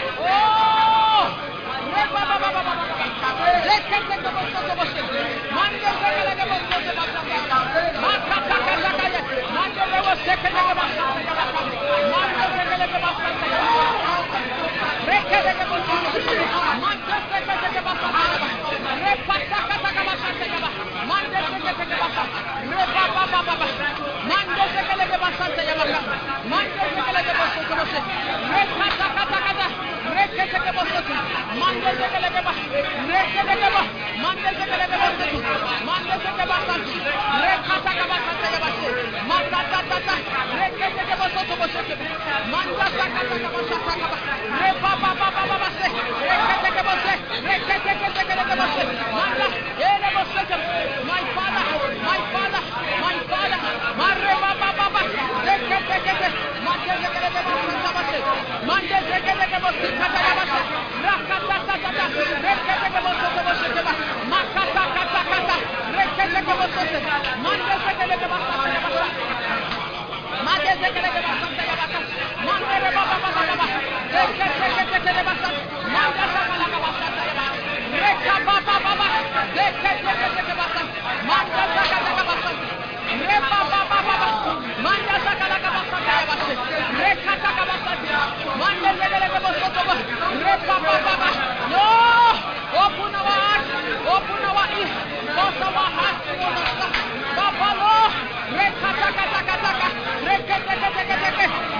Oh! Repa ba ba ba ba. Zekete de bosoto boshe. Manda zekele de bosoto basanta. Makata kata kaya. Manda de bosoto basanta yaba. Manda zekele de basanta yaba. Rekede de bosoto boshe. Manda zekele de basanta yaba. Repasa kata ka basanta yaba. Manda zekete de basanta. Repa ba ba ba ba. Manda zekele de basanta yaba. Manda zekele de bosoto boshe. Repasa kata kata. Rekede de bosoto. Manda zekele de ba. Rekede de ba. Manda zekele de bosoto. Manda zekele basanta. Rekata ka basanta yaba. Manda tata tata. Rekede de bosoto boshe. Manda zakata ka basanta yaba. Repa ba ba ba ba ba. Rekede de bosoto. Rekede de bosoto. Manda ele bosoto. My father, my father, my father. Marre ba ba ba ba. Rekede de manda zekele de basanta boshe. Manda zekele de bosoto kata yaba. Rakata tata tata. Rekede de bosoto boshe ba. Makata kata kata. Rekede de bosoto. Manda zekele de basanta yaba. Manda zekele de basanta yaba. Manda re ba ba ba ba ba. Rekede de basanta. Manda zakala ka basanta yaba. Reka ba ba ba ba. Rekede de basanta. Manda zakala ka basanta. Repa ba ba ba ba. Manda zakala ka basanta yaba. Reka ta ka basanta. Manda zekele de bosoto ba. Repa ba ba ba. No! Open our heart. Open our ears. Cause our heart to understand. Baba Lord. Reka ta ka ta ka ta ka. Rekede de de de de.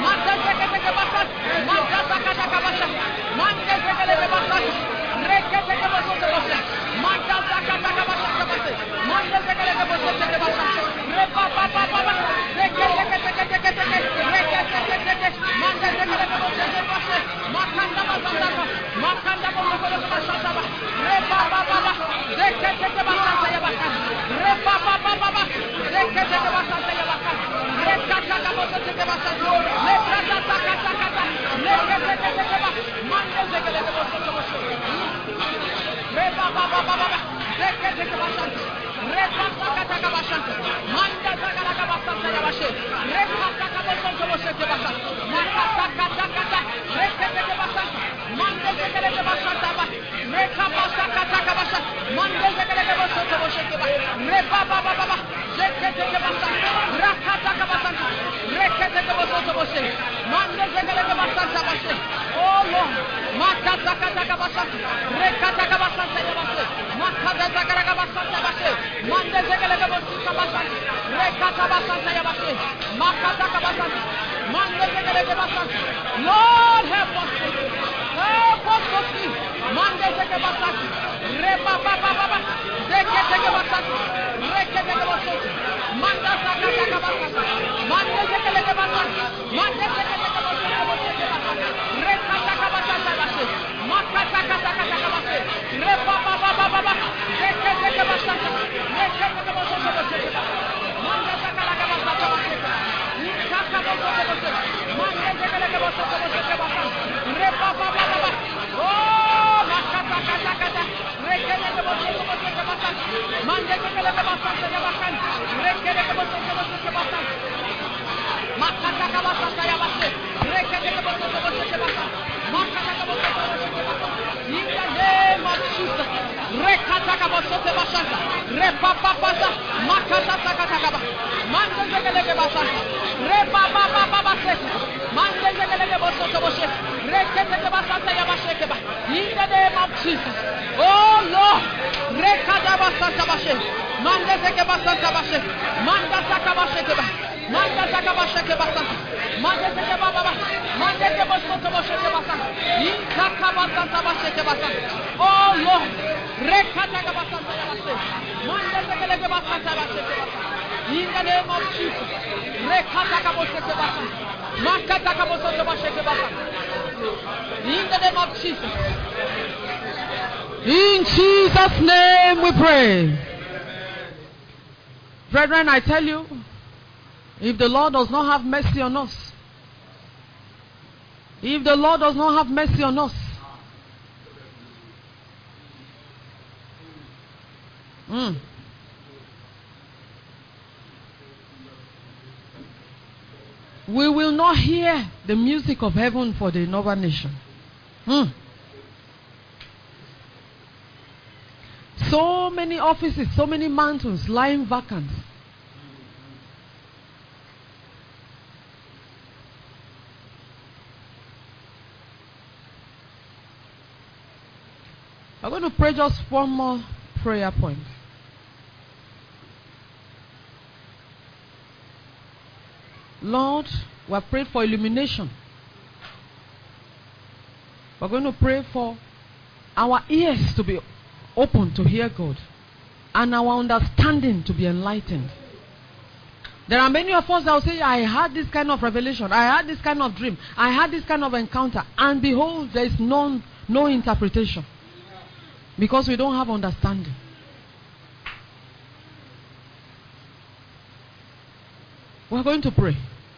Reketeke basanta. Reba baba baba. Zeketeke basanta. Reketeke basanta. Manda sakataka basanta. Manda zekeleke basanta. Manda zekeleke basanta. Rekataka basanta bashe. Makataka sakataka bashe. Reba baba baba. Zeketeke basanta. Reketeke basanta bashe. Manda sakalaka basanta bashe. Nikaka basanta bashe. Manda zekeleke basanta bashe basanta. Reba baba baba. Oh, makataka sakata. Reketeke basanta bashe basanta. Manda zekeleke basanta bashe. Reketeke basanta bashe basanta. Makataka basanta bashe. Reketeke basanta bashe basanta. Makataka basanta bashe basanta. In the name of Jesus. Rekataka basanta basanta. Repapapasa. Makataka sakata. Manda zekeleke basanta. Reba baba baba seka. Manda zekeleke basanta bashe. Reketeke basanta bashe keba. In the name of Jesus. Oh Lord. Rekataka basanta bashe. Manda zekeleke basanta bashe. Manda saka bashe keba. Manda saka bashe keba basanta. Manda zekeleke baba. Manda zekeleke basanta bashe keba basanta. In saka basanta bashe keba basanta. Oh Lord. Rekataka basanta bashe. Manda zekeleke basanta bashe keba basanta. In the name of Jesus. Rekataka bashe keba basanta. Makataka basanta bashe keba basanta. In the name of Jesus. In Jesus' name we pray. Brethren, I tell you, if the Lord does not have mercy on us, if the Lord does not have mercy on us, mm, we will not hear the music of heaven for the Nova nation. Mm. So many offices, so many mountains lying vacant. I'm going to pray just one more prayer point. Lord, we have prayed for illumination. We're going to pray for our ears to be open to hear God and our understanding to be enlightened. There are many of us that will say, I had this kind of revelation, I had this kind of dream, I had this kind of encounter, and behold, there is no, no interpretation because we don't have understanding. We're going to pray.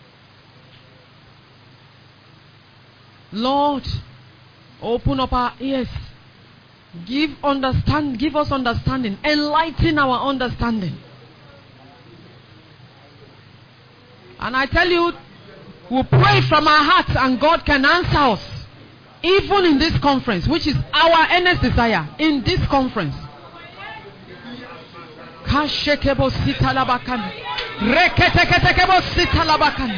Lord, open up our ears. Give understand, give us understanding. Enlighten our understanding. And I tell you, we'll pray from our hearts and God can answer us. Even in this conference, which is our earnest desire. In this conference. Kashekebo sitalabakan. Reketeketekebo sitalabakan.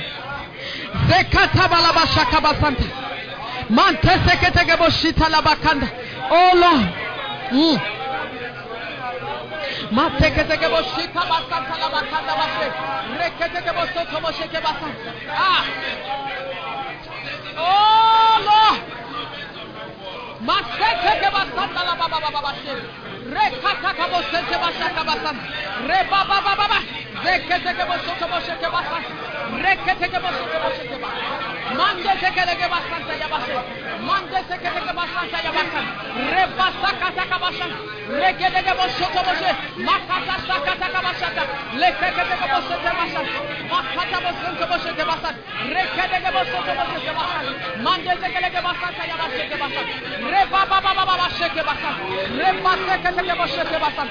Zekatabalabashakabasanta. Manteseketekebo sitalabakanda. Oh Lord. Mm. Mateketekebo shikabasanta labakanda bashe. Reketekebo sotobo shekebasanta. Ah. Oh Lord. Mateketekebasanta labababa bashe. Rekatakabo sekebashakabasanta. Rebababa. Zeketekebo sotobo shekebasanta. Reketekebo sotobo shekebasanta. Mande sekeleke basanta yabashe. Mande sekeleke basanta yabasan. Rebasa kataka basan. Rekeleke bosoto boshe. Makata sakata kabasata. Lekeke bosoto basan. Makata bosoto boshe basan. Rekeleke bosoto boshe basan. Mande sekeleke basanta yabashe basan. Reba baba baba bashe basan. Rebasa kataka boshe basan.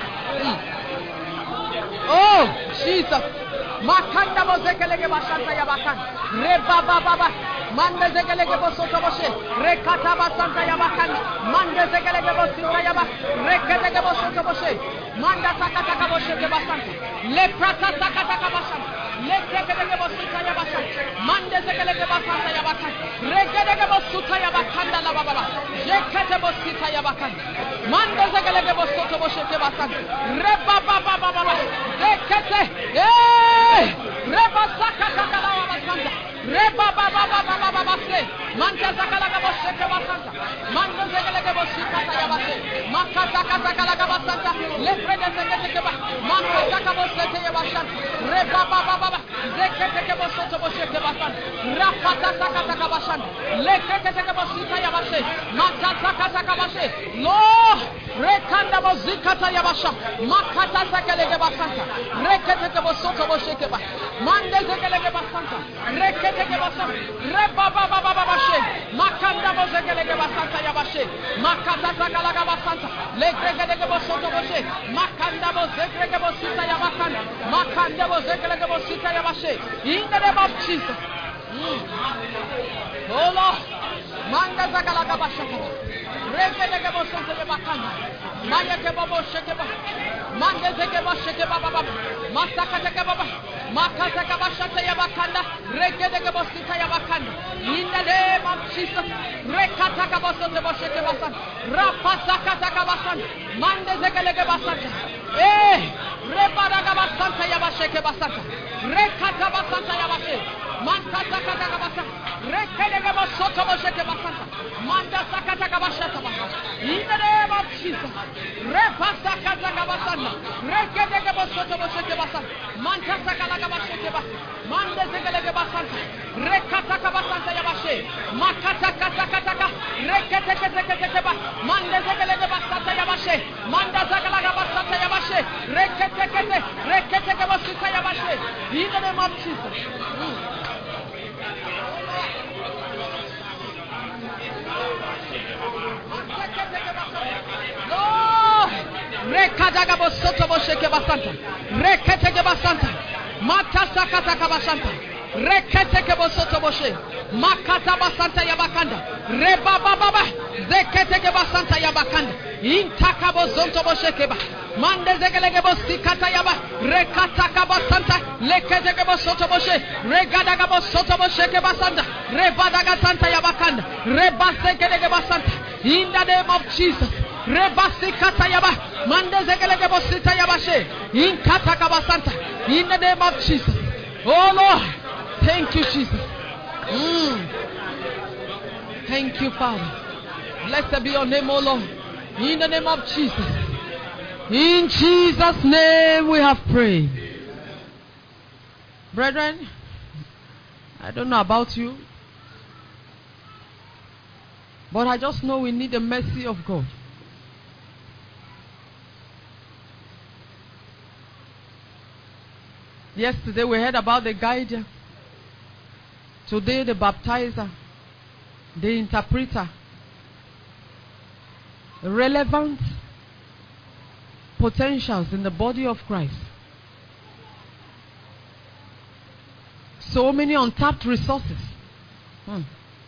Oh, Jesus. Makanda bozekeleke basanta yabakan. Reba baba. Mande zekeleke bosoto boshe. Rekata basanta yabakan. Mande zekeleke bosita yabak. Rekete bosoto boshe. Manda sakata boshe basanta. Leprata sakata basanta. Lekete bosita yabakan. Mande zekeleke basanta yabakan. Rekete bosita yabakanda la baba. Jekete bosita yabakan. Mande zekeleke bosoto boshe basanta. Reba baba baba. Rekete. Eh! Reba sakata la basanta. Reba baba baba baba base. Manda zakala gabo sheke basanta. Manda zakala gabo shikata yabase. Makata kata kala gabo santa. Leprede zeke teke ba. Makata gabo sete yabashan. Reba baba baba. Zeke teke bo soto bo sheke basan. Rapata zakata kabashan. Leke teke bo shika yabase. Makata kata kabase. Lord, rekanda bo zikata yabasha. Makata zakala gabo santa. Reke teke bo soto bo sheke ba. Manda zakala gabo santa. Reke teke bo santa. Reba baba baba bashe. Makanda bo zakala gabo santa yabashe. Makata zakala gabo santa. Leke teke bo soto bo she. Makanda bo zakala gabo sita yabakanda. Makanda bo zakala gabo sita yabashe. In the name of Jesus. Mm. Oh Lord. Manda zakala gabo shaka. Reke teke bo soto yabakanda. Maya ke babo sheke ba. Manda zeke ba sheke baba baba. Masaka teke baba. Makata kaba shata yabakanda. Reke teke bo sita yabakanda. In the name of Jesus. Rekata kaba soto bo sheke basan. Rapasaka kaba san. Manda zeke lege basanta. Eh, repara kaba santa yabasheke basanta. Rekata basanta yabashe. Mankata kata kaba san. Reke lege bo soto bo sheke basanta. Manda sakata kaba shata basanta. In the name of Jesus. Repasa kata kaba santa. Reke lege bo soto bo sheke basanta. Manta sakala kaba sheke ba. Manda zeke lege basanta. Rekata kaba santa yabashe. Makata kata kata ka. Reke teke teke teke ba. Manda zeke lege basanta yabashe. Manda sakala kaba santa yabashe. Reke teke te. Reke teke bo sita yabashe. In the name of Jesus. Mm. Lord, rekadaga bosoto bosheke basanta, reketege basanta, matasa kataka basanta, reketege bosoto boshe, makata basanta yabakanda, reba baba, zeketege basanta yabakanda, intaka bosonto bosheke ba, mande zegelege bosikata yaba, rekataka basanta, leketege bosoto boshe, regadaga bosoto bosheke basanta, rebadaga santa yabakanda, rebasekege basanta, in the name of Jesus. Rebasi katayaba, mande zegelege bosita yabashe, in katakabasanta, in the name of Jesus. Oh Lord, thank you, Jesus. Mm. Thank you, Father. Blessed be your name, oh Lord. In the name of Jesus. In Jesus' name we have prayed. Brethren, I don't know about you, but I just know we need the mercy of God. Yesterday we heard about the guide. Today the baptizer, the interpreter. Relevant potentials in the body of Christ. So many untapped resources. Hmm.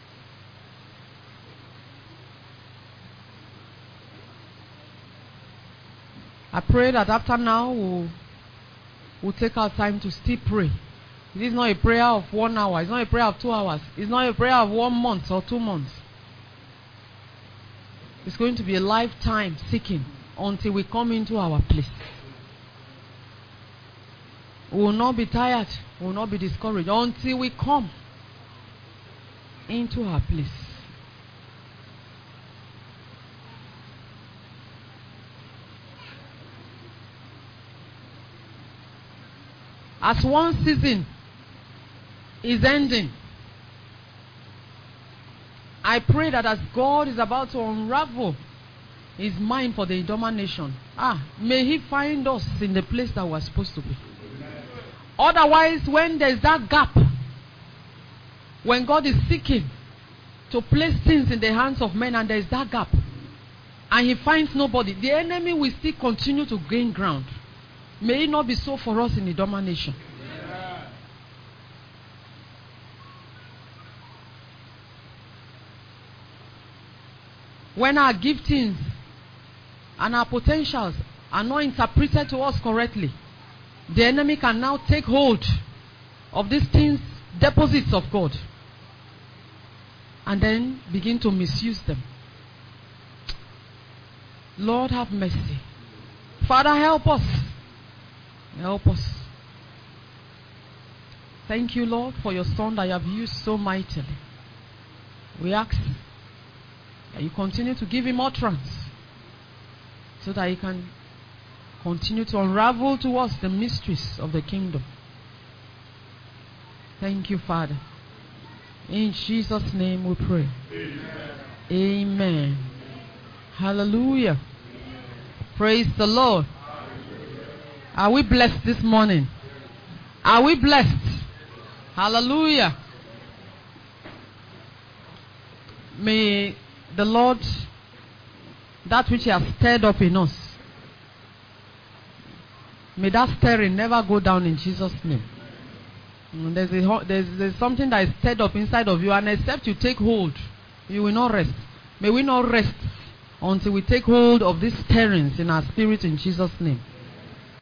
I pray that after now we'll We'll take our time to still pray. This is not a prayer of one hour. It's not a prayer of two hours. It's not a prayer of one month or two months. It's going to be a lifetime seeking until we come into our place. We will not be tired. We will not be discouraged until we come into our place. As one season is ending, I pray that as God is about to unravel His mind for the Idoma nation, ah, may He find us in the place that we're supposed to be. Otherwise, when there's that gap, when God is seeking to place things in the hands of men and there's that gap, and He finds nobody, the enemy will still continue to gain ground. May it not be so for us in the Idoma nation. Yeah. When our giftings and our potentials are not interpreted to us correctly, the enemy can now take hold of these things, deposits of God, and then begin to misuse them. Lord, have mercy. Father, help us. Help us. Thank you, Lord, for your son that you have used so mightily. We ask that you continue to give him utterance so that he can continue to unravel to us the mysteries of the kingdom. Thank you, Father. In Jesus' name we pray. Amen. Amen. Hallelujah. Praise the Lord. Are we blessed this morning? Are we blessed? Hallelujah. May the Lord, that which He has stirred up in us, may that stirring never go down in Jesus' name. There's, a, there's, there's something that is stirred up inside of you, and except you take hold, you will not rest. May we not rest until we take hold of these stirrings in our spirit in Jesus' name.